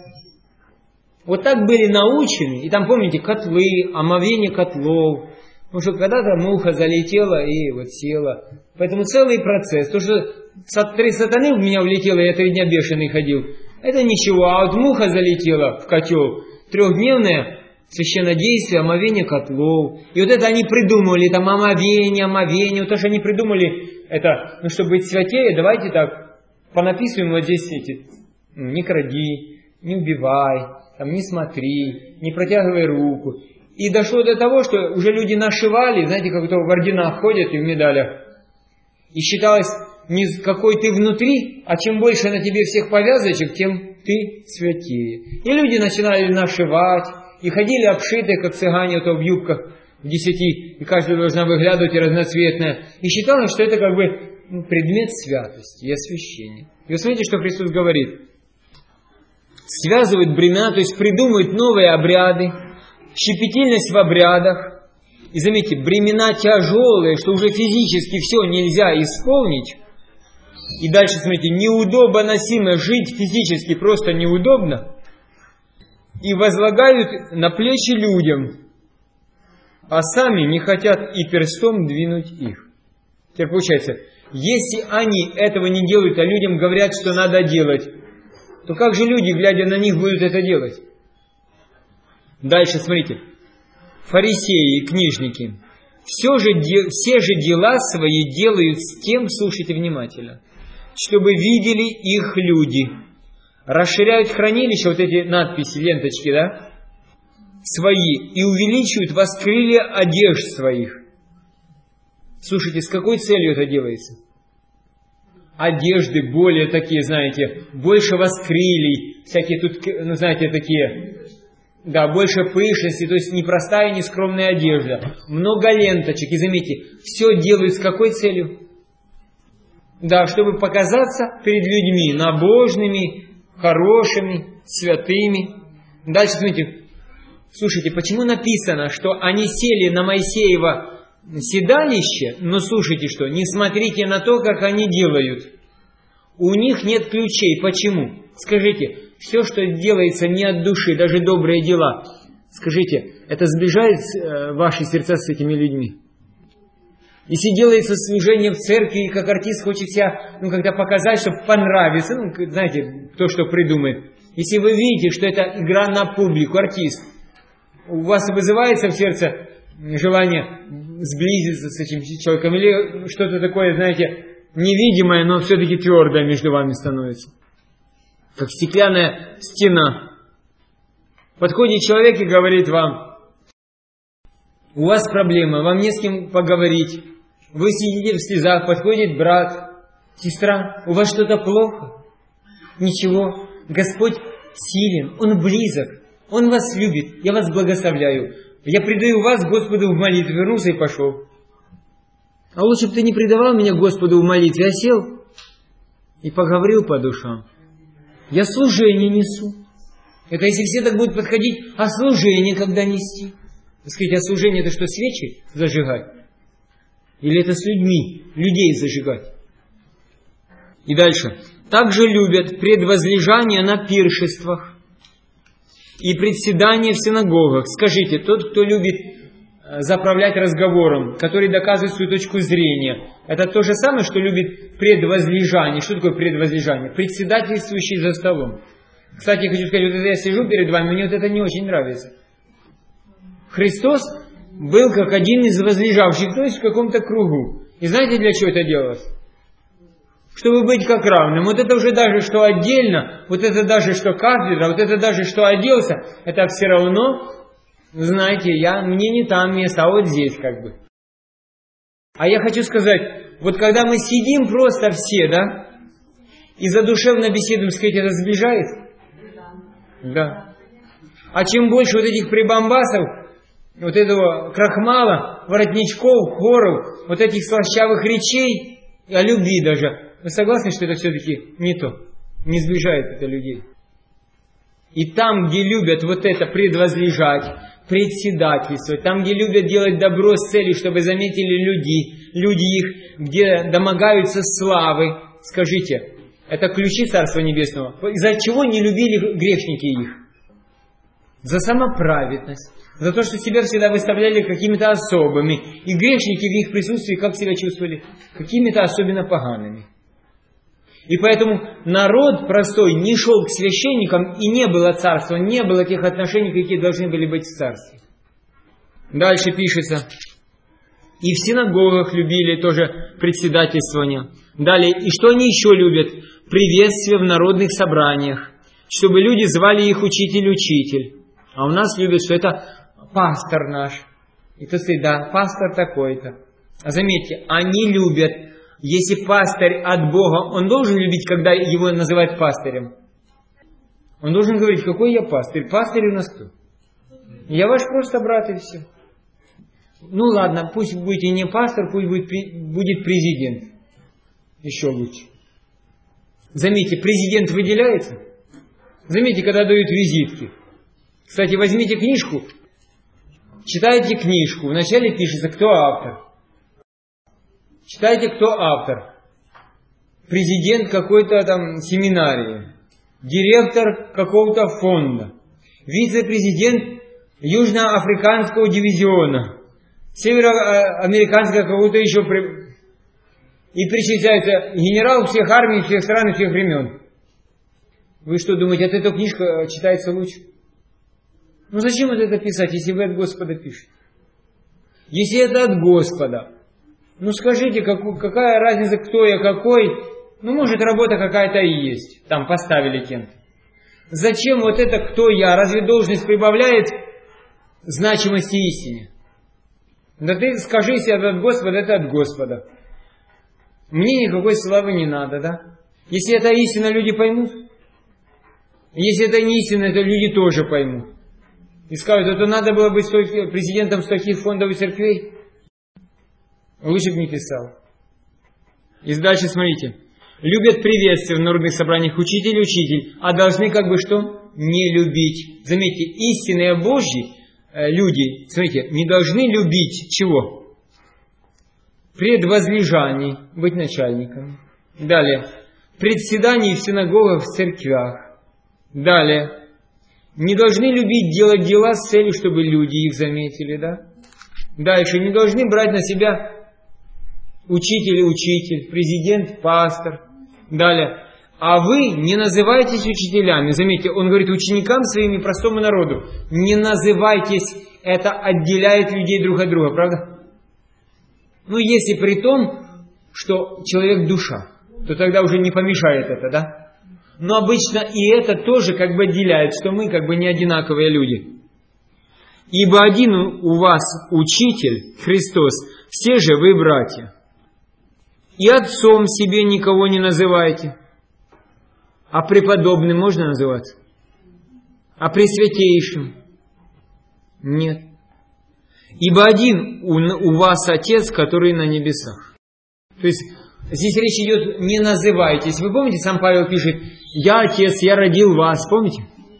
Вот так были научены. И там, помните, котлы, омовение котлов. Потому что когда-то муха залетела и вот села. Поэтому целый процесс. То, что три сатаны в меня влетело, я три дня бешеный ходил. Это ничего, а вот муха залетела в котел. Трехдневное священнодействие, омовение котлов. И вот это они придумали, там омовение, омовение. Вот то, что они придумали, это, ну, чтобы быть святее, давайте так, понаписываем вот здесь эти, ну, не кради, не убивай, там, не смотри, не протягивай руку. И дошло до того, что уже люди нашивали, знаете, как это в орденах ходят и в медалях. И считалось, не какой ты внутри, а чем больше на тебе всех повязочек, тем ты святее. И люди начинали нашивать, и ходили обшитые, как цыгане, то в юбках в десяти, и каждая должна выглядывать и разноцветная. И считалось, что это как бы предмет святости и освящения. И вы смотрите, что Христос говорит. Связывают бремена, то есть придумывают новые обряды, щепетильность в обрядах. И заметьте, бремена тяжелые, что уже физически все нельзя исполнить. И дальше, смотрите, неудобоносимо жить физически просто неудобно. И возлагают на плечи людям, а сами не хотят и перстом двинуть их. Теперь получается, если они этого не делают, а людям говорят, что надо делать, то как же люди, глядя на них, будут это делать? Дальше смотрите. Фарисеи и книжники. Все же, все же дела свои делают с тем, слушайте внимательно, чтобы видели их люди. Расширяют хранилища, вот эти надписи, ленточки, да, свои, и увеличивают воскрылья одежд своих. Слушайте, с какой целью это делается? Одежды более такие, знаете, больше воскрылий, всякие тут, ну, знаете, такие, да, больше пышности, то есть не простая, не скромная одежда. Много ленточек, и заметьте, все делают с какой целью? Да, чтобы показаться перед людьми набожными, хорошими, святыми. Дальше смотрите, слушайте, почему написано, что они сели на Моисеево седалище, но слушайте что, не смотрите на то, как они делают. У них нет ключей. Почему? Скажите, все, что делается не от души, даже добрые дела, скажите, это сближает ваши сердца с этими людьми? Если делается служение в церкви, и как артист хочет себя, ну, как-то показать, чтобы понравиться, ну, знаете, кто что придумает. Если вы видите, что это игра на публику, артист, у вас вызывается в сердце желание сблизиться с этим человеком, или что-то такое, знаете, невидимое, но все-таки твердое между вами становится. Как стеклянная стена. Подходит человек и говорит вам: у вас проблема, вам не с кем поговорить. Вы сидите в слезах, подходит брат, сестра, у вас что-то плохо? Ничего, Господь силен, Он близок, Он вас любит, я вас благословляю. Я предаю вас Господу в молитве, вернулся и пошел. А лучше бы ты не предавал меня Господу в молитве, а сел и поговорил по душам. Я служение несу. Это если все так будут подходить, а служение когда нести? Вы скажите, а служение это что, свечи зажигать? Или это с людьми, людей зажигать? И дальше. Также любят предвозлежание на пиршествах и председание в синагогах. Скажите, тот, кто любит заправлять разговором, который доказывает свою точку зрения, это то же самое, что любит предвозлежание. Что такое предвозлежание? Председательствующий за столом. Кстати, я хочу сказать, вот это я сижу перед вами, мне вот это не очень нравится. Христос был как один из возлежавших, то есть в каком-то кругу. И знаете, для чего это делалось? Чтобы быть как равным. Вот это уже даже, что отдельно, вот это даже, что кафедра, вот это даже, что оделся, это все равно, знаете, я, мне не там место, а вот здесь как бы. А я хочу сказать, вот когда мы сидим просто все, да, и задушевно беседуем, сказать, это сближает? Да. А чем больше вот этих прибамбасов, вот этого крахмала, воротничков, хоров, вот этих слащавых речей, о любви даже, вы согласны, что это все-таки не то? Не сближает это людей. И там, где любят вот это предвозлежать, председательствовать, там, где любят делать добро с целью, чтобы заметили люди, люди их, где домогаются славы, скажите, это ключи Царства Небесного. Из-за чего не любили грешники их? За самоправедность, за то, что себя всегда выставляли какими-то особыми. И грешники в их присутствии как себя чувствовали? Какими-то особенно погаными. И поэтому народ простой не шел к священникам, и не было царства, не было тех отношений, какие должны были быть в царстве. Дальше пишется. И в синагогах любили тоже председательствование. Далее, и что они еще любят? Приветствие в народных собраниях, чтобы люди звали их учитель-учитель. А у нас любят, что это пастор наш. И то есть, да, пастор такой-то. А заметьте, они любят, если пастырь от Бога, он должен любить, когда его называют пастырем. Он должен говорить, какой я пастырь. Пастырь у нас кто? Я ваш просто брат и все. Ну ладно, пусть будет и не пастор, пусть будет, будет президент. Еще лучше. Заметьте, президент выделяется. Заметьте, когда дают визитки. Кстати, возьмите книжку, читайте книжку. Вначале пишется, кто автор. Читайте, кто автор. Президент какой-то там семинарии. Директор какого-то фонда. Вице-президент Южноафриканского дивизиона. Североамериканского какого-то еще... И перечисляется генерал всех армий, всех стран и всех времен. Вы что думаете, от этой книжки читается лучше? Ну зачем вот это писать, если вы от Господа пишете? Если это от Господа, ну скажите, как, какая разница, кто я какой? Ну может работа какая-то и есть, там поставили кем-то. Зачем вот это кто я? Разве должность прибавляет значимости истине? Да ты скажи, если это от Господа, это от Господа. Мне никакой славы не надо, да? Если это истина, люди поймут. Если это не истина, то люди тоже поймут. И скажут, это надо было быть президентом стольких фондов и церквей. Лучше бы не писал. И дальше смотрите. Любят приветствия в народных собраниях учитель и учитель, а должны как бы что? Не любить. Заметьте, истинные Божьи э, люди, смотрите, не должны любить чего? Предвозлежаний, быть начальниками. Далее. Председаний в синагогах, в церквях. Далее. Не должны любить делать дела с целью, чтобы люди их заметили, да? Дальше. Не должны брать на себя учитель и учитель, президент, пастор. Далее. А вы не называйтесь учителями. Заметьте, он говорит ученикам своим и простому народу. Не называйтесь, это отделяет людей друг от друга, правда? Ну, если при том, что человек душа, то тогда уже не помешает это, да? Но обычно и это тоже как бы отделяет, что мы как бы не одинаковые люди. Ибо один у вас учитель, Христос, все же вы братья. И отцом себе никого не называйте. А преподобным можно называться? А пресвятейшим? Нет. Ибо один у, у вас Отец, который на небесах. То есть здесь речь идет не называйтесь. Вы помните, сам Павел пишет, я Отец, я родил вас, помните?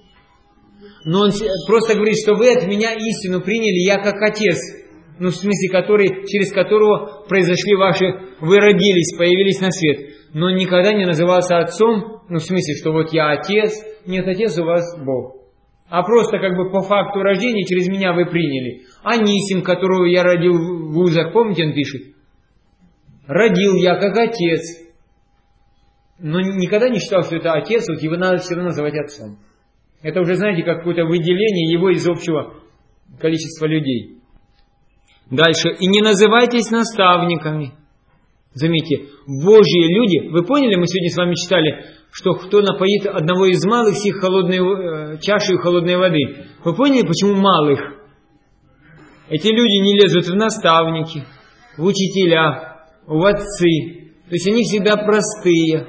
Но он просто говорит, что вы от меня истину приняли, я как Отец. Ну, в смысле, который, через которого произошли ваши, вы родились, появились на свет. Но он никогда не назывался отцом, ну, в смысле, что вот я отец. Нет, отец у вас Бог. А просто как бы по факту рождения через меня вы приняли. Анисим, которого я родил в вузах, помните, он пишет? Родил я как отец. Но никогда не считал, что это отец, вот его надо все равно называть отцом. Это уже, знаете, как какое-то выделение его из общего количества людей. Дальше. И не называйтесь наставниками. Заметьте, Божьи люди, вы поняли, мы сегодня с вами читали, что кто напоит одного из малых сих холодной, э, чашей холодной воды. Вы поняли, почему малых? Эти люди не лезут в наставники, в учителя, в отцы. То есть они всегда простые.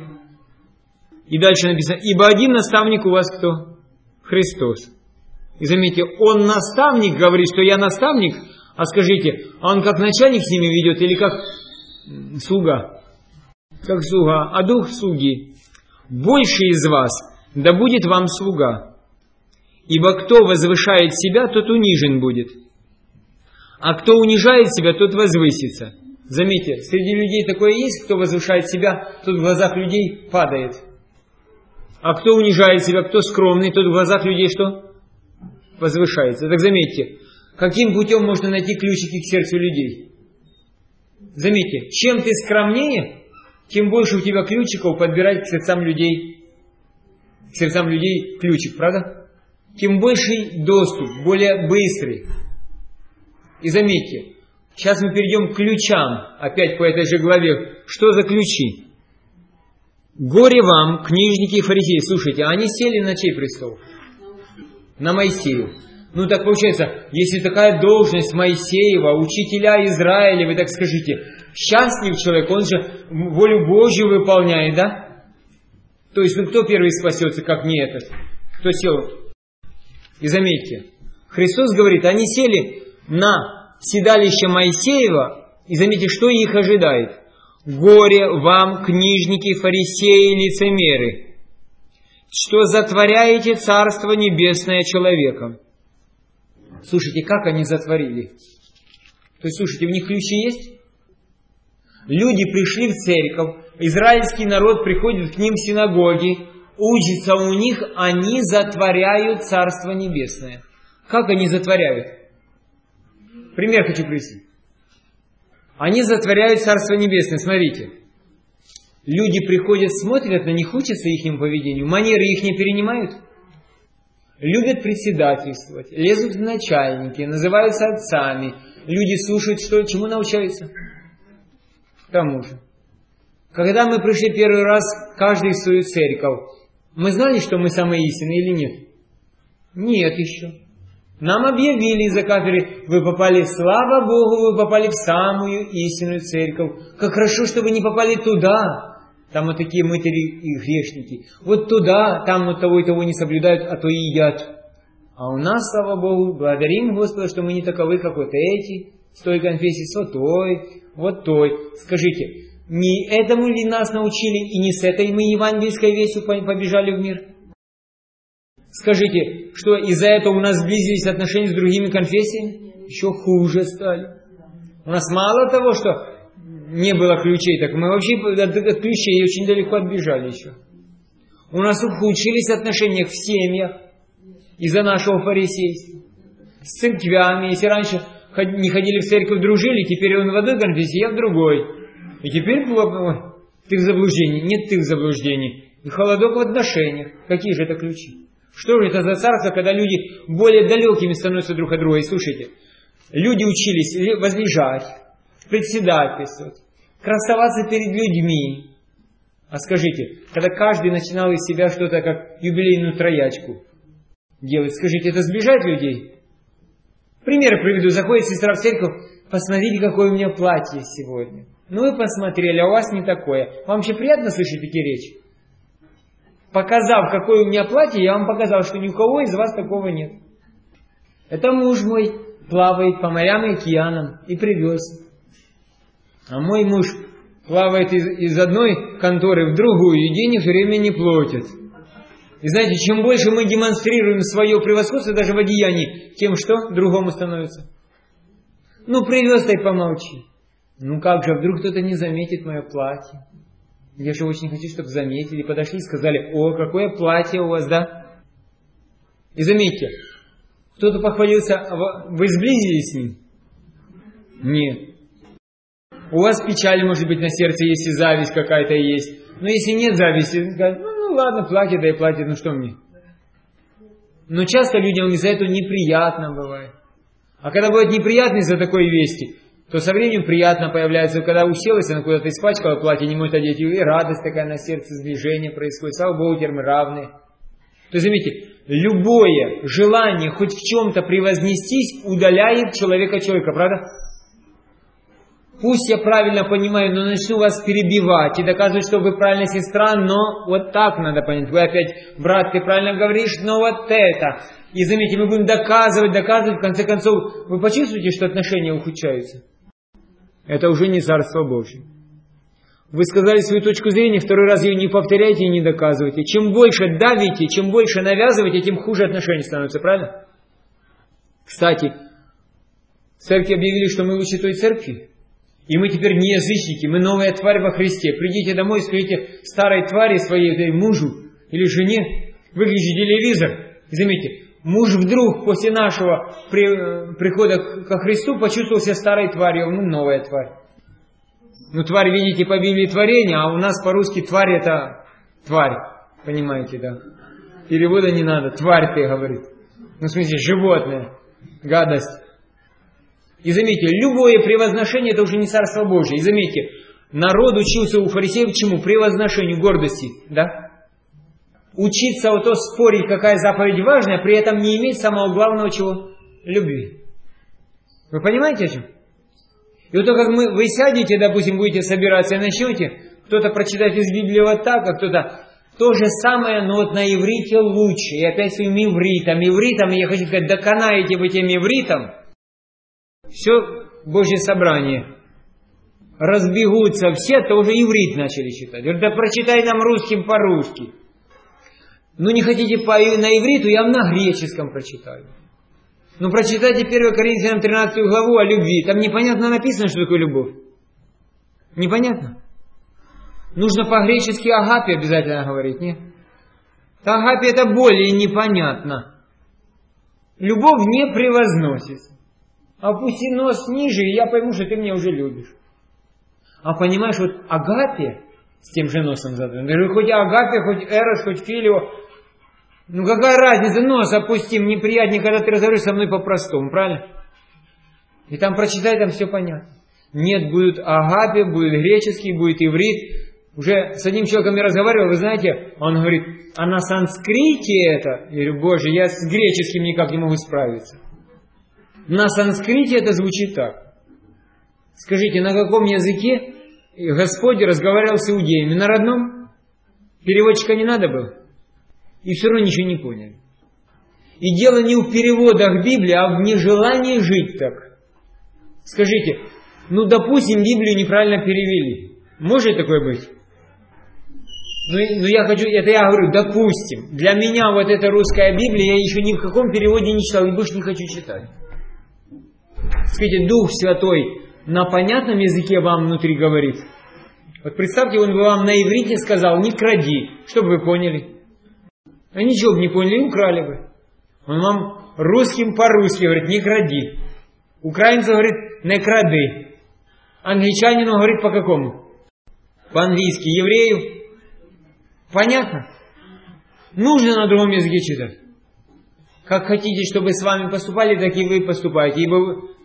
И дальше написано, ибо один наставник у вас кто? Христос. И заметьте, он наставник, говорит, что я наставник. А скажите, а он как начальник с ними ведет или как слуга? Как слуга, а дух слуги. Больше из вас, да будет вам слуга. Ибо кто возвышает себя, тот унижен будет. А кто унижает себя, тот возвысится. Заметьте, среди людей такое есть, кто возвышает себя, тот в глазах людей падает. А кто унижает себя, кто скромный, тот в глазах людей что? Возвышается. Так заметьте. Каким путем можно найти ключики к сердцу людей? Заметьте, чем ты скромнее, тем больше у тебя ключиков подбирать к сердцам людей. К сердцам людей ключик, правда? Тем больший доступ, более быстрый. И заметьте, сейчас мы перейдем к ключам, опять по этой же главе. Что за ключи? Горе вам, книжники и фарисеи. Слушайте, они сели на чей престол? На Моисею. Ну так получается, если такая должность Моисеева, учителя Израиля, вы так скажите, счастлив человек, он же волю Божью выполняет, да? То есть, ну кто первый спасется, как не этот? Кто сел? И заметьте, Христос говорит, они сели на седалище Моисеева, и заметьте, что их ожидает. Горе вам, книжники, фарисеи, лицемеры, что затворяете Царство Небесное человеком. Слушайте, как они затворили? То есть, слушайте, у них ключи есть? Люди пришли в церковь, израильский народ приходит к ним в синагоги, учится у них, они затворяют Царство Небесное. Как они затворяют? Пример хочу привести. Они затворяют Царство Небесное, смотрите. Люди приходят, смотрят на них, учатся ихнему поведению, манеры их не перенимают. Любят председательствовать, лезут в начальники, называются отцами. Люди слушают, что, чему научаются. К тому же, когда мы пришли первый раз, каждый в свою церковь, мы знали, что мы самые истинные или нет? Нет еще. Нам объявили из-за кафедры: вы попали, слава Богу, вы попали в самую истинную церковь. Как хорошо, что вы не попали туда. Там вот такие мытари и грешники. Вот туда, там вот того и того не соблюдают, а то и едят. А у нас, слава Богу, благодарим Господа, что мы не таковы, как вот эти, с той конфессии, с вот той, вот той. Скажите, не этому ли нас научили, и не с этой мы евангельской вестью побежали в мир? Скажите, что из-за этого у нас сблизились отношения с другими конфессиями? Еще хуже стали. У нас мало того, что не было ключей, так мы вообще от, от ключей очень далеко отбежали еще. У нас ухудшились отношения в семьях из-за нашего фарисейства. С церквями. Если раньше не ходили в церковь, дружили, теперь он в одной конфессии, я в другой. И теперь ты в заблуждении. Нет, ты в заблуждении. И холодок в отношениях. Какие же это ключи? Что же это за царство, когда люди более далекими становятся друг от друга? И слушайте, люди учились возлежать, председательствовать, красоваться перед людьми. А скажите, когда каждый начинал из себя что-то как юбилейную троячку делать, скажите, это сближает людей? Пример приведу. Заходит сестра в церковь: посмотрите, какое у меня платье сегодня. Ну вы посмотрели, а у вас не такое. Вам вообще приятно слышать такие речи? Показав, какое у меня платье, я вам показал, что ни у кого из вас такого нет. Это муж мой плавает по морям и океанам и привез. А мой муж плавает из, из одной конторы в другую, и денег время не платит. И знаете, чем больше мы демонстрируем свое превосходство даже в одеянии, тем что другому становится. Ну, привез, и помолчи. Ну как же, вдруг кто-то не заметит мое платье. Я же очень хочу, чтобы заметили. Подошли и сказали: о, какое платье у вас, да? И заметьте, кто-то похвалился, вы сблизились с ним? Нет. У вас печаль, может быть, на сердце, если зависть какая-то есть. Но если нет зависти, ну, ну ладно, платье, да и платье, ну что мне? Но часто людям из-за этого неприятно бывает. А когда бывает неприятно из-за такой вести, то со временем приятно появляется. Когда уселась, она куда-то испачкала платье, не может одеть, и радость такая на сердце, сближение происходит. Слава Богу, теперь мы равны. То есть, заметьте, любое желание хоть в чем-то превознестись удаляет человека человека, правда? Пусть я правильно понимаю, но начну вас перебивать и доказывать, что вы правильная сестра, но вот так надо понять. Вы опять: брат, ты правильно говоришь, но вот это. И заметьте, мы будем доказывать, доказывать, в конце концов, вы почувствуете, что отношения ухудшаются? Это уже не Царство Божье. Вы сказали свою точку зрения, второй раз ее не повторяйте и не доказывайте. Чем больше давите, чем больше навязываете, тем хуже отношения становятся, правильно? Кстати, в церкви объявили, что мы лучше той церкви. И мы теперь не язычники, мы новая тварь во Христе. Придите домой и скажите старой твари своей мужу или жене: выключи телевизор. И заметьте, муж вдруг после нашего при, прихода ко Христу почувствовал себя старой тварью, ну новая тварь. Ну тварь, видите, по Библии творение, а у нас по-русски тварь это тварь. Понимаете, да? Перевода не надо, тварь ты, говорит. Ну в смысле, животное, гадость. И заметьте, любое превозношение — это уже не Царство Божие. И заметьте, народ учился у фарисеев чему? Превозношению, гордости. Да? Учиться вот то спорить, какая заповедь важная, при этом не иметь самого главного чего? Любви. Вы понимаете о чем? И вот то, как мы, вы сядете, допустим, будете собираться и начнете, кто-то прочитать из Библии вот так, а кто-то то же самое, но вот на иврите лучше. И опять своим ивритом, ивритом, и я хочу сказать, доконаете вы тем ивритом, все Божье собрание. Разбегутся все, то уже иврит начали читать. Говорят: да прочитай нам русским по-русски. Ну не хотите по, на ивриту, я вам на греческом прочитаю. Ну прочитайте первое Коринфянам тринадцатую главу о любви. Там непонятно написано, что такое любовь. Непонятно? Нужно по-гречески агапе обязательно говорить, нет? Агапе это более непонятно. Любовь не превозносится. Опусти нос ниже, и я пойму, что ты меня уже любишь. А понимаешь, вот агапе, с тем же носом задранным. Даже хоть Агапе, хоть Эрос, хоть Филио. Ну какая разница, нос опустим, неприятнее, когда ты разговариваешь со мной по-простому, правильно? И там прочитай, там все понятно. Нет, будет Агапе, будет греческий, будет иврит. Уже с одним человеком я разговаривал, вы знаете, он говорит, а на санскрите это? Я говорю, боже, я с греческим никак не могу справиться. На санскрите это звучит так. Скажите, на каком языке Господь разговаривал с иудеями? На родном? Переводчика не надо было? И все равно ничего не поняли. И дело не в переводах Библии, а в нежелании жить так. Скажите, ну допустим, Библию неправильно перевели. Может такое быть? Ну, ну я хочу, это я говорю, допустим. Для меня вот эта русская Библия, я еще ни в каком переводе не читал и больше не хочу читать. Скажите, Дух Святой на понятном языке вам внутри говорит. Вот представьте, он бы вам на иврите сказал, не кради, чтобы вы поняли. А ничего бы не поняли, украли бы. Он вам русским по-русски говорит, не кради. Украинцу говорит, не кради. Англичанину говорит по какому? По-английски. Еврею. Понятно? Нужно на другом языке читать. Как хотите, чтобы с вами поступали, так и вы поступаете. Ибо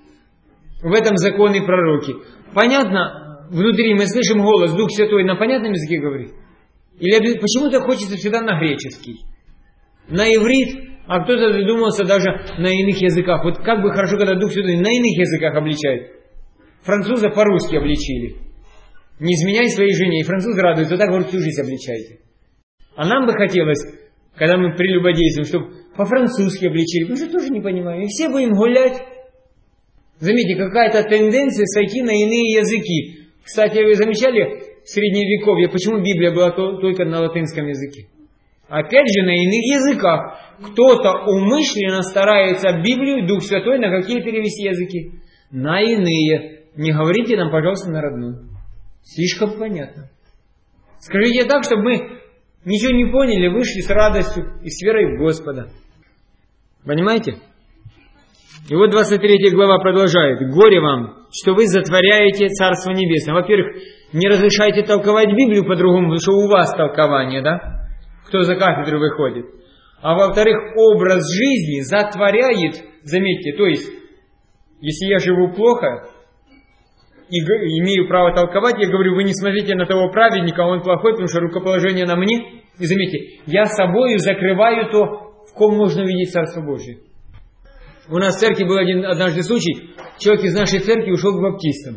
в этом законы пророки. Понятно? Внутри мы слышим голос, Дух Святой на понятном языке говорит? Или почему-то хочется всегда на греческий? На иврит, а кто-то задумался даже на иных языках. Вот как бы хорошо, когда Дух Святой на иных языках обличает. Француза по-русски обличили. Не изменяй своей жене. И французы радуются, так говорят, всю жизнь обличайте. А нам бы хотелось, когда мы прелюбодействуем, чтобы по-французски обличили, потому что тоже не понимаем. И все будем гулять. Заметьте, какая-то тенденция сойти на иные языки. Кстати, вы замечали в Средневековье, почему Библия была только на латинском языке? Опять же, на иных языках. Кто-то умышленно старается Библию, Дух Святой, на какие перевести языки? На иные. Не говорите нам, пожалуйста, на родной. Слишком понятно. Скажите так, чтобы мы ничего не поняли, вышли с радостью и с верой в Господа. Понимаете? И вот двадцать третья глава продолжает. «Горе вам, что вы затворяете Царство Небесное». Во-первых, не разрешайте толковать Библию по-другому, потому что у вас толкование, да? Кто за кафедру выходит. А во-вторых, образ жизни затворяет, заметьте, то есть, если я живу плохо и имею право толковать, я говорю, вы не смотрите на того праведника, он плохой, потому что рукоположение на мне. И заметьте, я собою закрываю то, в ком можно увидеть Царство Божие. У нас в церкви был один однажды случай, человек из нашей церкви ушел к баптистам.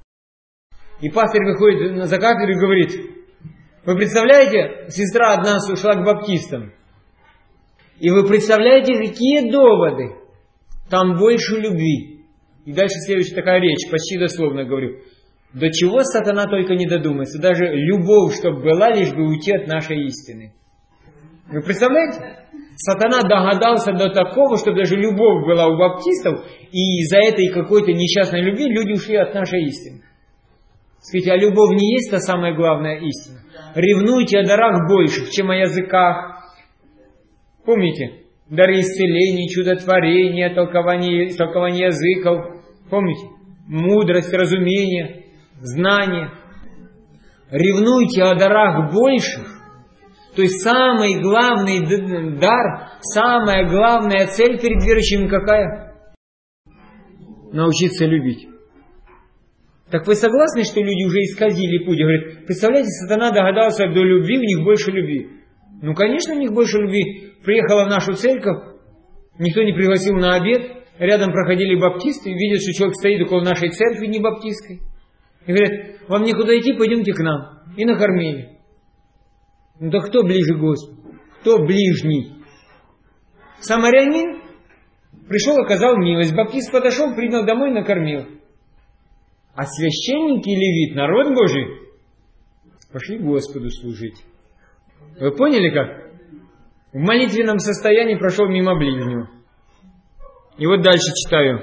И пастор выходит за кафедру и говорит, вы представляете, сестра одна ушла к баптистам. И вы представляете, какие доводы? Там больше любви. И дальше следующая такая речь, почти дословно говорю. До чего сатана только не додумается. Даже любовь, чтобы была, лишь бы уйти от нашей истины. Вы представляете? Сатана догадался до такого, что даже любовь была у баптистов, и из-за этой какой-то несчастной любви люди ушли от нашей истины. Скажите, а любовь не есть та самая главная истина? Ревнуйте о дарах больше, чем о языках. Помните? Дары исцеления, чудотворения, толкование, толкование языков. Помните? Мудрость, разумение, знание. Ревнуйте о дарах больших. То есть самый главный дар, самая главная цель перед верующими какая? Научиться любить. Так вы согласны, что люди уже исказили путь? Говорят, представляете, сатана догадался до любви, у них больше любви. Ну, конечно, у них больше любви. Приехала в нашу церковь, никто не пригласил на обед, рядом проходили баптисты, видят, что человек стоит около нашей церкви, не баптистской. И говорят, вам некуда идти, пойдемте к нам. И накормили. Ну да кто ближе к Господу? Кто ближний? Самарянин пришел, оказал милость. Баптист подошел, принял домой, накормил. А священник и левит, народ Божий, пошли Господу служить. Вы поняли как? В молитвенном состоянии прошел мимо ближнего. И вот дальше читаю.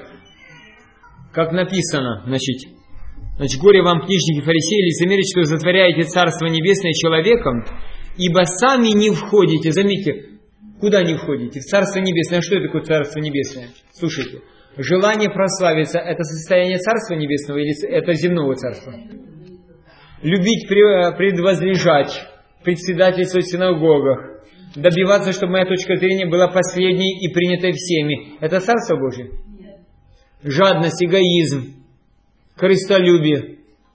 Как написано, значит, значит, горе вам, книжники, фарисеи, лицемеры, что затворяете Царство Небесное человеком, ибо сами не входите. Заметьте, куда не входите? В Царство Небесное. А что это такое Царство Небесное? Слушайте. Желание прославиться – это состояние Царства Небесного или это земного Царства? любить предвозлежать, председательствовать в синагогах, добиваться, чтобы моя точка зрения была последней и принятой всеми. Это Царство Божие? Жадность, эгоизм, корыстолюбие,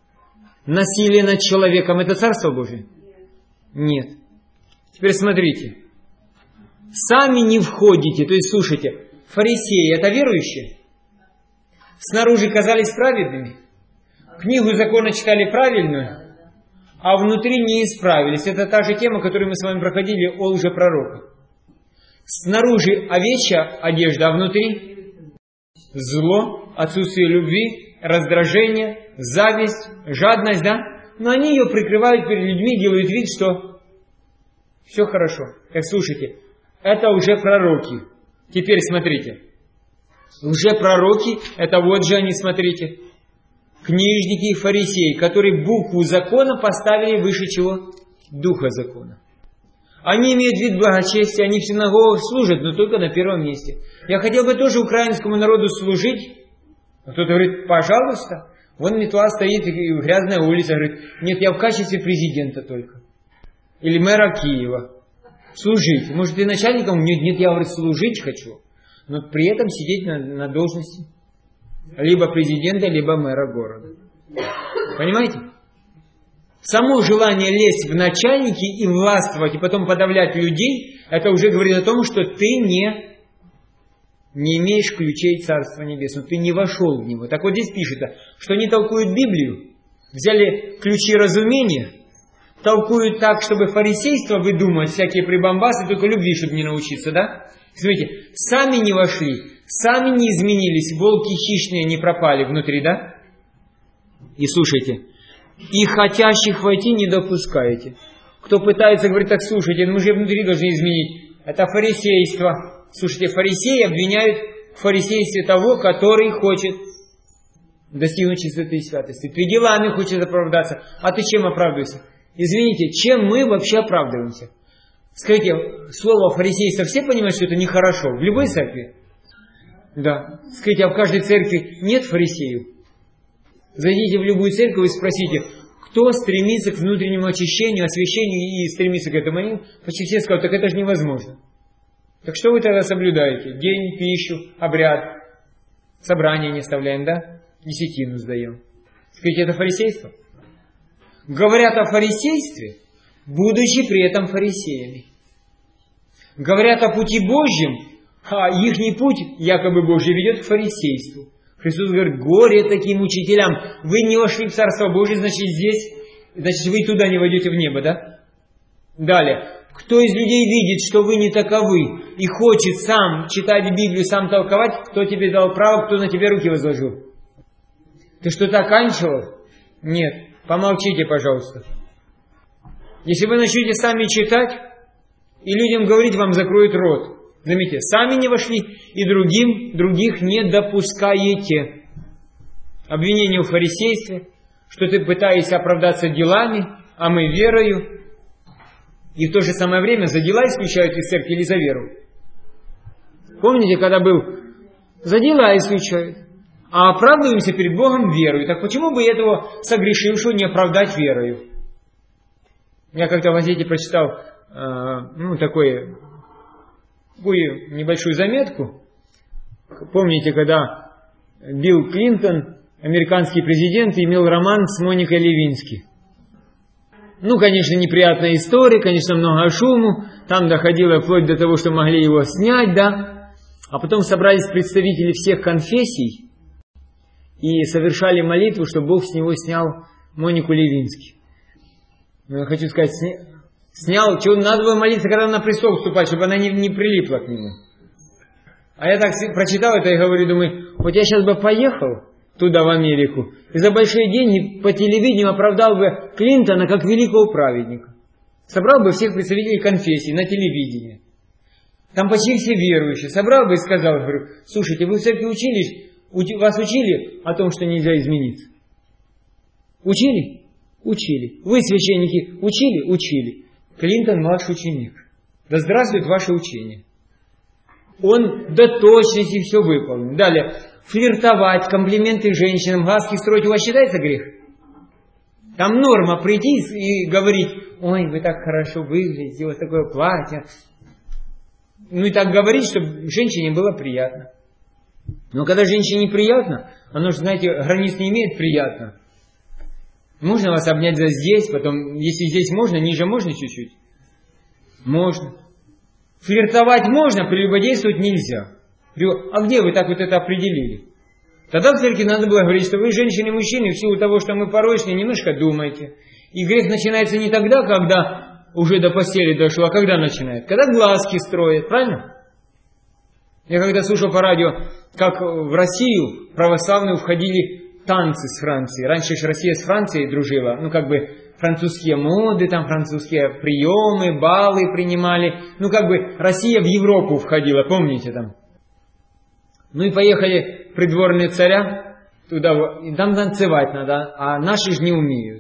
насилие над человеком – это Царство Божие? Нет. Теперь смотрите. Сами не входите, то есть, слушайте, фарисеи – это верующие? Снаружи казались праведными? Книгу закона читали правильную, а внутри не исправились. Это та же тема, которую мы с вами проходили о лжепророках. Снаружи овечья одежда, а внутри зло, отсутствие любви, раздражение, зависть, жадность, да? Но они ее прикрывают перед людьми, делают вид, что все хорошо. Так слушайте, это уже пророки. Теперь смотрите. Лжепророки, это вот же они, смотрите. Книжники и фарисеи, которые букву закона поставили выше чего? Духа закона. Они имеют вид благочестия, они в синагогах служат, но только на первом месте. Я хотел бы тоже украинскому народу служить. А кто-то говорит, пожалуйста. Вон метла стоит, грязная улица. Говорит, нет, я в качестве президента только. Или мэра Киева. Служить. Может, и начальником? Нет, нет, я, говорит, служить хочу. Но при этом сидеть на, на должности. Либо президента, либо мэра города. Понимаете? Само желание лезть в начальники и властвовать, и потом подавлять людей, это уже говорит о том, что ты не, не имеешь ключей Царства Небесного. Ты не вошел в него. Так вот здесь пишется, что они толкуют Библию, взяли ключи разумения, толкуют так, чтобы фарисейство выдумывать, всякие прибамбасы, только любви, чтобы не научиться, да? Смотрите, сами не вошли, сами не изменились, волки хищные не пропали внутри, да? И слушайте, и хотящих войти не допускаете. Кто пытается говорить, так слушайте, мы же внутри должны изменить. Это фарисейство. Слушайте, фарисеи обвиняют в фарисействе того, который хочет достигнуть чистоты и святости. Ты делами хочешь оправдаться, а ты чем оправдываешься? Извините, чем мы вообще оправдываемся? Скажите, слово фарисейство все понимают, что это нехорошо? В любой церкви? Да. Скажите, а в каждой церкви нет фарисеев? Зайдите в любую церковь и спросите, кто стремится к внутреннему очищению, освящению и стремится к этому? Они почти все скажут, так это же невозможно. Так что вы тогда соблюдаете? День, пищу, обряд, собрание не оставляем, да? Десятину сдаем. Скажите, это фарисейство? Говорят о фарисействе, будучи при этом фарисеями. Говорят о пути Божьем, а ихний путь, якобы Божий, ведет к фарисейству. Христос говорит, горе таким учителям. Вы не вошли в Царство Божие, значит здесь, значит вы туда не войдете в небо, да? Далее. Кто из людей видит, что вы не таковы, и хочет сам читать Библию, сам толковать, кто тебе дал право, кто на тебе руки возложил? Ты что-то оканчивал? Нет. Помолчите, пожалуйста. Если вы начнете сами читать, и людям говорить, вам закроют рот. Заметьте, сами не вошли, и другим, других не допускаете. Обвинение в фарисействе, что ты пытаешься оправдаться делами, а мы верою. И в то же самое время за дела исключают из церкви или за веру. Помните, когда был за дела исключают, а оправдываемся перед Богом верою. Так почему бы этого согрешившего не оправдать верою? Я как-то в газете прочитал э, ну, такое, такую небольшую заметку. Помните, когда Билл Клинтон, американский президент, имел роман с Моникой Левински. Ну, конечно, неприятная история, конечно, много шуму. Там доходило вплоть до того, что могли его снять, да. А потом собрались представители всех конфессий и совершали молитву, чтобы Бог с него снял Монику Левински. Но я хочу сказать, сня... снял, чего надо было молиться, когда на престол вступать, чтобы она не, не прилипла к нему. А я так прочитал это и говорю, думаю, вот я сейчас бы поехал туда, в Америку, и за большие деньги по телевидению оправдал бы Клинтона как великого праведника. Собрал бы всех представителей конфессий на телевидении. Там почти все верующие. Собрал бы и сказал, говорю, слушайте, вы в церкви учились, вас учили о том, что нельзя измениться? Учили? Учили. Вы, священники, учили? Учили. Клинтон ваш ученик. Да здравствует ваше учение. Он до точности все выполнил. Далее. Флиртовать, комплименты женщинам, глазки строить у вас считается грех? Там норма прийти и говорить: ой, вы так хорошо выглядите, вот такое платье. Ну и так говорить, чтобы женщине было приятно. Но когда женщине приятно, оно же, знаете, границ не имеет приятно. Можно вас обнять за здесь, потом, если здесь можно, ниже можно чуть-чуть? Можно. Флиртовать можно, прелюбодействовать нельзя. А где вы так вот это определили? Тогда в церкви надо было говорить, что вы, женщины и мужчины, в силу того, что мы порочные, немножко думайте. И грех начинается не тогда, когда уже до постели дошло, а когда начинает? Когда глазки строят, правильно? Я когда слушал по радио, как в Россию православные входили танцы с Франции. Раньше же Россия с Францией дружила. Ну, как бы французские моды, там французские приемы, балы принимали. Ну, как бы Россия в Европу входила, помните там? Ну и поехали придворные царя туда, и там танцевать надо, а наши же не умеют.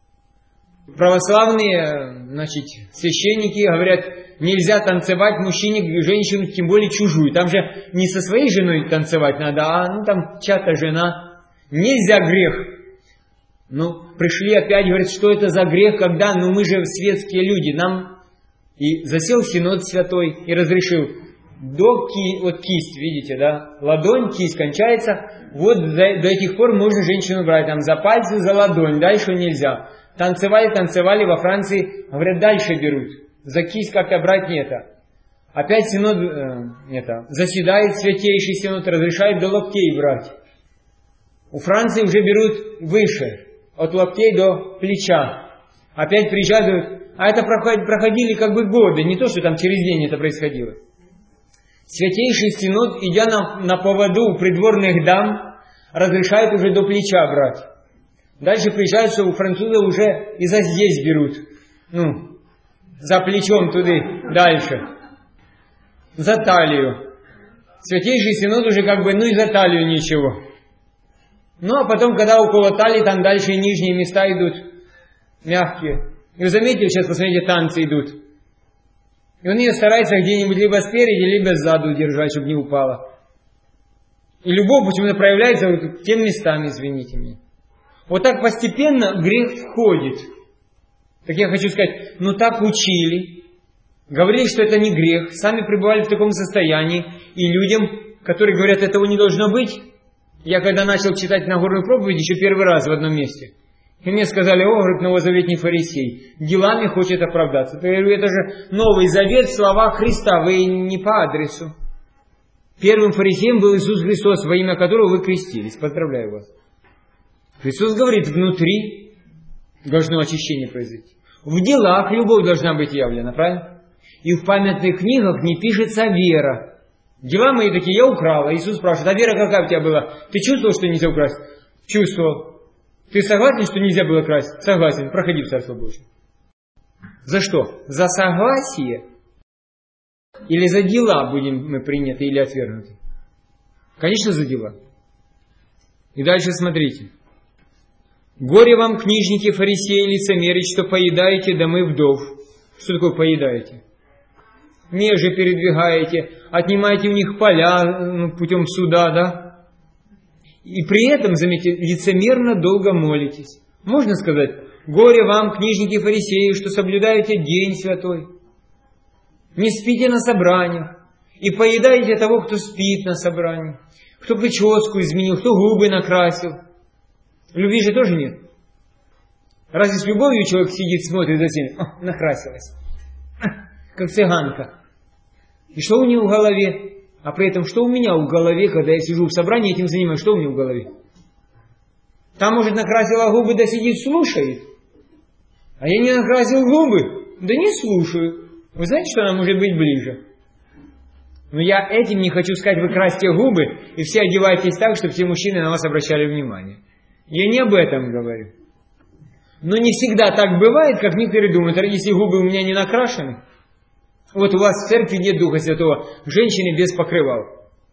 Православные, значит, священники говорят, нельзя танцевать мужчине, женщину, тем более чужую. Там же не со своей женой танцевать надо, а ну там чья-то жена. Нельзя, грех. Ну, пришли опять, говорят, что это за грех, когда, ну мы же светские люди, нам... И засел Синод Святой и разрешил до ки... вот кисть, видите, да, ладонь, кисть кончается, вот до, до этих пор можно женщину брать, там за пальцы, за ладонь, дальше нельзя. Танцевали, танцевали, во Франции, говорят, дальше берут. За кисть как-то брать нет. Опять Синод э, это, заседает, Святейший Синод разрешает до локтей брать. У Франции уже берут выше, от локтей до плеча. Опять приезжают, а это проходили как бы годы, не то, что там через день это происходило. Святейший Синод, идя на, на поводу у придворных дам, разрешает уже до плеча брать. Дальше приезжают, что у французов уже и за здесь берут. Ну, за плечом туда, дальше. За талию. Святейший Синод уже как бы, ну и за талию ничего. Ну, а потом, когда около талии, там дальше и нижние места идут мягкие. И вы заметили, сейчас, посмотрите, танцы идут. И он ее старается где-нибудь либо спереди, либо сзади держать, чтобы не упала. И любовь почему-то проявляется вот тем местам, извините меня. Вот так постепенно грех входит. Так я хочу сказать, ну так учили. Говорили, что это не грех. Сами пребывали в таком состоянии. И людям, которые говорят, этого не должно быть. Я когда начал читать Нагорную проповедь, еще первый раз в одном месте. И мне сказали, о, говорит, новозаветний фарисей, делами хочет оправдаться. Я говорю, это же Новый Завет, слова Христа, вы не по адресу. Первым фарисеем был Иисус Христос, во имя которого вы крестились. Поздравляю вас. Христос говорит, внутри должно очищение произойти. В делах любовь должна быть явлена, правильно? И в памятных книгах не пишется вера. Дела мои такие, я украла. Иисус спрашивает, а вера какая у тебя была? Ты чувствовал, что нельзя украсть? Чувствовал. Ты согласен, что нельзя было красть? Согласен. Проходи в Царство Божие. За что? За согласие? Или за дела будем мы приняты или отвергнуты? Конечно, за дела. И дальше смотрите. Горе вам, книжники, фарисеи, лицемеры, что поедаете домы вдов. Что такое поедаете? Межи передвигаете, отнимаете у них поля ну, путем суда, да? И при этом, заметьте, лицемерно долго молитесь. Можно сказать, горе вам, книжники, фарисеи, что соблюдаете день святой. Не спите на собраниях. И поедаете того, кто спит на собрании. Кто прическу изменил, кто губы накрасил. Любви же тоже нет. Разве с любовью человек сидит, смотрит за всеми? О, накрасилась. Как цыганка. И что у нее в голове? А при этом, что у меня в голове, когда я сижу в собрании, этим занимаюсь, что у меня в голове? Там, может, накрасила губы, да сидит, слушает. А я не накрасил губы, да не слушаю. Вы знаете, что она может быть ближе? Но я этим не хочу сказать, вы красьте губы, и все одеваетесь так, чтобы все мужчины на вас обращали внимание. Я не об этом говорю. Но не всегда так бывает, как некоторые думают, если губы у меня не накрашены. Вот у вас в церкви нет Духа Святого, женщины без покрывал.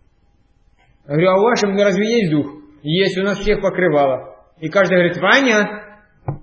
Я говорю, а у вашем разве есть Дух? Есть, у нас всех покрывало. И каждый говорит, Ваня,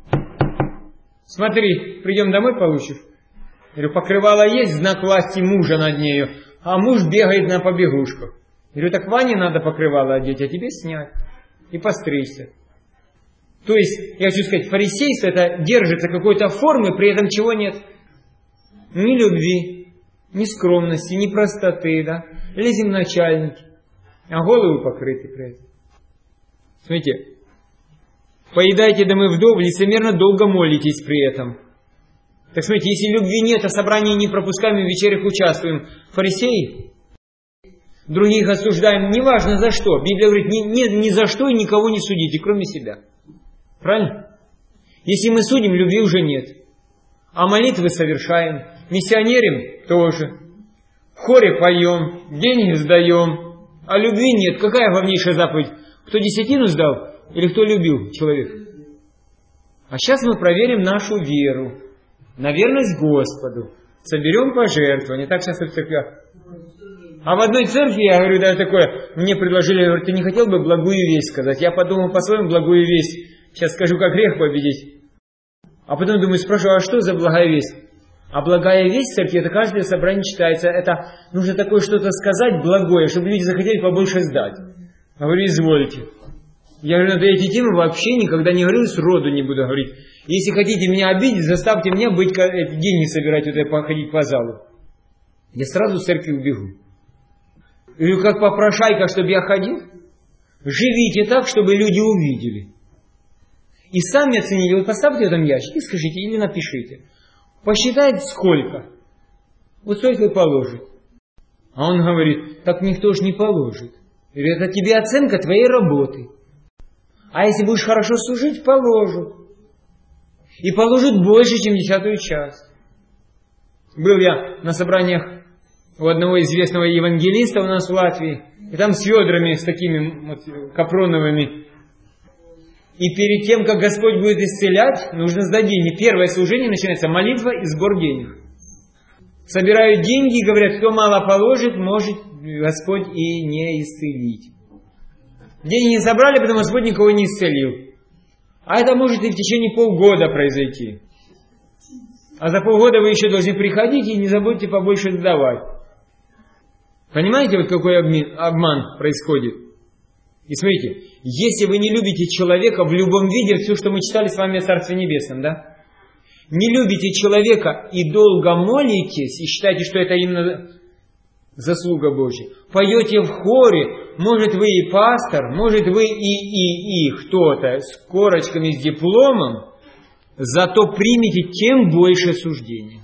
смотри, придем домой, получишь. Я говорю, покрывало есть, знак власти мужа над нею, а муж бегает на побегушках. Я говорю, так Ване надо покрывало одеть, а тебе снять и постричься. То есть, я хочу сказать, фарисейство это держится какой-то формы, при этом чего нет? Ни любви, ни скромности, ни простоты, да? Лезем в начальники, а головы покрыты при этом. Смотрите, поедайте домы вдов, лицемерно долго молитесь при этом. Так смотрите, если любви нет, а собраний не пропускаем и в вечерях участвуем, фарисеи, других осуждаем, неважно за что. Библия говорит, ни, ни, ни за что и никого не судите, кроме себя. Правильно? Если мы судим, любви уже нет. А молитвы совершаем, миссионерим тоже. В хоре поем, деньги сдаем, а любви нет. Какая главнейшая заповедь? Кто десятину сдал или кто любил человека? А сейчас мы проверим нашу веру, на верность Господу. Соберем пожертвования. Так часто в церквях. А в одной церкви, я говорю, даже такое, мне предложили, я говорю, ты не хотел бы благую весть сказать? Я подумал по-своему благую весть. Сейчас скажу, как грех победить. А потом думаю, спрашиваю, а что за благая весть? А благая весть в церкви, это каждое собрание читается. Это нужно такое что-то сказать благое, чтобы люди захотели побольше сдать. Я говорю, извольте. Я говорю, на эти темы вообще никогда не говорил, сроду не буду говорить. Если хотите меня обидеть, заставьте меня быть, эти деньги собирать, вот, походить по залу. Я сразу в церкви убегу. Или как попрошайка, чтобы я ходил? Живите так, чтобы люди увидели. И сами оценили. Вот поставьте в этом ящик и скажите, или напишите. Посчитайте сколько. Вот столько и положит. А он говорит, так никто же не положит. Я говорю, это тебе оценка твоей работы. А если будешь хорошо служить, положат. И положат больше, чем десятую часть. Был я на собраниях у одного известного евангелиста у нас в Латвии. И там с ведрами, с такими вот капроновыми. И перед тем, как Господь будет исцелять, нужно сдать деньги. Первое служение начинается молитва и сбор денег. Собирают деньги и говорят, кто мало положит, может Господь и не исцелить. Деньги не собрали, потому Господь никого не исцелил. А это может и в течение полгода произойти. А за полгода вы еще должны приходить и не забудьте побольше сдавать. Понимаете, вот какой обман, обман происходит? И смотрите, если вы не любите человека в любом виде, все, что мы читали с вами о Царстве Небесном, да? Не любите человека и долго молитесь, и считаете, что это именно заслуга Божья. Поете в хоре, может вы и пастор, может вы и, и, и кто-то с корочками, с дипломом, зато примите тем больше суждения.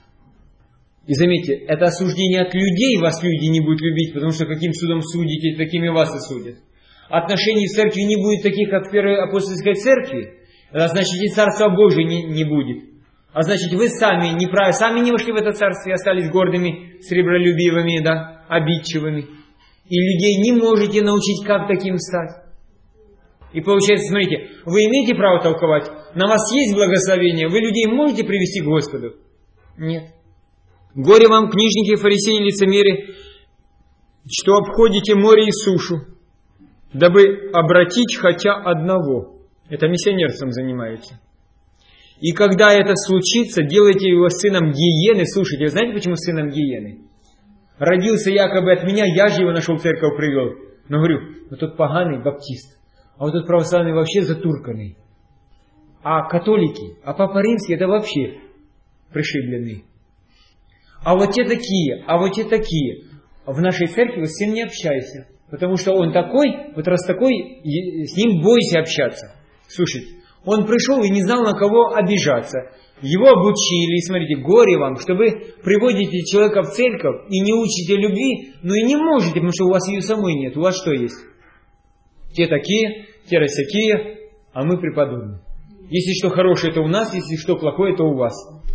И заметьте, это осуждение от людей, вас люди не будут любить, потому что каким судом судите, такими вас и судят. Отношений в церкви не будет таких, как в Первой апостольской церкви, а значит и Царства Божия не, не будет. А значит вы сами не правы, сами не вошли в это царство и остались гордыми, сребролюбивыми, да, обидчивыми. И людей не можете научить, как таким стать. И получается, смотрите, вы имеете право толковать, на вас есть благословение, вы людей можете привести к Господу? Нет. Горе вам, книжники, фарисеи, лицемеры, что обходите море и сушу, дабы обратить хотя одного. Это миссионерством занимаются. И когда это случится, делайте его сыном гиены. Слушайте, вы знаете, почему сыном гиены? Родился якобы от меня, я же его нашел, в церковь привел. Но говорю, вот тот поганый баптист, а вот тот православный вообще затурканный. А католики, а Папа Римский это вообще пришибленные. А вот те такие, а вот те такие. В нашей церкви с ним не общайся. Потому что он такой, вот раз такой, с ним бойся общаться. Слушайте, он пришел и не знал, на кого обижаться. Его обучили, и смотрите, горе вам, что вы приводите человека в церковь и не учите любви, но и не можете, потому что у вас ее самой нет. У вас что есть? Те такие, те рассякие, а мы преподобные. Если что хорошее, это у нас, если что плохое, это у вас.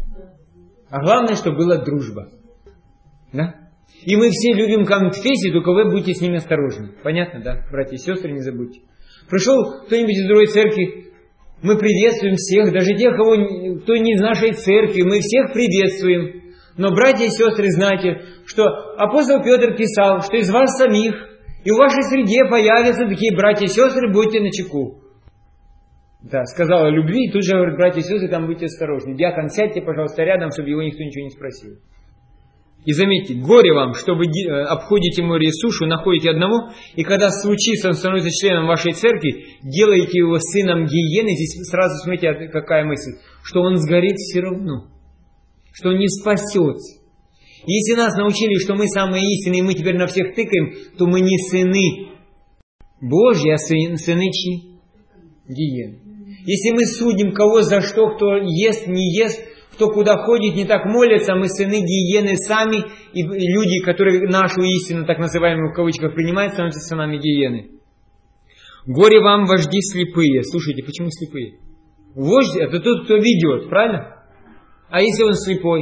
А главное, чтобы была дружба. Да? И мы все любим конфессии, только вы будьте с ними осторожны. Понятно, да? Братья и сестры, не забудьте. Пришел кто-нибудь из другой церкви, мы приветствуем всех, даже тех, кого, кто не из нашей церкви, мы всех приветствуем. Но, братья и сестры, знайте, что апостол Петр писал, что из вас самих и в вашей среде появятся такие братья и сестры, будьте начеку. Да, сказал о любви, и тут же говорит, братья и сестры, там будьте осторожны. Диакон, сядьте, пожалуйста, рядом, чтобы его никто ничего не спросил. И заметьте, горе вам, что вы обходите море и сушу, находите одного, и когда случится, он становится членом вашей церкви, делаете его сыном гиены. Здесь сразу смотрите, какая мысль, что он сгорит все равно, что он не спасется. Если нас научили, что мы самые истинные, и мы теперь на всех тыкаем, то мы не сыны Божьи, а сыны чьи? Гиены. Если мы судим кого за что, кто ест, не ест, кто куда ходит, не так молится, мы сыны гиены сами, и люди, которые нашу истину, так называемую в кавычках, принимают, становятся сынами гиены. Горе вам, вожди слепые. Слушайте, почему слепые? Вождь – это тот, кто ведет, правильно? А если он слепой?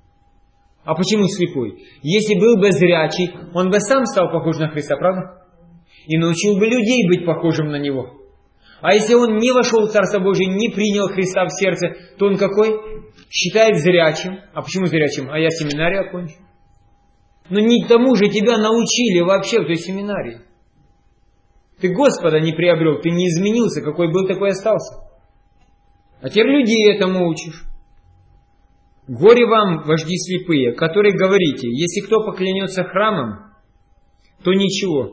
А почему слепой? Если был бы зрячий, он бы сам стал похож на Христа, правда? И научил бы людей быть похожим на Него. А если он не вошел в Царство Божие, не принял Христа в сердце, то он какой? Считает зрячим. А почему зрячим? А я семинарию окончил. Но не к тому же тебя научили вообще в той семинарии. Ты Господа не приобрел, ты не изменился, какой был, такой остался. А теперь людей этому учишь. Горе вам, вожди слепые, которые говорите, если кто поклянется храмом, то ничего.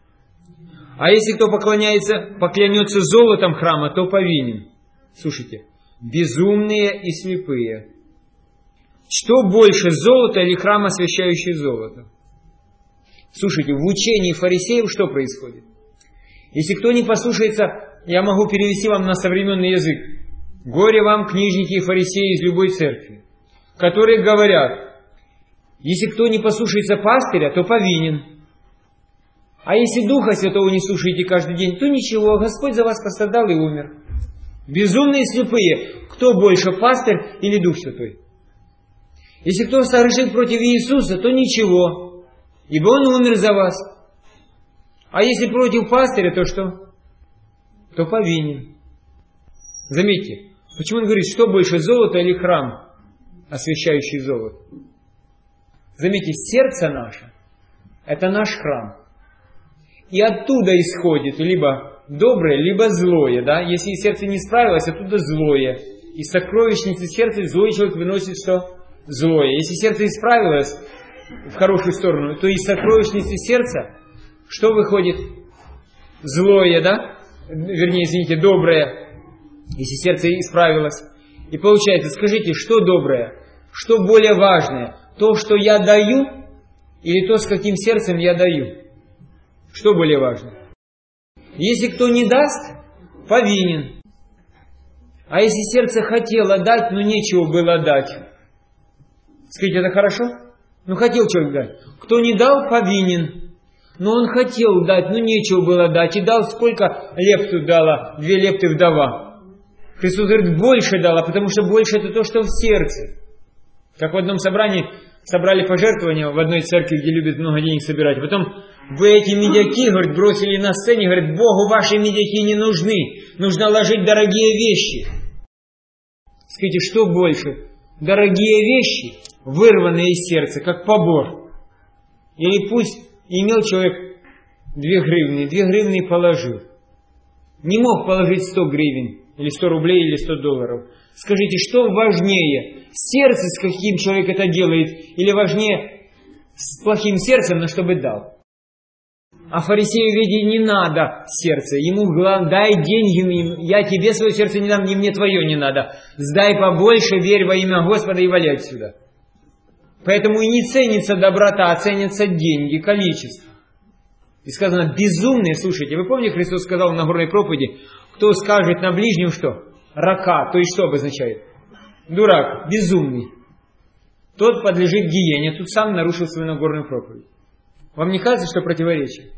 А если кто поклоняется, поклянется золотом храма, то повинен. Слушайте, безумные и слепые. Что больше, золото или храм, освящающий золото? Слушайте, в учении фарисеев что происходит? Если кто не послушается, я могу перевести вам на современный язык. Горе вам, книжники и фарисеи из любой церкви, которые говорят, если кто не послушается пастыря, то повинен. А если Духа Святого не слушаете каждый день, то ничего, Господь за вас пострадал и умер. Безумные и слепые, кто больше, пастырь или Дух Святой? Если кто согрешит против Иисуса, то ничего, ибо Он умер за вас. А если против пастыря, то что? То повинен. Заметьте, почему он говорит, что больше, золото или храм, освящающий золото? Заметьте, сердце наше – это наш храм. И оттуда исходит либо доброе, либо злое. Да? Если сердце не справилось, оттуда злое. Из сокровищницы сердца злой человек выносит что? Злое. Если сердце исправилось в хорошую сторону, то из сокровищницы сердца что выходит? Злое, да? Вернее, извините, доброе. Если сердце исправилось. И получается, скажите, что доброе? Что более важное? То, что я даю, или то, с каким сердцем я даю? Что более важно? Если кто не даст, повинен. А если сердце хотело дать, но нечего было дать? Скажите, это хорошо? Ну, хотел человек дать. Кто не дал, повинен. Но он хотел дать, но нечего было дать. И дал сколько лепту дала? Две лепты вдова. Христос говорит, больше дала, потому что больше это то, что в сердце. Как в одном собрании собрали пожертвования в одной церкви, где любят много денег собирать. Потом вы эти медяки, говорит, бросили на сцене, говорит, Богу ваши медяки не нужны. Нужно ложить дорогие вещи. Скажите, что больше? Дорогие вещи, вырванные из сердца, как побор. Или пусть имел человек две гривны, две гривны положил. Не мог положить сто гривен, или сто рублей, или сто долларов. Скажите, что важнее? Сердце, с каким человек это делает, или важнее с плохим сердцем, но чтобы дал? А фарисею ведь не надо сердце. Ему главное, дай деньги, я тебе свое сердце не дам, и мне твое не надо. Сдай побольше, верь во имя Господа и вали отсюда. Поэтому и не ценится доброта, а ценятся деньги, количество. И сказано, безумные, слушайте, вы помните, Христос сказал в Нагорной проповеди, кто скажет на ближнем что? Рака, то есть что обозначает? Дурак, безумный. Тот подлежит гиене, тут сам нарушил свою Нагорную проповедь. Вам не кажется, что противоречие?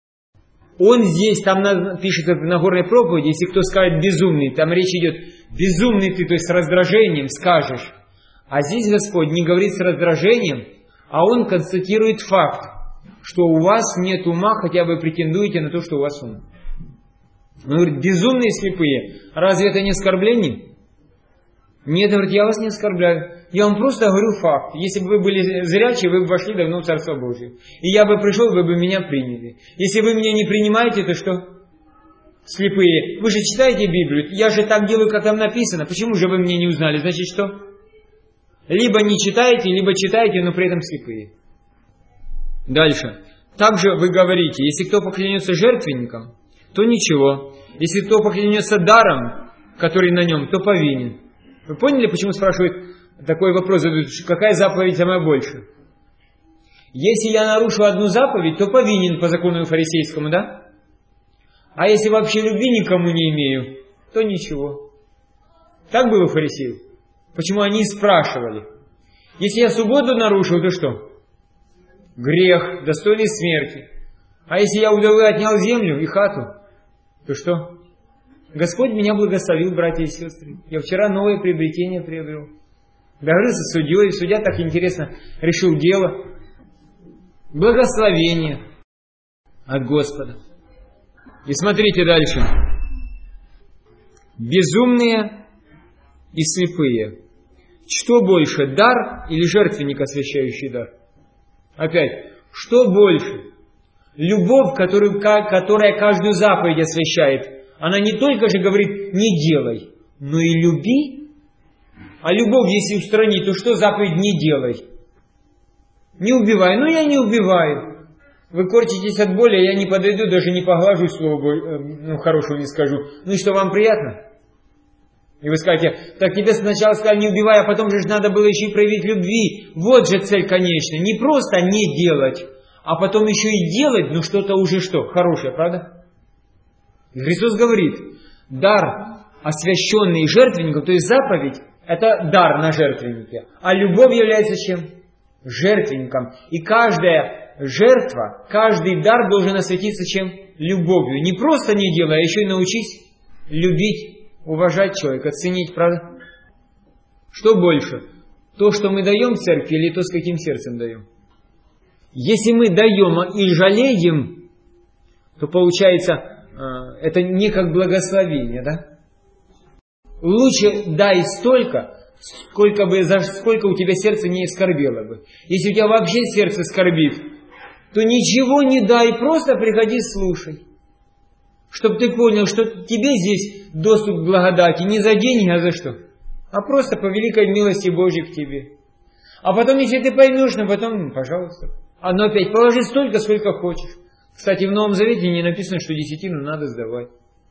Он здесь, там пишется в Нагорной проповеди, если кто скажет безумный, там речь идет, безумный ты, то есть с раздражением скажешь. А здесь Господь не говорит с раздражением, а Он констатирует факт, что у вас нет ума, хотя вы претендуете на то, что у вас ум. Он говорит, безумные и слепые, разве это не оскорбление? Нет, говорит, я вас не оскорбляю. Я вам просто говорю факт. Если бы вы были зрячие, вы бы вошли давно в Царство Божие. И я бы пришел, вы бы меня приняли. Если вы меня не принимаете, то что? Слепые. Вы же читаете Библию. Я же так делаю, как там написано. Почему же вы меня не узнали? Значит, что? Либо не читаете, либо читаете, но при этом слепые. Дальше. Также вы говорите, если кто поклянется жертвенником, то ничего. Если кто поклянется даром, который на нем, то повинен. Вы поняли, почему спрашивают такой вопрос, задают, какая заповедь самая большая? Если я нарушу одну заповедь, то повинен по закону фарисейскому, да? А если вообще любви никому не имею, то ничего. Так было у фарисеев. Почему они спрашивали? Если я субботу нарушил, то что? Грех, достойный смерти. А если я удовы отнял землю и хату, то что? Господь меня благословил, братья и сестры. Я вчера новое приобретение приобрел. Договорился с судьей, судья так интересно решил дело. Благословение от Господа. И смотрите дальше. Безумные и слепые. Что больше, дар или жертвенник, освящающий дар? Опять, что больше? Любовь, которую, которая каждую заповедь освящает, она не только же говорит «не делай», но и люби. А любовь, если устранить, то что заповедь «не делай»? Не убивай. Ну, я не убиваю. Вы корчитесь от боли, я не подойду, даже не поглажу, слово ну, хорошего не скажу. Ну и что, вам приятно? И вы скажете, так тебе сначала сказали не убивай, а потом же надо было еще и проявить любви. Вот же цель конечная. Не просто не делать, а потом еще и делать, ну что-то уже что? Хорошее, правда? И Христос говорит, дар, освященный жертвенником, то есть заповедь, это дар на жертвеннике. А любовь является чем? Жертвенником. И каждая жертва, каждый дар должен осветиться чем? Любовью. Не просто не делай, а еще и научись любить, уважать человека, ценить, правда? Что больше? То, что мы даем в церкви, или то, с каким сердцем даем? Если мы даем и жалеем, то получается, это не как благословение, да? Лучше дай столько, сколько, бы, за сколько у тебя сердце не скорбело бы. Если у тебя вообще сердце скорбит, то ничего не дай, просто приходи слушай. Чтобы ты понял, что тебе здесь доступ к благодати не за деньги, а за что? А просто по великой милости Божьей к тебе. А потом, если ты поймешь, ну потом, пожалуйста. А ну опять, положи столько, сколько хочешь. Кстати, в Новом Завете не написано, что десятину надо сдавать.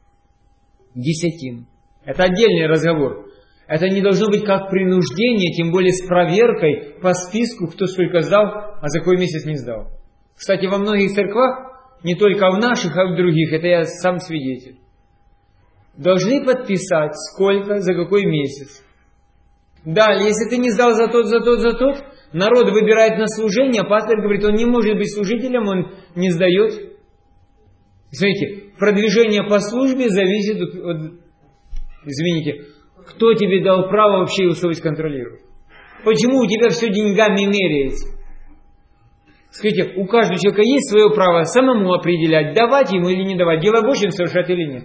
Десятину. Это отдельный разговор. Это не должно быть как принуждение, тем более с проверкой по списку, кто сколько сдал, а за какой месяц не сдал. Кстати, во многих церквах, не только в наших, а в других, это я сам свидетель, должны подписать, сколько, за какой месяц. Далее, если ты не сдал за тот, за тот, за тот, народ выбирает на служение, а пастор говорит, он не может быть служителем, он не сдает. Смотрите, продвижение по службе зависит от, от извините, кто тебе дал право вообще его совесть контролировать? Почему у тебя все деньгами меряется? Скажите, у каждого человека есть свое право самому определять, давать ему или не давать, дело Божье он совершает или нет.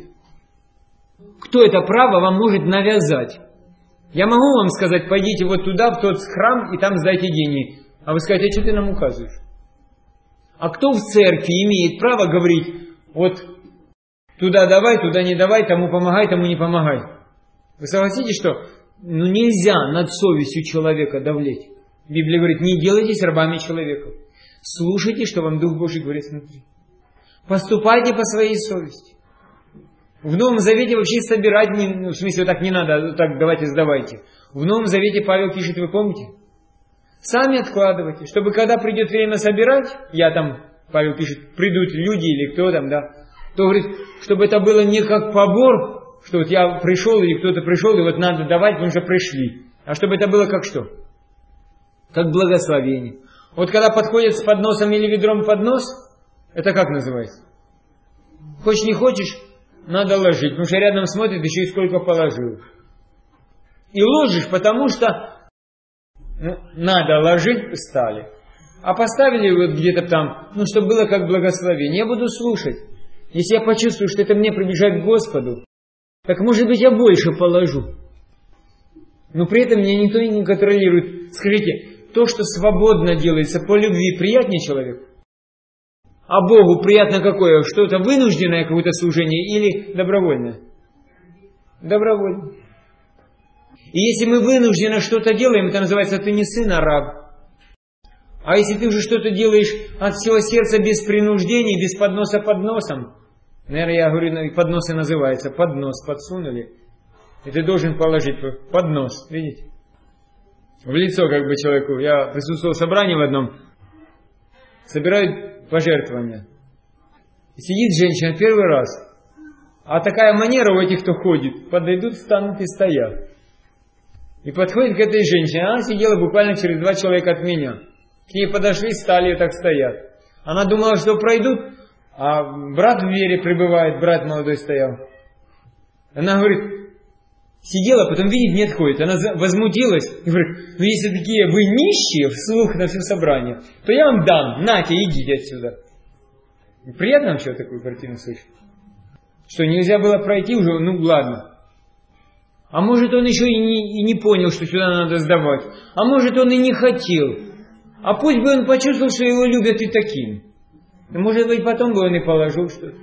Кто это право вам может навязать? Я могу вам сказать, пойдите вот туда, в тот храм, и там сдайте деньги. А вы скажете, а что ты нам указываешь? А кто в церкви имеет право говорить, вот туда давай, туда не давай, тому помогай, тому не помогай? Вы согласитесь, что ну, нельзя над совестью человека давлеть? Библия говорит, не делайтесь рабами человека. Слушайте, что вам Дух Божий говорит внутри. Поступайте по своей совести. В Новом Завете вообще собирать, не, ну, в смысле, так не надо, так давайте сдавайте. В Новом Завете Павел пишет, вы помните? Сами откладывайте, чтобы когда придет время собирать, я там, Павел пишет, придут люди или кто там, да, то говорит, чтобы это было не как побор, что вот я пришел или кто-то пришел, и вот надо давать, мы уже пришли. А чтобы это было как что? Как благословение. Вот когда подходят с подносом или ведром поднос, это как называется? Хочешь не хочешь, надо ложить, потому что рядом смотрит, еще и сколько положил. И ложишь, потому что ну, надо ложить, стали. А поставили вот где-то там, ну, чтобы было как благословение. Я буду слушать. Если я почувствую, что это мне приближает к Господу, так может быть я больше положу. Но при этом меня никто не контролирует. Скажите, то, что свободно делается по любви, приятнее человеку? А Богу приятно какое? Что-то вынужденное, какое-то служение или добровольное? Добровольное. И если мы вынужденно что-то делаем, это называется «ты не сын, а раб». А если ты уже что-то делаешь от всего сердца без принуждений, без подноса под носом, наверное, я говорю, подносы называется, поднос подсунули, и ты должен положить поднос, видите? В лицо как бы человеку. Я присутствовал в собрании в одном, собирают пожертвования. И сидит женщина первый раз, а такая манера у этих, кто ходит, подойдут, встанут и стоят. И подходит к этой женщине, она сидела буквально через два человека от меня. К ней подошли, стали и так стоят. Она думала, что пройдут, а брат в вере пребывает, брат молодой стоял. Она говорит, сидела, потом видит, не отходит. Она возмутилась и говорит, ну если такие вы нищие, вслух на все собрание, то я вам дам, нате, идите отсюда. И приятно вообще такую картину слышать. Что нельзя было пройти уже, ну ладно. А может он еще и не, и не понял, что сюда надо сдавать. А может он и не хотел. А пусть бы он почувствовал, что его любят и таким. Может быть, потом бы он и положил что-то.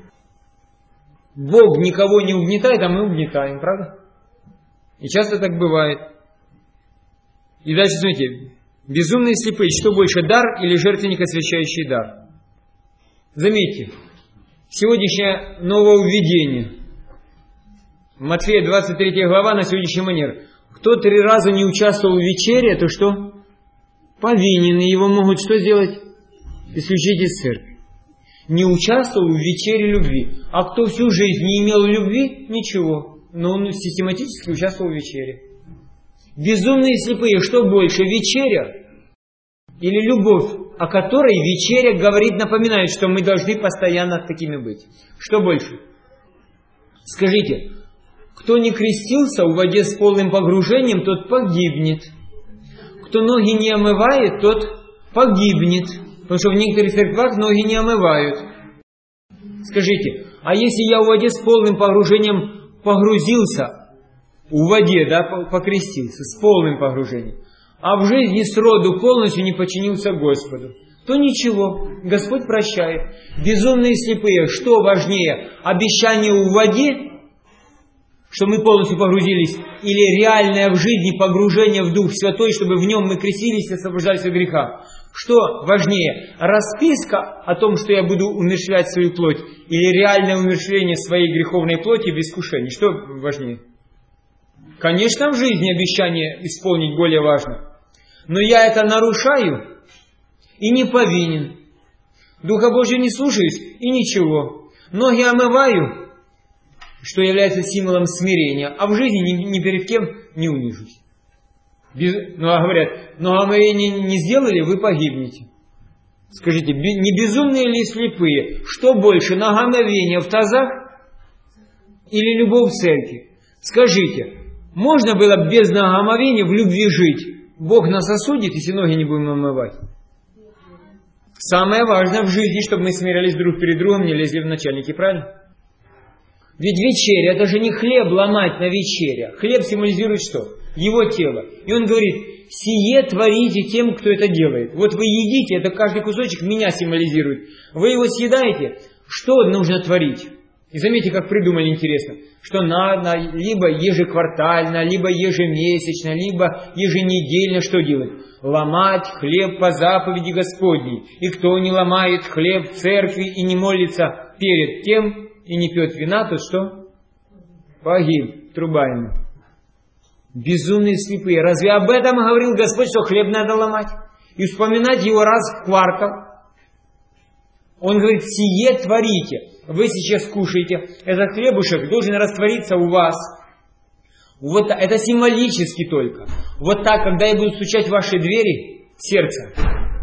Бог никого не угнетает, а мы угнетаем, правда? И часто так бывает. И дальше смотрите. Безумные слепые, что больше, дар или жертвенник, освящающий дар? Заметьте. Сегодняшнее нововведение. Матфея двадцать третья глава на сегодняшний манер. Кто три раза не участвовал в вечере, то что? Повинен, и его могут что сделать? Исключить из церкви. Не участвовал в вечере любви. А кто всю жизнь не имел любви, ничего. Но он систематически участвовал в вечере. Безумные слепые, что больше, вечеря или любовь, о которой вечеря говорит, напоминает, что мы должны постоянно такими быть? Что больше? Скажите, кто не крестился в воде с полным погружением, тот погибнет. Кто ноги не омывает, тот погибнет. Потому что в некоторых церквах ноги не омывают. Скажите, а если я в воде с полным погружением погрузился, в воде, да, покрестился, с полным погружением, а в жизни сроду полностью не подчинился Господу, то ничего, Господь прощает. Безумные слепые, что важнее, обещание в воде, что мы полностью погрузились, или реальное в жизни погружение в Дух Святой, чтобы в нем мы крестились и освобождались от греха? Что важнее, расписка о том, что я буду умерщвлять свою плоть, или реальное умерщвление своей греховной плоти в искушении? Что важнее? Конечно, в жизни обещание исполнить более важно. Но я это нарушаю и не повинен. Духа Божьего не слушаюсь и ничего. Ноги омываю, что является символом смирения, а в жизни ни, ни перед кем не унижусь. Без, ну, а говорят, но омовение не сделали, вы погибнете. Скажите, не безумные ли слепые? Что больше, ногомовение в тазах или любовь в церкви? Скажите, можно было без ногомовения в любви жить? Бог нас осудит, если ноги не будем омывать. Самое важное в жизни, чтобы мы смирялись друг перед другом, не лезли в начальники, правильно? Ведь вечеря, это же не хлеб ломать на вечере. Хлеб символизирует что? Его тело. И он говорит, сие творите тем, кто это делает. Вот вы едите, это каждый кусочек меня символизирует. Вы его съедаете, что нужно творить? И заметьте, как придумали интересно, что надо либо ежеквартально, либо ежемесячно, либо еженедельно что делать? Ломать хлеб по заповеди Господней. И кто не ломает хлеб в церкви и не молится перед тем, и не пьет вина, то что? Погиб, труба ему. Безумные слепые. Разве об этом говорил Господь, что хлеб надо ломать? И вспоминать его раз в квартал? Он говорит, сие творите. Вы сейчас кушаете. Этот хлебушек должен раствориться у вас. Вот это символически только. Вот так, когда я буду стучать в ваши двери, сердце.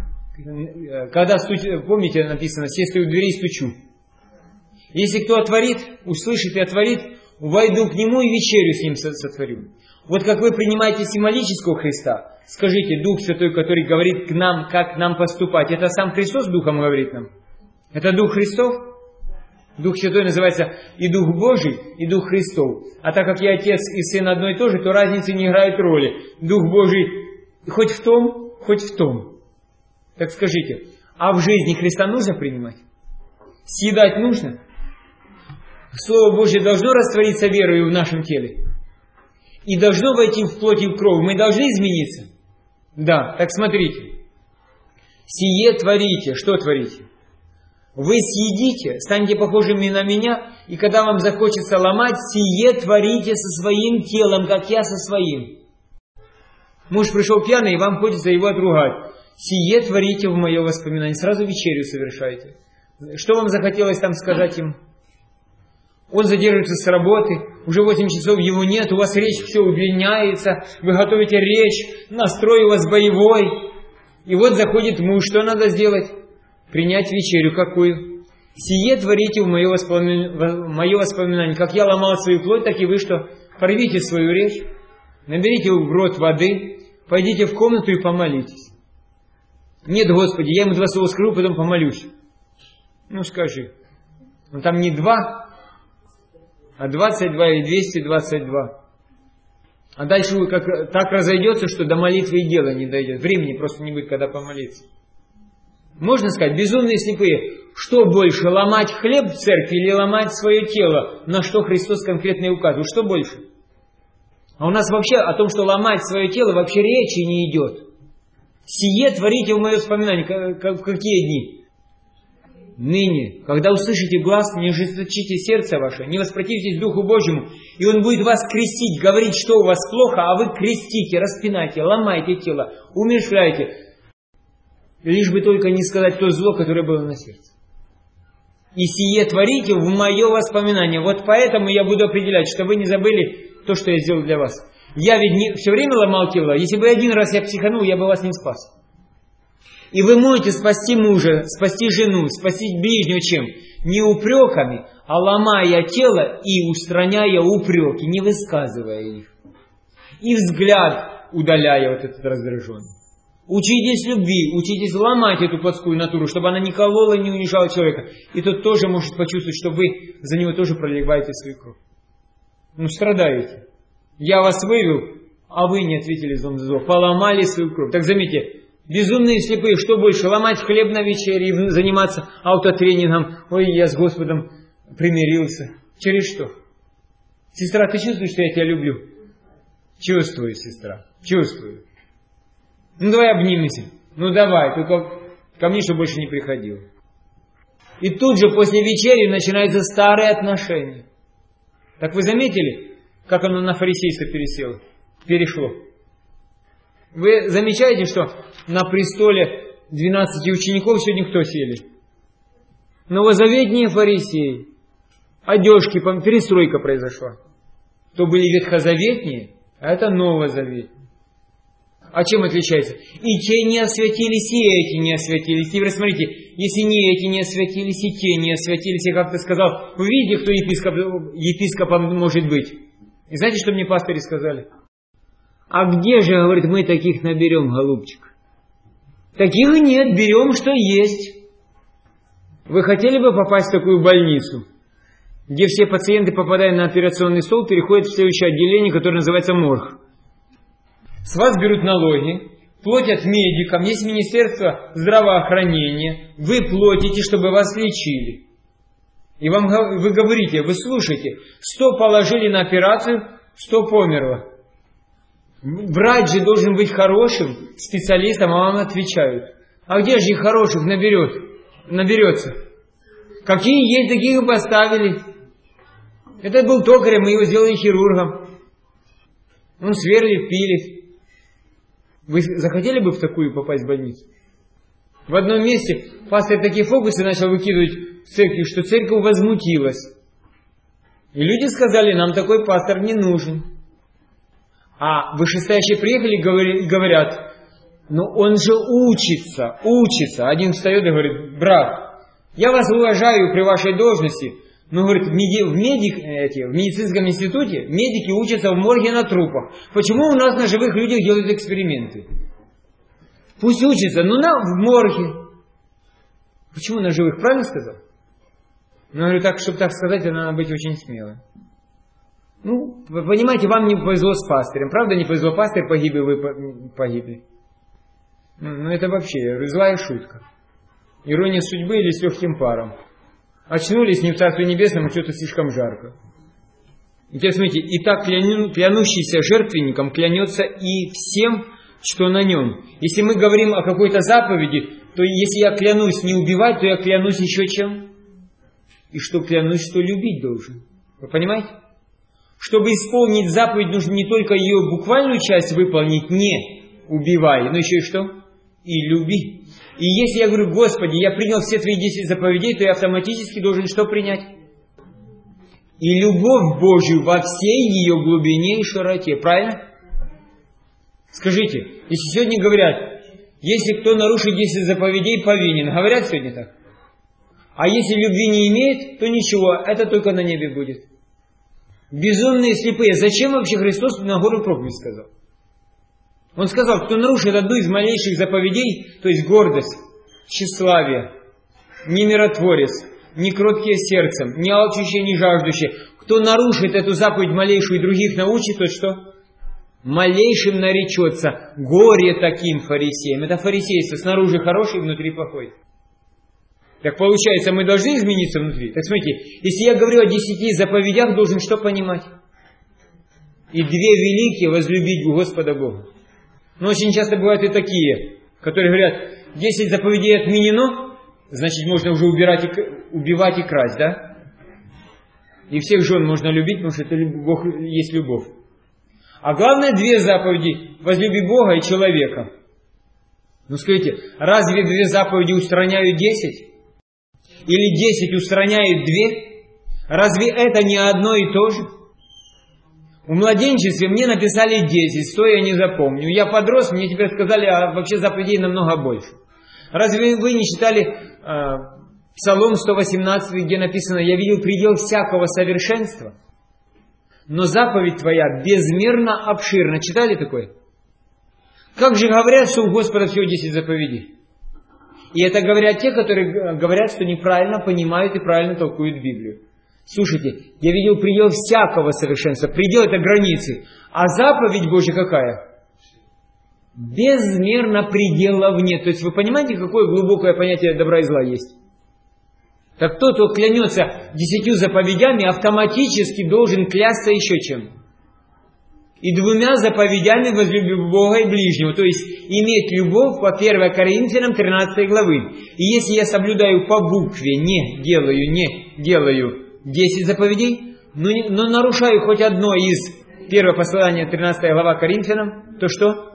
Когда стучу, помните, написано, все стою у дверей, стучу. Если кто отворит, услышит и отворит, войду к нему и вечерю с ним сотворю. Вот как вы принимаете символического Христа, скажите, Дух Святой, который говорит к нам, как нам поступать, это сам Христос Духом говорит нам? Это Дух Христов? Дух Святой называется и Дух Божий, и Дух Христов. А так как я Отец и Сын одно и то же, то разницы не играет роли. Дух Божий хоть в том, хоть в том. Так скажите, а в жизни Христа нужно принимать? Съедать нужно? Слово Божье должно раствориться верою в нашем теле? и должно войти в плоть и в кровь. Мы должны измениться? Да. Так смотрите. Сие творите. Что творите? Вы съедите, станете похожими на меня, и когда вам захочется ломать, сие творите со своим телом, как я со своим. Муж пришел пьяный, и вам хочется его отругать. Сие творите в мое воспоминание. Сразу вечерю совершайте. Что вам захотелось там сказать им? Он задерживается с работы, уже восемь часов его нет, у вас речь все удлиняется, вы готовите речь, настрой у вас боевой. И вот заходит муж, что надо сделать? Принять вечерю какую? Сие творите в мое воспоминание, в мое воспоминание. Как я ломал свою плоть, так и вы что? Порвите свою речь, наберите в рот воды, пойдите в комнату и помолитесь. Нет, Господи, я ему два слова скажу, потом помолюсь. Ну скажи. Ну там не два, а двадцать два или двести двадцать два. А дальше как, так разойдется, что до молитвы и дела не дойдет. Времени просто не будет, когда помолиться. Можно сказать, безумные слепые, что больше, ломать хлеб в церкви или ломать свое тело, на что Христос конкретно и указывает? Что больше? А у нас вообще о том, что ломать свое тело, вообще речи не идет. Сие творите в мое вспоминание. В какие дни? Ныне, когда услышите глас, не ожесточите сердце ваше, не воспротивьтесь Духу Божьему, и Он будет вас крестить, говорить, что у вас плохо, а вы крестите, распинайте, ломайте тело, умерщвляйте, лишь бы только не сказать то зло, которое было на сердце. И сие творите в мое воспоминание. Вот поэтому я буду определять, что вы не забыли то, что я сделал для вас. Я ведь не, все время ломал тело. Если бы один раз я психанул, я бы вас не спас. И вы можете спасти мужа, спасти жену, спасти ближнего чем? Не упреками, а ломая тело и устраняя упреки, не высказывая их. И взгляд удаляя вот этот раздраженный. Учитесь любви, учитесь ломать эту плотскую натуру, чтобы она не колола и не унижала человека. И тот тоже может почувствовать, что вы за него тоже проливаете свою кровь. Ну, страдаете. Я вас вывел, а вы не ответили злом за зло. Поломали свою кровь. Так заметьте, безумные слепые, что больше? Ломать хлеб на вечере и заниматься аутотренингом. Ой, я с Господом примирился. Через что? Сестра, ты чувствуешь, что я тебя люблю? Чувствую, сестра, чувствую. Ну давай обнимемся. Ну давай, только ко мне, чтобы больше не приходил. И тут же после вечери начинаются старые отношения. Так вы заметили, как оно на фарисейство пересело, перешло? Вы замечаете, что на престоле двенадцати учеников сегодня кто сели? Новозаветние фарисеи. Одежки, перестройка произошла. То были ветхозаветние, а это новозаветние. А чем отличается? И те не освятились, и эти не освятились. Теперь смотрите, если не эти не освятились, и те не освятились, я как-то сказал, вы видите, кто епископ, епископом может быть? И знаете, что мне пастыри сказали? А где же, говорит, мы таких наберем, голубчик? Таких нет, берем, что есть. Вы хотели бы попасть в такую больницу, где все пациенты, попадая на операционный стол, переходят в следующее отделение, которое называется морг? С вас берут налоги, платят медикам, есть Министерство здравоохранения, вы платите, чтобы вас лечили. И вам, вы говорите, вы слушаете, сто положили на операцию, сто померло. Врач же должен быть хорошим специалистом, а вам отвечают. А где же их хороших наберет, наберется? Какие есть, таких и поставили. Это был токарем, мы его сделали хирургом. Он сверлит, пилит. Вы захотели бы в такую попасть в больницу? В одном месте пастор такие фокусы начал выкидывать в церкви, что церковь возмутилась. И люди сказали, нам такой пастор не нужен. А вышестоящие приехали и говорят, ну он же учится, учится. Один встает и говорит, брат, я вас уважаю при вашей должности, но, говорит, в, меди, в, медик, эти, в медицинском институте медики учатся в морге на трупах. Почему у нас на живых людях делают эксперименты? Пусть учатся, но на, в морге. Почему на живых? Правильно сказал? Ну, говорю, так, чтобы так сказать, надо быть очень смелым. Ну, вы понимаете, вам не повезло с пастырем. Правда, не повезло, пастырь погиб, и вы погибли. Ну, ну это вообще злая шутка. Ирония судьбы или с легким паром. Очнулись не в Царстве Небесном, а что-то слишком жарко. И теперь смотрите, и так кляну, клянущийся жертвенником клянется и всем, что на нем. Если мы говорим о какой-то заповеди, то если я клянусь не убивать, то я клянусь еще чем? И что клянусь, что любить должен. Вы понимаете? Чтобы исполнить заповедь, нужно не только ее буквальную часть выполнить, не убивай, но еще и что? И люби. И если я говорю, Господи, я принял все Твои десять заповедей, то я автоматически должен что принять? И любовь Божью во всей ее глубине и широте. Правильно? Скажите, если сегодня говорят, если кто нарушит десять заповедей, повинен. Говорят сегодня так? А если любви не имеет, то ничего, это только на небе будет. Безумные слепые. Зачем вообще Христос на гору проповедь сказал? Он сказал, кто нарушит одну из малейших заповедей, то есть гордость, тщеславие, не миротворец, не кроткие сердцем, не алчущие, не жаждущие, кто нарушит эту заповедь малейшую и других научит, то что? Малейшим наречется. Горе таким фарисеям. Это фарисейство. Снаружи хороший, внутри плохой. Так получается, мы должны измениться внутри. Так смотрите, если я говорю о десяти заповедях, должен что понимать? И две великие возлюбить Господа Бога. Но очень часто бывают и такие, которые говорят, десять заповедей отменено, значит можно уже убирать и, убивать и красть, да? И всех жен можно любить, потому что это Бог есть любовь. А главное две заповеди, возлюби Бога и человека. Ну скажите, разве две заповеди устраняют десять? Или десять устраняет две? Разве это не одно и то же? В младенчестве мне написали десять, сто я не запомню. Я подрос, мне теперь сказали, а вообще заповедей намного больше. Разве вы не читали э, Псалом сто восемнадцать, где написано, я видел предел всякого совершенства, но заповедь твоя безмерно обширна. Читали такое? Как же говорят, что у Господа всего десять заповедей? И это говорят те, которые говорят, что неправильно понимают и правильно толкуют Библию. Слушайте, я видел предел всякого совершенства. Предел это границы. А заповедь Божья какая? Безмерно пределов нет. То есть вы понимаете, какое глубокое понятие добра и зла есть? Так тот, кто клянется десятью заповедями, автоматически должен клясться еще чем? И двумя заповедями возлюби Бога и ближнего. То есть иметь любовь по первой Коринфянам тринадцатой главы. И если я соблюдаю по букве, не делаю, не делаю десять заповедей, но, не, но нарушаю хоть одно из первого послания тринадцатой глава Коринфянам, то что?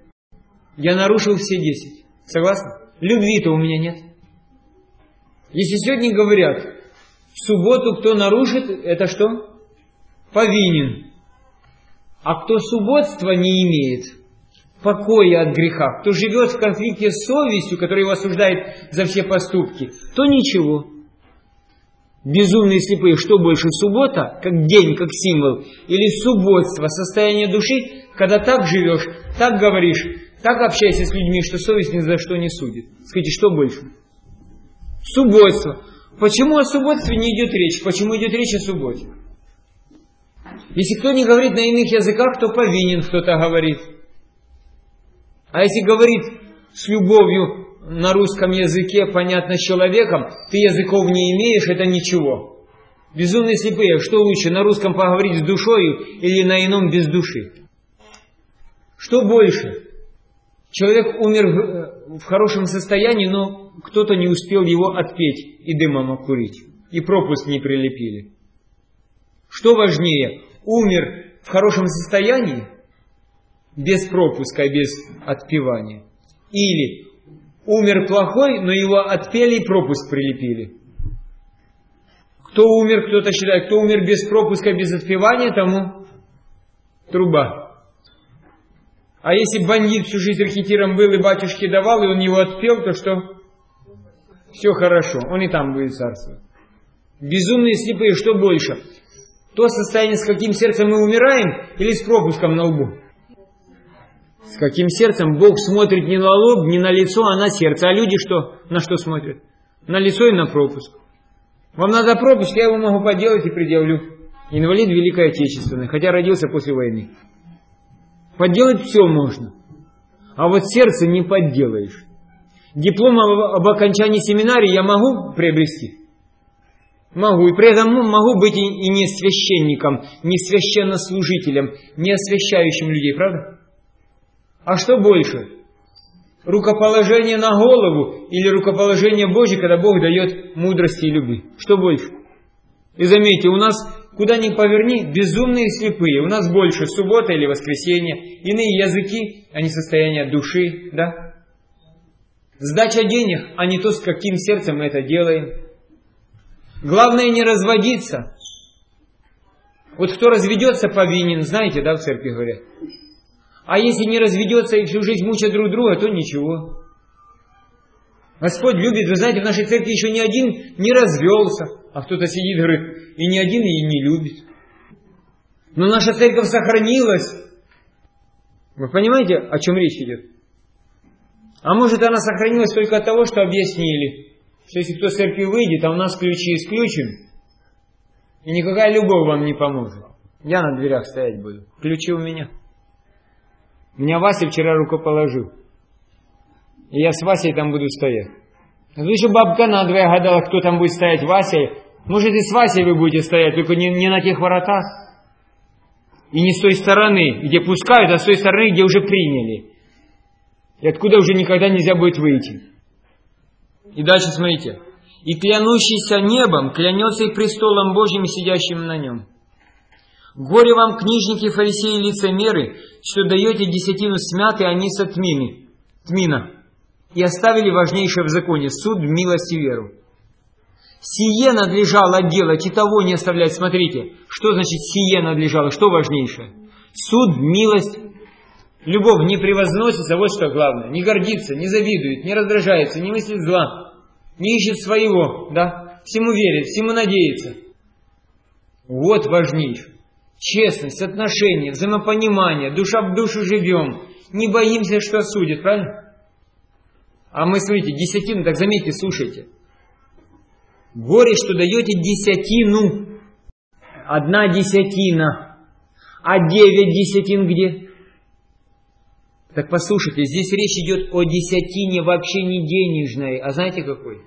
Я нарушил все десять. Согласны? Любви-то у меня нет. Если сегодня говорят, в субботу кто нарушит, это что? Повинен. А кто субботства не имеет, покоя от греха, кто живет в конфликте с совестью, которая его осуждает за все поступки, то ничего. Безумные слепые, что больше, суббота, как день, как символ, или субботство, состояние души, когда так живешь, так говоришь, так общаешься с людьми, что совесть ни за что не судит. Скажите, что больше? Субботство. Почему о субботстве не идет речь? Почему идет речь о субботе? Если кто не говорит на иных языках, то повинен, кто-то говорит. А если говорит с любовью на русском языке, понятно, с человеком, ты языков не имеешь, это ничего. Безумные слепые, что лучше, на русском поговорить с душою или на ином без души? Что больше? Человек умер в хорошем состоянии, но кто-то не успел его отпеть и дымом окурить. И пропуск не прилепили. Что важнее? Умер в хорошем состоянии, без пропуска и без отпевания. Или умер плохой, но его отпели и пропуск прилепили. Кто умер, кто-то считает, кто умер без пропуска, без отпевания, тому труба. А если бандит всю жизнь рекетиром был и батюшке давал, и он его отпел, то что? Все хорошо, он и там будет царствовать. Безумные слепые, что больше? То состояние, с каким сердцем мы умираем, или с пропуском на лбу? С каким сердцем? Бог смотрит не на лоб, не на лицо, а на сердце. А люди что? На что смотрят? На лицо и на пропуск. Вам надо пропуск, я его могу поделать и предъявлю. Инвалид Великой Отечественной, хотя родился после войны. Подделать все можно. А вот сердце не подделаешь. Диплом об окончании семинарии я могу приобрести? Могу. И при этом могу быть и, и не священником, не священнослужителем, не освящающим людей, правда? А что больше? Рукоположение на голову или рукоположение Божье, когда Бог дает мудрости и любви? Что больше? И заметьте, у нас куда ни поверни, безумные и слепые. У нас больше суббота или воскресенье, иные языки, а не состояние души, да? Сдача денег, а не то, с каким сердцем мы это делаем. Главное не разводиться. Вот кто разведется, повинен, знаете, да, в церкви говорят. А если не разведется и всю жизнь мучат друг друга, то ничего. Господь любит, вы знаете, в нашей церкви еще ни один не развелся, а кто-то сидит и говорит, и ни один ее не любит. Но наша церковь сохранилась. Вы понимаете, о чем речь идет? А может, она сохранилась только от того, что объяснили, что если кто с церкви выйдет, а у нас ключи исключим, и никакая любовь вам не поможет. Я на дверях стоять буду. Ключи у меня. Меня Вася вчера рукоположил. И я с Васей там буду стоять. А тут еще бабка надвое гадала, кто там будет стоять, Васей. Может, и с Васей вы будете стоять, только не, не на тех воротах. И не с той стороны, где пускают, а с той стороны, где уже приняли. И откуда уже никогда нельзя будет выйти. И дальше смотрите. И клянущийся небом клянется и престолом Божьим, сидящим на нем. Горе вам, книжники, фарисеи, лицемеры, что даете десятину смяты, а не со тмины, тмина, и оставили важнейшее в законе – суд, милость и веру. Сие надлежало делать, и того не оставлять. Смотрите, что значит сие надлежало, что важнейшее? Суд, милость, любовь не превозносится, вот что главное. Не гордится, не завидует, не раздражается, не мыслит зла, не ищет своего, да? Всему верит, всему надеется. Вот важнейшее. Честность, отношения, взаимопонимание, душа в душу живем. Не боимся, что осудят, правильно? А мы, смотрите, десятину, так заметьте, слушайте. Горе, что даете десятину. Одна десятина. А девять десятин где? Так послушайте, здесь речь идет о десятине вообще не денежной. А знаете какой?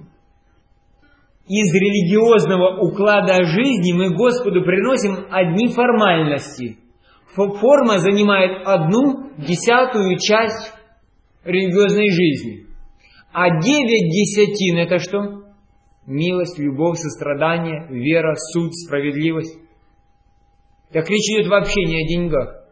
Из религиозного уклада жизни мы Господу приносим одни формальности. Форма занимает одну десятую часть религиозной жизни. А девять десятин это что? Милость, любовь, сострадание, вера, суд, справедливость. Так речь идет вообще не о деньгах.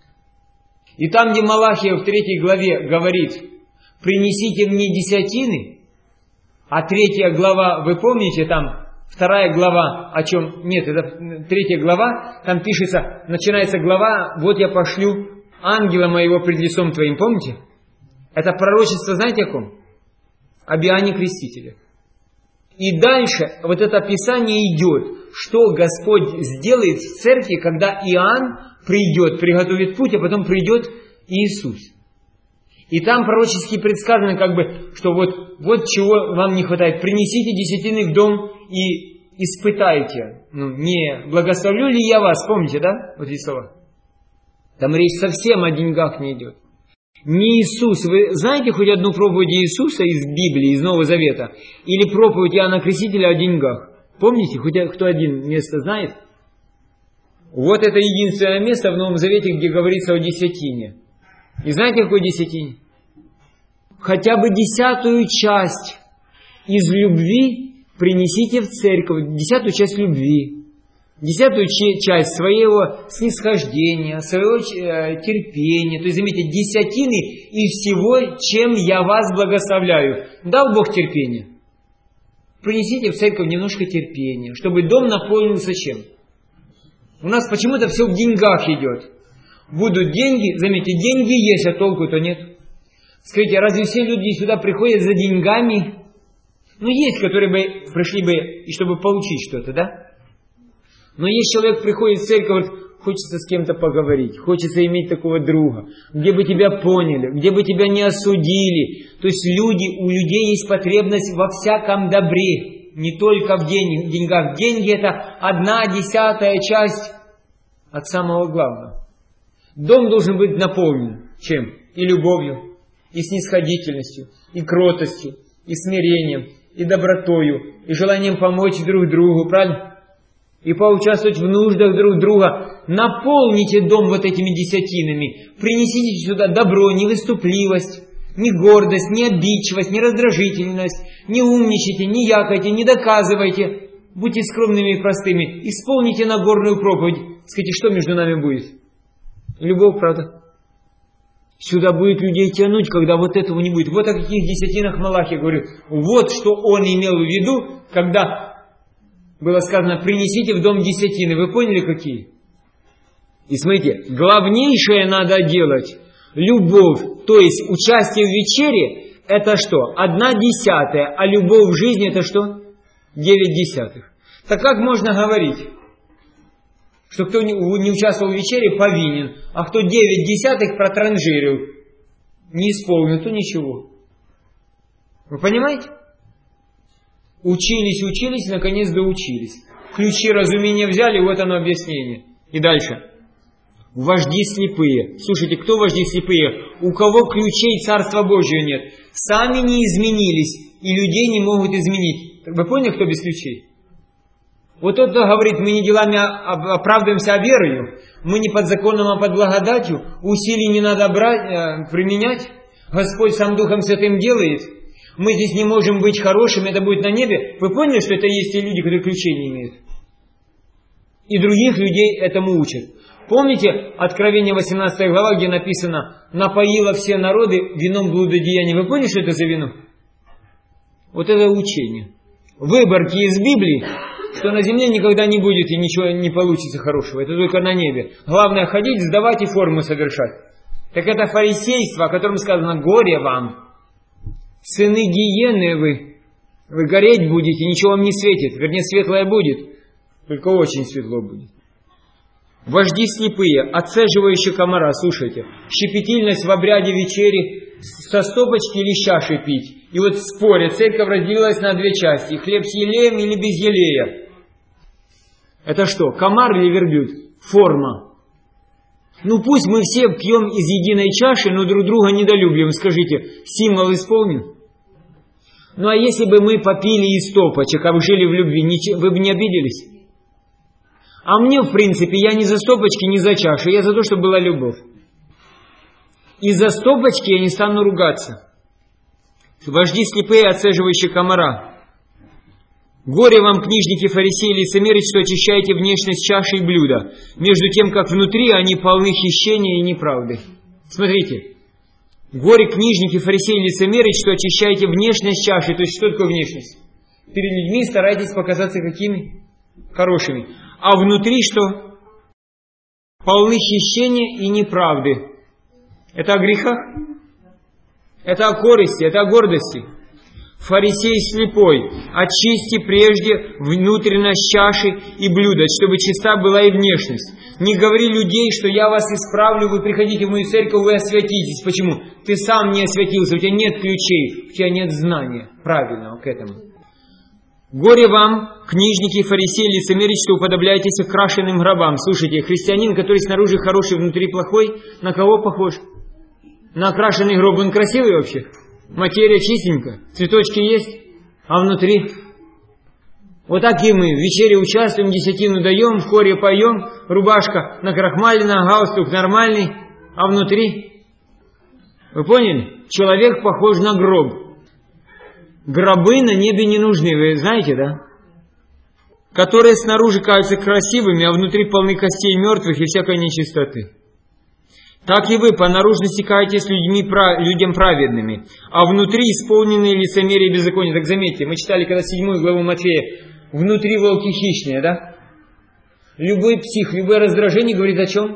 И там, где Малахия в третьей главе говорит, принесите мне десятины, а третья глава, вы помните, там вторая глава, о чем? Нет, это третья глава, там пишется, начинается глава, вот я пошлю ангела моего пред лицом твоим, помните? Это пророчество, знаете о ком? Об Иоанне Крестителе. И дальше вот это описание идет, что Господь сделает в церкви, когда Иоанн придет, приготовит путь, а потом придет Иисус. И там пророчески предсказано, как бы, что вот, вот чего вам не хватает. Принесите десятины в дом и испытайте. Ну, не благословлю ли я вас, помните, да? Вот эти слова. Там речь совсем о деньгах не идет. Не Иисус. Вы знаете хоть одну проповедь Иисуса из Библии, из Нового Завета? Или проповедь Иоанна Крестителя о деньгах? Помните? Хоть кто один место знает? Вот это единственное место в Новом Завете, где говорится о десятине. И знаете, какой десятине? Хотя бы десятую часть из любви принесите в церковь. Десятую часть любви. Десятую часть своего снисхождения, своего терпения. То есть, заметьте, десятины из всего, чем я вас благословляю. Дал Бог терпение. Принесите в церковь немножко терпения, чтобы дом наполнился чем? У нас почему-то все в деньгах идет. Будут деньги, заметьте, деньги есть, а толку-то нет. Скажите, разве все люди сюда приходят за деньгами? Ну, есть, которые бы пришли бы, и чтобы получить что-то, да? Но есть человек, приходит в церковь, говорит, хочется с кем-то поговорить, хочется иметь такого друга, где бы тебя поняли, где бы тебя не осудили. То есть люди, у людей есть потребность во всяком добре, не только в деньгах. Деньги это одна десятая часть от самого главного. Дом должен быть наполнен чем? И любовью, и снисходительностью, и кротостью, и смирением, и добротою, и желанием помочь друг другу, правильно? И поучаствовать в нуждах друг друга. Наполните дом вот этими десятинами. Принесите сюда добро, не выступливость, не гордость, не обидчивость, не раздражительность. Не умничайте, не якайте, не доказывайте. Будьте скромными и простыми. Исполните Нагорную проповедь. Скажите, что между нами будет? Любовь, правда? Сюда будет людей тянуть, когда вот этого не будет. Вот о каких десятинах Малахи говорит. Вот что он имел в виду, когда было сказано, принесите в дом десятины. Вы поняли, какие? И смотрите, главнейшее надо делать. Любовь, то есть участие в вечере, это что? Одна десятая. А любовь в жизни это что? Девять десятых. Так как можно говорить, что кто не участвовал в вечере, повинен, а кто девять десятых протранжирил, не исполнил, то ничего. Вы понимаете? Учились, учились, наконец доучились. Ключи разумения взяли, вот оно объяснение. И дальше. Вожди слепые. Слушайте, кто вожди слепые? У кого ключей Царства Божьего нет. Сами не изменились, и людей не могут изменить. Вы поняли, кто без ключей? Вот тот, кто говорит, мы не делами оправдываемся, а верою. Мы не под законом, а под благодатью. Усилий не надо брать, применять. Господь сам Духом Святым делает. Мы здесь не можем быть хорошими, это будет на небе. Вы поняли, что это есть те люди, которые ключей не имеют? И других людей этому учат. Помните Откровение восемнадцатая глава, где написано «Напоило все народы вином блудодеяния». Вы поняли, что это за вино? Вот это учение. Выборки из Библии, что на земле никогда не будет и ничего не получится хорошего. Это только на небе. Главное ходить, сдавать и форму совершать. Так это фарисейство, о котором сказано «Горе вам». Сыны гиены вы, вы гореть будете, ничего вам не светит. Вернее, светлое будет, только очень светло будет. Вожди слепые, отцеживающие комара, слушайте. Щепетильность в обряде вечери, со стопочки или с чаши пить. И вот в споре церковь разделилась на две части. Хлеб с елеем или без елея. Это что, комар или верблюд? Форма. Ну пусть мы все пьем из единой чаши, но друг друга недолюбливаем. Скажите, символ исполнен? Ну а если бы мы попили из стопочек, а вы жили в любви, вы бы не обиделись? А мне, в принципе, я не за стопочки, не за чаши, я за то, чтобы была любовь. И за стопочки я не стану ругаться. Вожди слепые, отцеживающие комара. Горе вам, книжники, фарисеи, лицемеры, что очищаете внешность чаши и блюда, между тем, как внутри они полны хищения и неправды. Смотрите. Горе, книжники, фарисеи, лицемеры, что очищаете внешность чаши. То есть, что такое внешность? Перед людьми старайтесь показаться какими? Хорошими. А внутри что? Полны хищения и неправды. Это о грехах? Это о корысти, это о гордости. Фарисей слепой, очисти прежде внутренность чаши и блюда, чтобы чиста была и внешность. Не говори людей, что я вас исправлю, вы приходите в мою церковь, вы освятитесь. Почему? Ты сам не освятился, у тебя нет ключей, у тебя нет знания правильного к этому. Горе вам, книжники и фарисеи, лицемеры, что уподобляетесь окрашенным гробам. Слушайте, христианин, который снаружи хороший, внутри плохой, на кого похож? На окрашенный гроб. Он красивый вообще? Материя чистенькая, цветочки есть, а внутри? Вот так и мы в вечере участвуем, десятину даем, в хоре поем, рубашка накрахмалена, галстук нормальный, а внутри? Вы поняли? Человек похож на гроб. Гробы на небе не нужны, вы знаете, да? Которые снаружи кажутся красивыми, а внутри полны костей мертвых и всякой нечистоты. Так и вы по наружности каетесь людьми, людям праведными, а внутри исполненные лицемерие и беззаконие. Так заметьте, мы читали когда седьмую главу Матфея, внутри волки хищные, да? Любой псих, любое раздражение говорит о чем?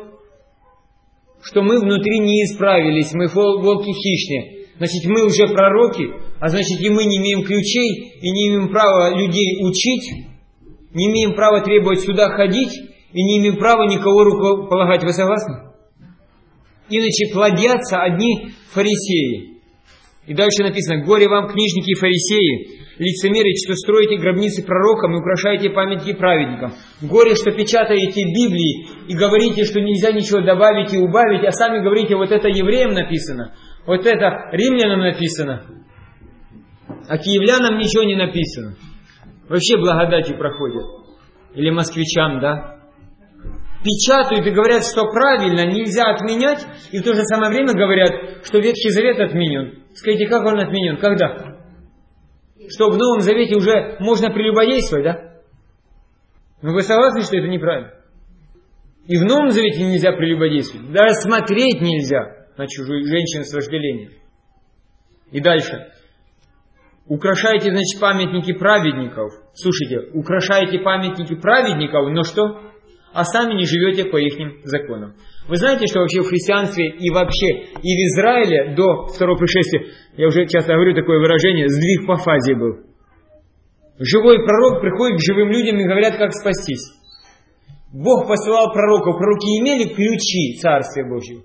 Что мы внутри не исправились, мы волки хищные. Значит, мы уже пророки, а значит и мы не имеем ключей и не имеем права людей учить, не имеем права требовать сюда ходить и не имеем права никого рукополагать. Вы согласны? Иначе плодятся одни фарисеи. И дальше написано: горе вам, книжники и фарисеи, лицемеры, что строите гробницы пророкам и украшаете памятники праведникам. Горе, что печатаете Библии и говорите, что нельзя ничего добавить и убавить, а сами говорите, вот это евреям написано, вот это римлянам написано. А киевлянам ничего не написано. Вообще благодатью проходят. Или москвичам, да? Печатают и говорят, что правильно, нельзя отменять, и в то же самое время говорят, что Ветхий Завет отменен. Скажите, как он отменен? Когда? Что в Новом Завете уже можно прелюбодействовать, да? Но вы согласны, что это неправильно? И в Новом Завете нельзя прелюбодействовать. Даже смотреть нельзя на чужую женщину с вожделением. И дальше. Украшаете, значит, памятники праведников. Слушайте, украшаете памятники праведников, но что? А сами не живете по ихним законам. Вы знаете, что вообще в христианстве и вообще, и в Израиле до второго пришествия, я уже часто говорю такое выражение, сдвиг по фазе был. Живой пророк приходит к живым людям и говорят, как спастись. Бог посылал пророков, пророки имели ключи Царствия Божьего.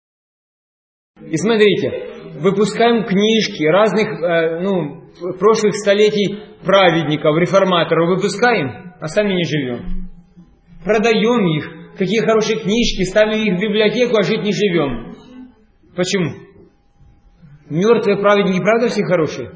И смотрите, выпускаем книжки разных, э, ну, прошлых столетий праведников, реформаторов, выпускаем, а сами не живем. Продаем их, какие хорошие книжки, ставим их в библиотеку, а жить не живем. Почему? Мертвые праведники, правда, все хорошие?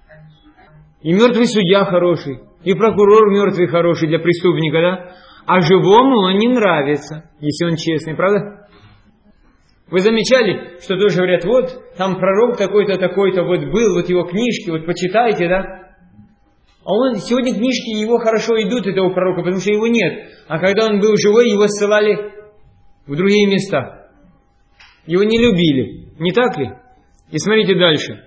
И мертвый судья хороший, и прокурор мертвый хороший для преступника, да? А живому он не нравится, если он честный, правда? Вы замечали, что тоже говорят, вот, там пророк такой-то, такой-то, вот был, вот его книжки, вот почитайте, да? А он, сегодня книжки его хорошо идут, этого пророка, потому что его нет. А когда он был живой, его ссылали в другие места. Его не любили, не так ли? И смотрите дальше.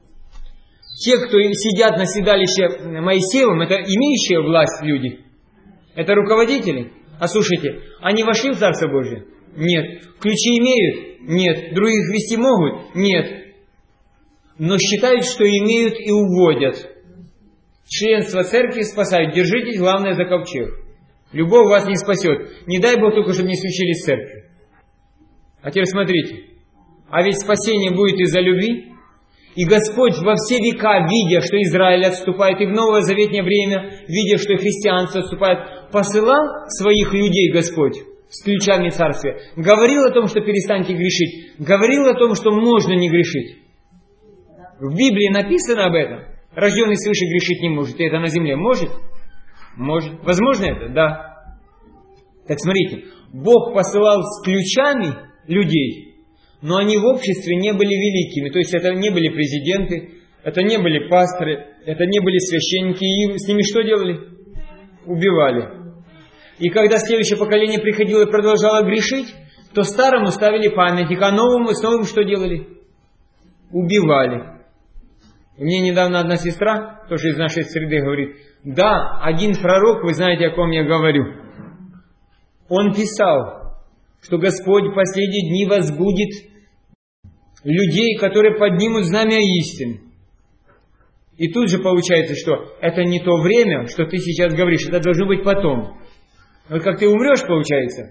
Те, кто сидят на седалище Моисеевом, это имеющие власть люди. Это руководители. А слушайте, они вошли в Царство Божие? Нет. Ключи имеют? Нет. Других вести могут? Нет. Но считают, что имеют и уводят. Членство церкви спасает. Держитесь, главное, за ковчег. Любовь вас не спасет. Не дай Бог только, чтобы не случились в церкви. А теперь смотрите. А ведь спасение будет из-за любви. И Господь во все века, видя, что Израиль отступает, и в новозаветнее время, видя, что христианство отступает, посылал своих людей Господь с ключами царствия. Говорил о том, что перестаньте грешить. Говорил о том, что можно не грешить. В Библии написано об этом. Рожденный свыше грешить не может. И это на земле может? Может. Возможно это? Да. Так смотрите. Бог посылал с ключами людей, но они в обществе не были великими. То есть это не были президенты, это не были пасторы, это не были священники. И с ними что делали? Убивали. И когда следующее поколение приходило и продолжало грешить, то старому ставили памятник, а новому с новым что делали? Убивали. И мне недавно одна сестра, тоже из нашей среды, говорит, да, один пророк, вы знаете, о ком я говорю. Он писал, что Господь в последние дни возбудит людей, которые поднимут знамя истины. И тут же получается, что это не то время, что ты сейчас говоришь, это должно быть потом. Вот как ты умрешь, получается,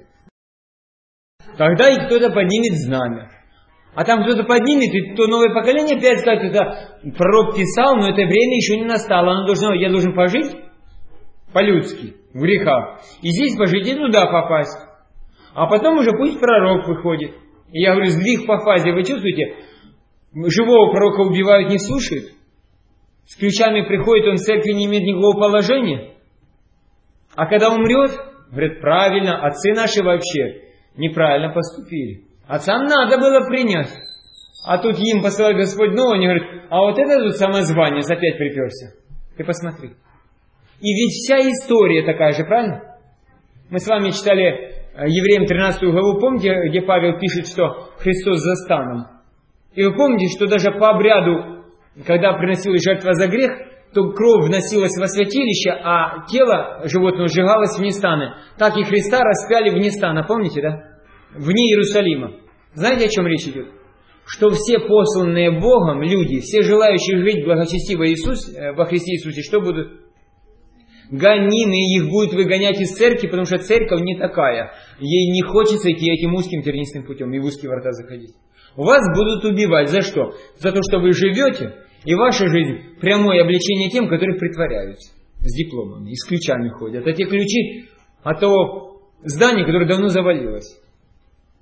тогда и кто-то поднимет знамя. А там кто-то поднимет, и то новое поколение опять скажет, это пророк писал, но это время еще не настало. Оно должно, я должен пожить по-людски, в грехах. И здесь пожить, и туда попасть. А потом уже пусть пророк выходит. И я говорю, сдвиг по фазе, вы чувствуете? Живого пророка убивают, не слушают. С ключами приходит, он в церкви не имеет никакого положения. А когда умрет, говорят, правильно, отцы наши вообще неправильно поступили. Отцам надо было принять. А тут им посылает Господь нового, они говорят, а вот это тут самозванец опять приперся. Ты посмотри. И ведь вся история такая же, правильно? Мы с вами читали Евреям тринадцатую главу, помните, где Павел пишет, что Христос за станом? И вы помните, что даже по обряду, когда приносилась жертва за грех, то кровь вносилась во святилище, а тело животного сжигалось вне стана. Так и Христа распяли вне стана, помните, да? Вне Иерусалима. Знаете, о чем речь идет? Что все посланные Богом люди, все желающие жить благочестиво Иисус, во Христе Иисусе, что будут? Гонины, их будут выгонять из церкви, потому что церковь не такая. Ей не хочется идти этим узким тернистым путем и в узкие врата заходить. Вас будут убивать. За что? За то, что вы живете, и ваша жизнь прямое обличение тем, которые притворяются. С дипломами и с ключами ходят. А те ключи от того здания, которое давно завалилось.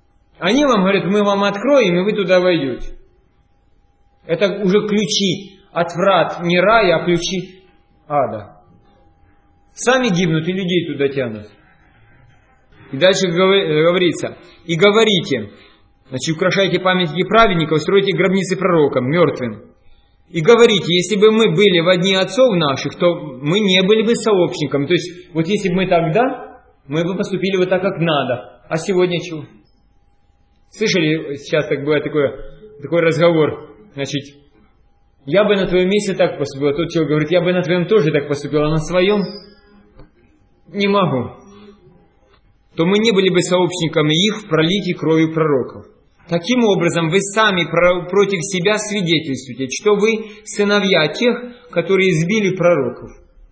Они вам говорят, мы вам откроем, и вы туда войдете. Это уже ключи от врат не рая, а ключи ада. Сами гибнут и людей туда тянут. И дальше говорится, и говорите, значит, украшайте памятники праведников, строите гробницы пророкам, мертвым. И говорите, если бы мы были в одни отцов наших, то мы не были бы сообщниками. То есть, вот если бы мы тогда, мы бы поступили вот так, как надо. А сегодня чего? Слышали, сейчас так бывает такой, такой разговор, значит, я бы на твоем месте так поступил. А тот человек говорит, я бы на твоем тоже так поступил, а на своем не могу. То мы не были бы сообщниками их в пролитии крови пророков. Таким образом, вы сами против себя свидетельствуете, что вы сыновья тех, которые избили пророков.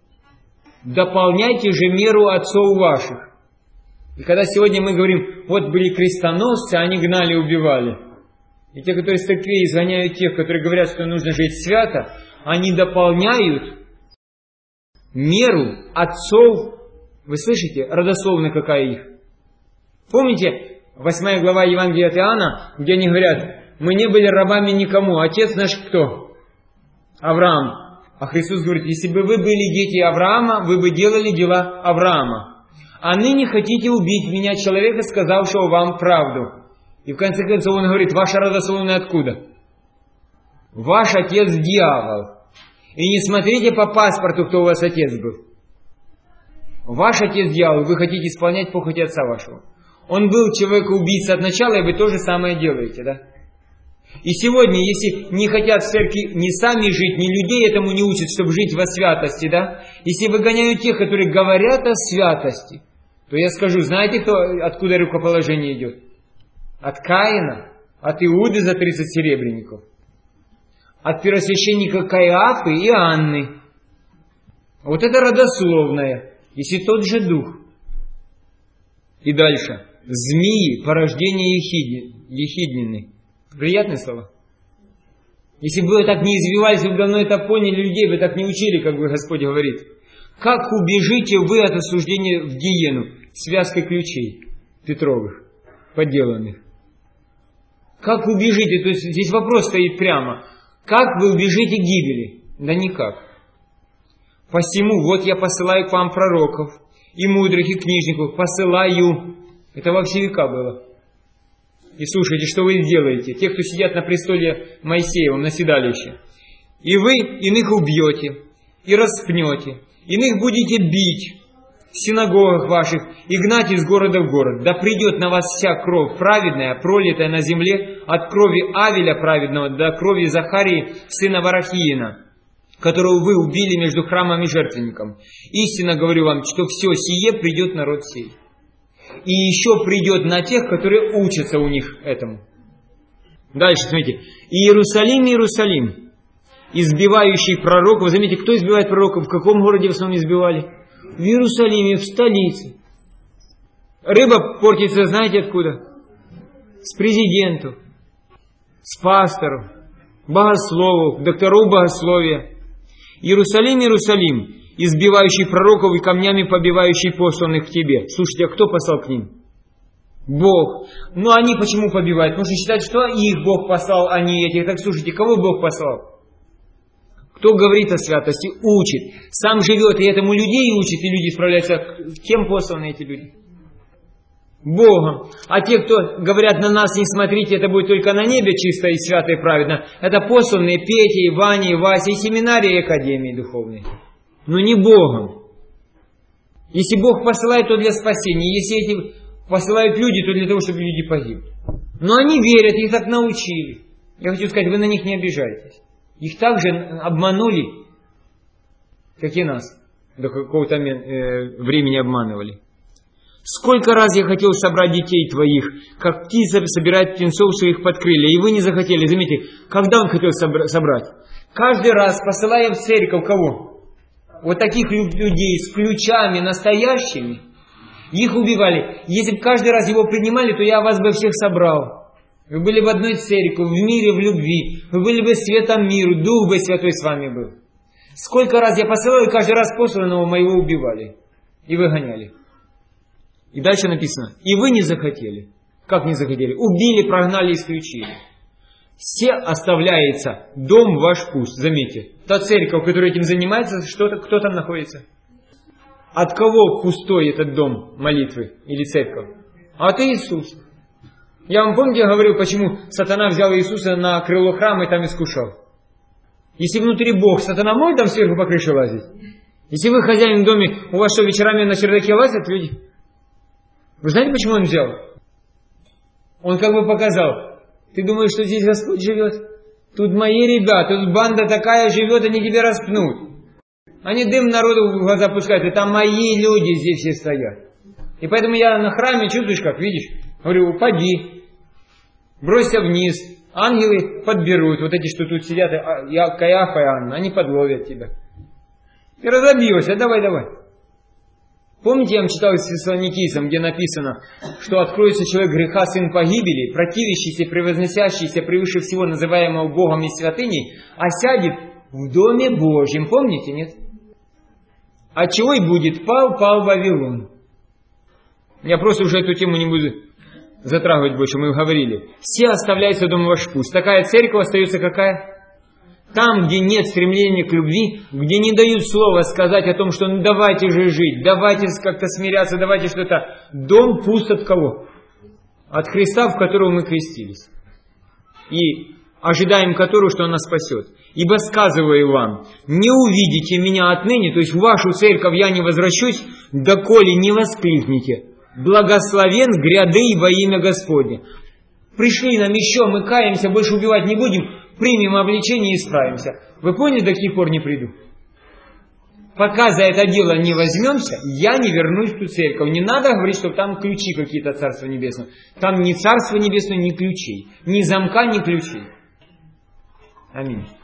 Дополняйте же меру отцов ваших. И когда сегодня мы говорим, вот были крестоносцы, они гнали и убивали. И те, которые с церквей изгоняют тех, которые говорят, что нужно жить свято, они дополняют меру отцов. Вы слышите, родословная какая их? Помните, восьмая глава Евангелия от Иоанна, где они говорят, мы не были рабами никому, отец наш кто? Авраам. А Христос говорит, если бы вы были дети Авраама, вы бы делали дела Авраама. А ныне хотите убить меня, человека, сказавшего вам правду. И в конце концов он говорит, ваша родословная откуда? Ваш отец дьявол. И не смотрите по паспорту, кто у вас отец был. Ваш отец дьявол, вы хотите исполнять похоть отца вашего. Он был человек-убийца от начала, и вы то же самое делаете, да? И сегодня, если не хотят в церкви ни сами жить, ни людей этому не учат, чтобы жить во святости, да? Если выгоняют тех, которые говорят о святости, то я скажу, знаете, кто, откуда рукоположение идет? От Каина, от Иуды за тридцать серебряников, от первосвященника Каиафы и Анны. Вот это родословное, если тот же дух. И дальше. Змеи, порождение ехиднины. Приятные слова? Если бы вы так не извивались, вы бы давно это поняли, людей вы так не учили, как бы Господь говорит. Как убежите вы от осуждения в гиену связкой ключей Петровых, подделанных? Как убежите? То есть здесь вопрос стоит прямо. Как вы убежите гибели? Да никак. Посему вот я посылаю к вам пророков, и мудрых, и книжников, посылаю. Это во все века было. И слушайте, что вы делаете. Те, кто сидят на престоле Моисеевом, на седалище. И вы иных убьете, и распнете, иных будете бить в синагогах ваших и гнать из города в город. Да придет на вас вся кровь праведная, пролитая на земле, от крови Авеля праведного до крови Захарии, сына Варахиина, которого вы убили между храмом и жертвенником. Истинно говорю вам, что все сие придет народ сей. И еще придет на тех, которые учатся у них этому. Дальше, смотрите. Иерусалим, Иерусалим, избивающий пророков. Заметьте, кто избивает пророков? В каком городе в основном избивали? В Иерусалиме, в столице. Рыба портится, знаете откуда? С президенту, с пастору, богослову, доктору богословия. Иерусалим, Иерусалим, избивающий пророков и камнями побивающий посланных к тебе. Слушайте, а кто послал к ним? Бог. Ну они почему побивают? Потому что считают, что их Бог послал, а не этих. Так слушайте, кого Бог послал? Кто говорит о святости? Учит. Сам живет и этому людей учит, и люди справляются. Кем посланы эти люди? Богом. А те, кто говорят на нас, не смотрите, это будет только на небе чисто и свято и праведно, это посланные Петя, и Ваня, и Вася, и семинарии, и академии духовной. Но не Богом. Если Бог посылает, то для спасения. Если эти посылают люди, то для того, чтобы люди погибли. Но они верят, их так научили. Я хочу сказать, вы на них не обижайтесь. Их также обманули, как и нас. До какого-то времени обманывали. Сколько раз я хотел собрать детей твоих, как птица собирает птенцов своих под крылья, и вы не захотели. Заметьте, когда он хотел собрать? Каждый раз, посылая в церковь кого? Вот таких людей с ключами настоящими, их убивали. Если бы каждый раз его принимали, то я вас бы всех собрал. Вы были в одной церкви, в мире, в любви. Вы были бы светом миру, Дух бы Святой с вами был. Сколько раз я посылал, и каждый раз посланного моего убивали и выгоняли. И дальше написано, и вы не захотели. Как не захотели? Убили, прогнали, исключили. все оставляется дом ваш пуст. Заметьте, та церковь, которая этим занимается, что-то, кто там находится? От кого пустой этот дом молитвы или церковь? От Иисуса. Я вам, помните, я говорил, почему сатана взял Иисуса на крыло храма и там искушал? Если внутри Бог, сатана может там сверху по крыше лазить? Если вы хозяин в доме, у вас что, вечерами на чердаке лазят люди? Вы знаете, почему он взял? Он как бы показал. Ты думаешь, что здесь Господь живет? Тут мои ребята, тут банда такая живет, они тебя распнут. Они дым народу в глаза пускают, и там мои люди здесь все стоят. И поэтому я на храме, чувствуешь как, видишь? Говорю, упади, бросься вниз, ангелы подберут, вот эти, что тут сидят, я, Каяфа и Анна, они подловят тебя. Ты разобьешься, давай, давай. Помните, я вам читал из Фессалоникийцам, где написано, что откроется человек греха, сын погибели, противящийся, превозносящийся превыше всего называемого Богом и святыней, а сядет в доме Божьем. Помните, нет? От чего и будет? Пал, пал Вавилон. Я просто уже эту тему не буду затрагивать больше, мы говорили. Все оставляются дома ваш пуст. Такая церковь остается какая? Там, где нет стремления к любви, где не дают слова сказать о том, что ну давайте же жить, давайте как-то смиряться, давайте что-то. Дом пуст от кого? От Христа, в которого мы крестились. И ожидаем которого, что Он нас спасет. Ибо сказываю вам, не увидите меня отныне, то есть в вашу церковь я не возвращусь, доколе не воскликните: благословен гряды во имя Господне. Пришли нам еще, мы каемся, больше убивать не будем, примем обличение и исправимся. Вы поняли, до каких пор не приду? Пока за это дело не возьмемся, я не вернусь в ту церковь. Не надо говорить, что там ключи какие-то Царства Небесного. Там ни Царства Небесного, ни ключей. Ни замка, ни ключей. Аминь.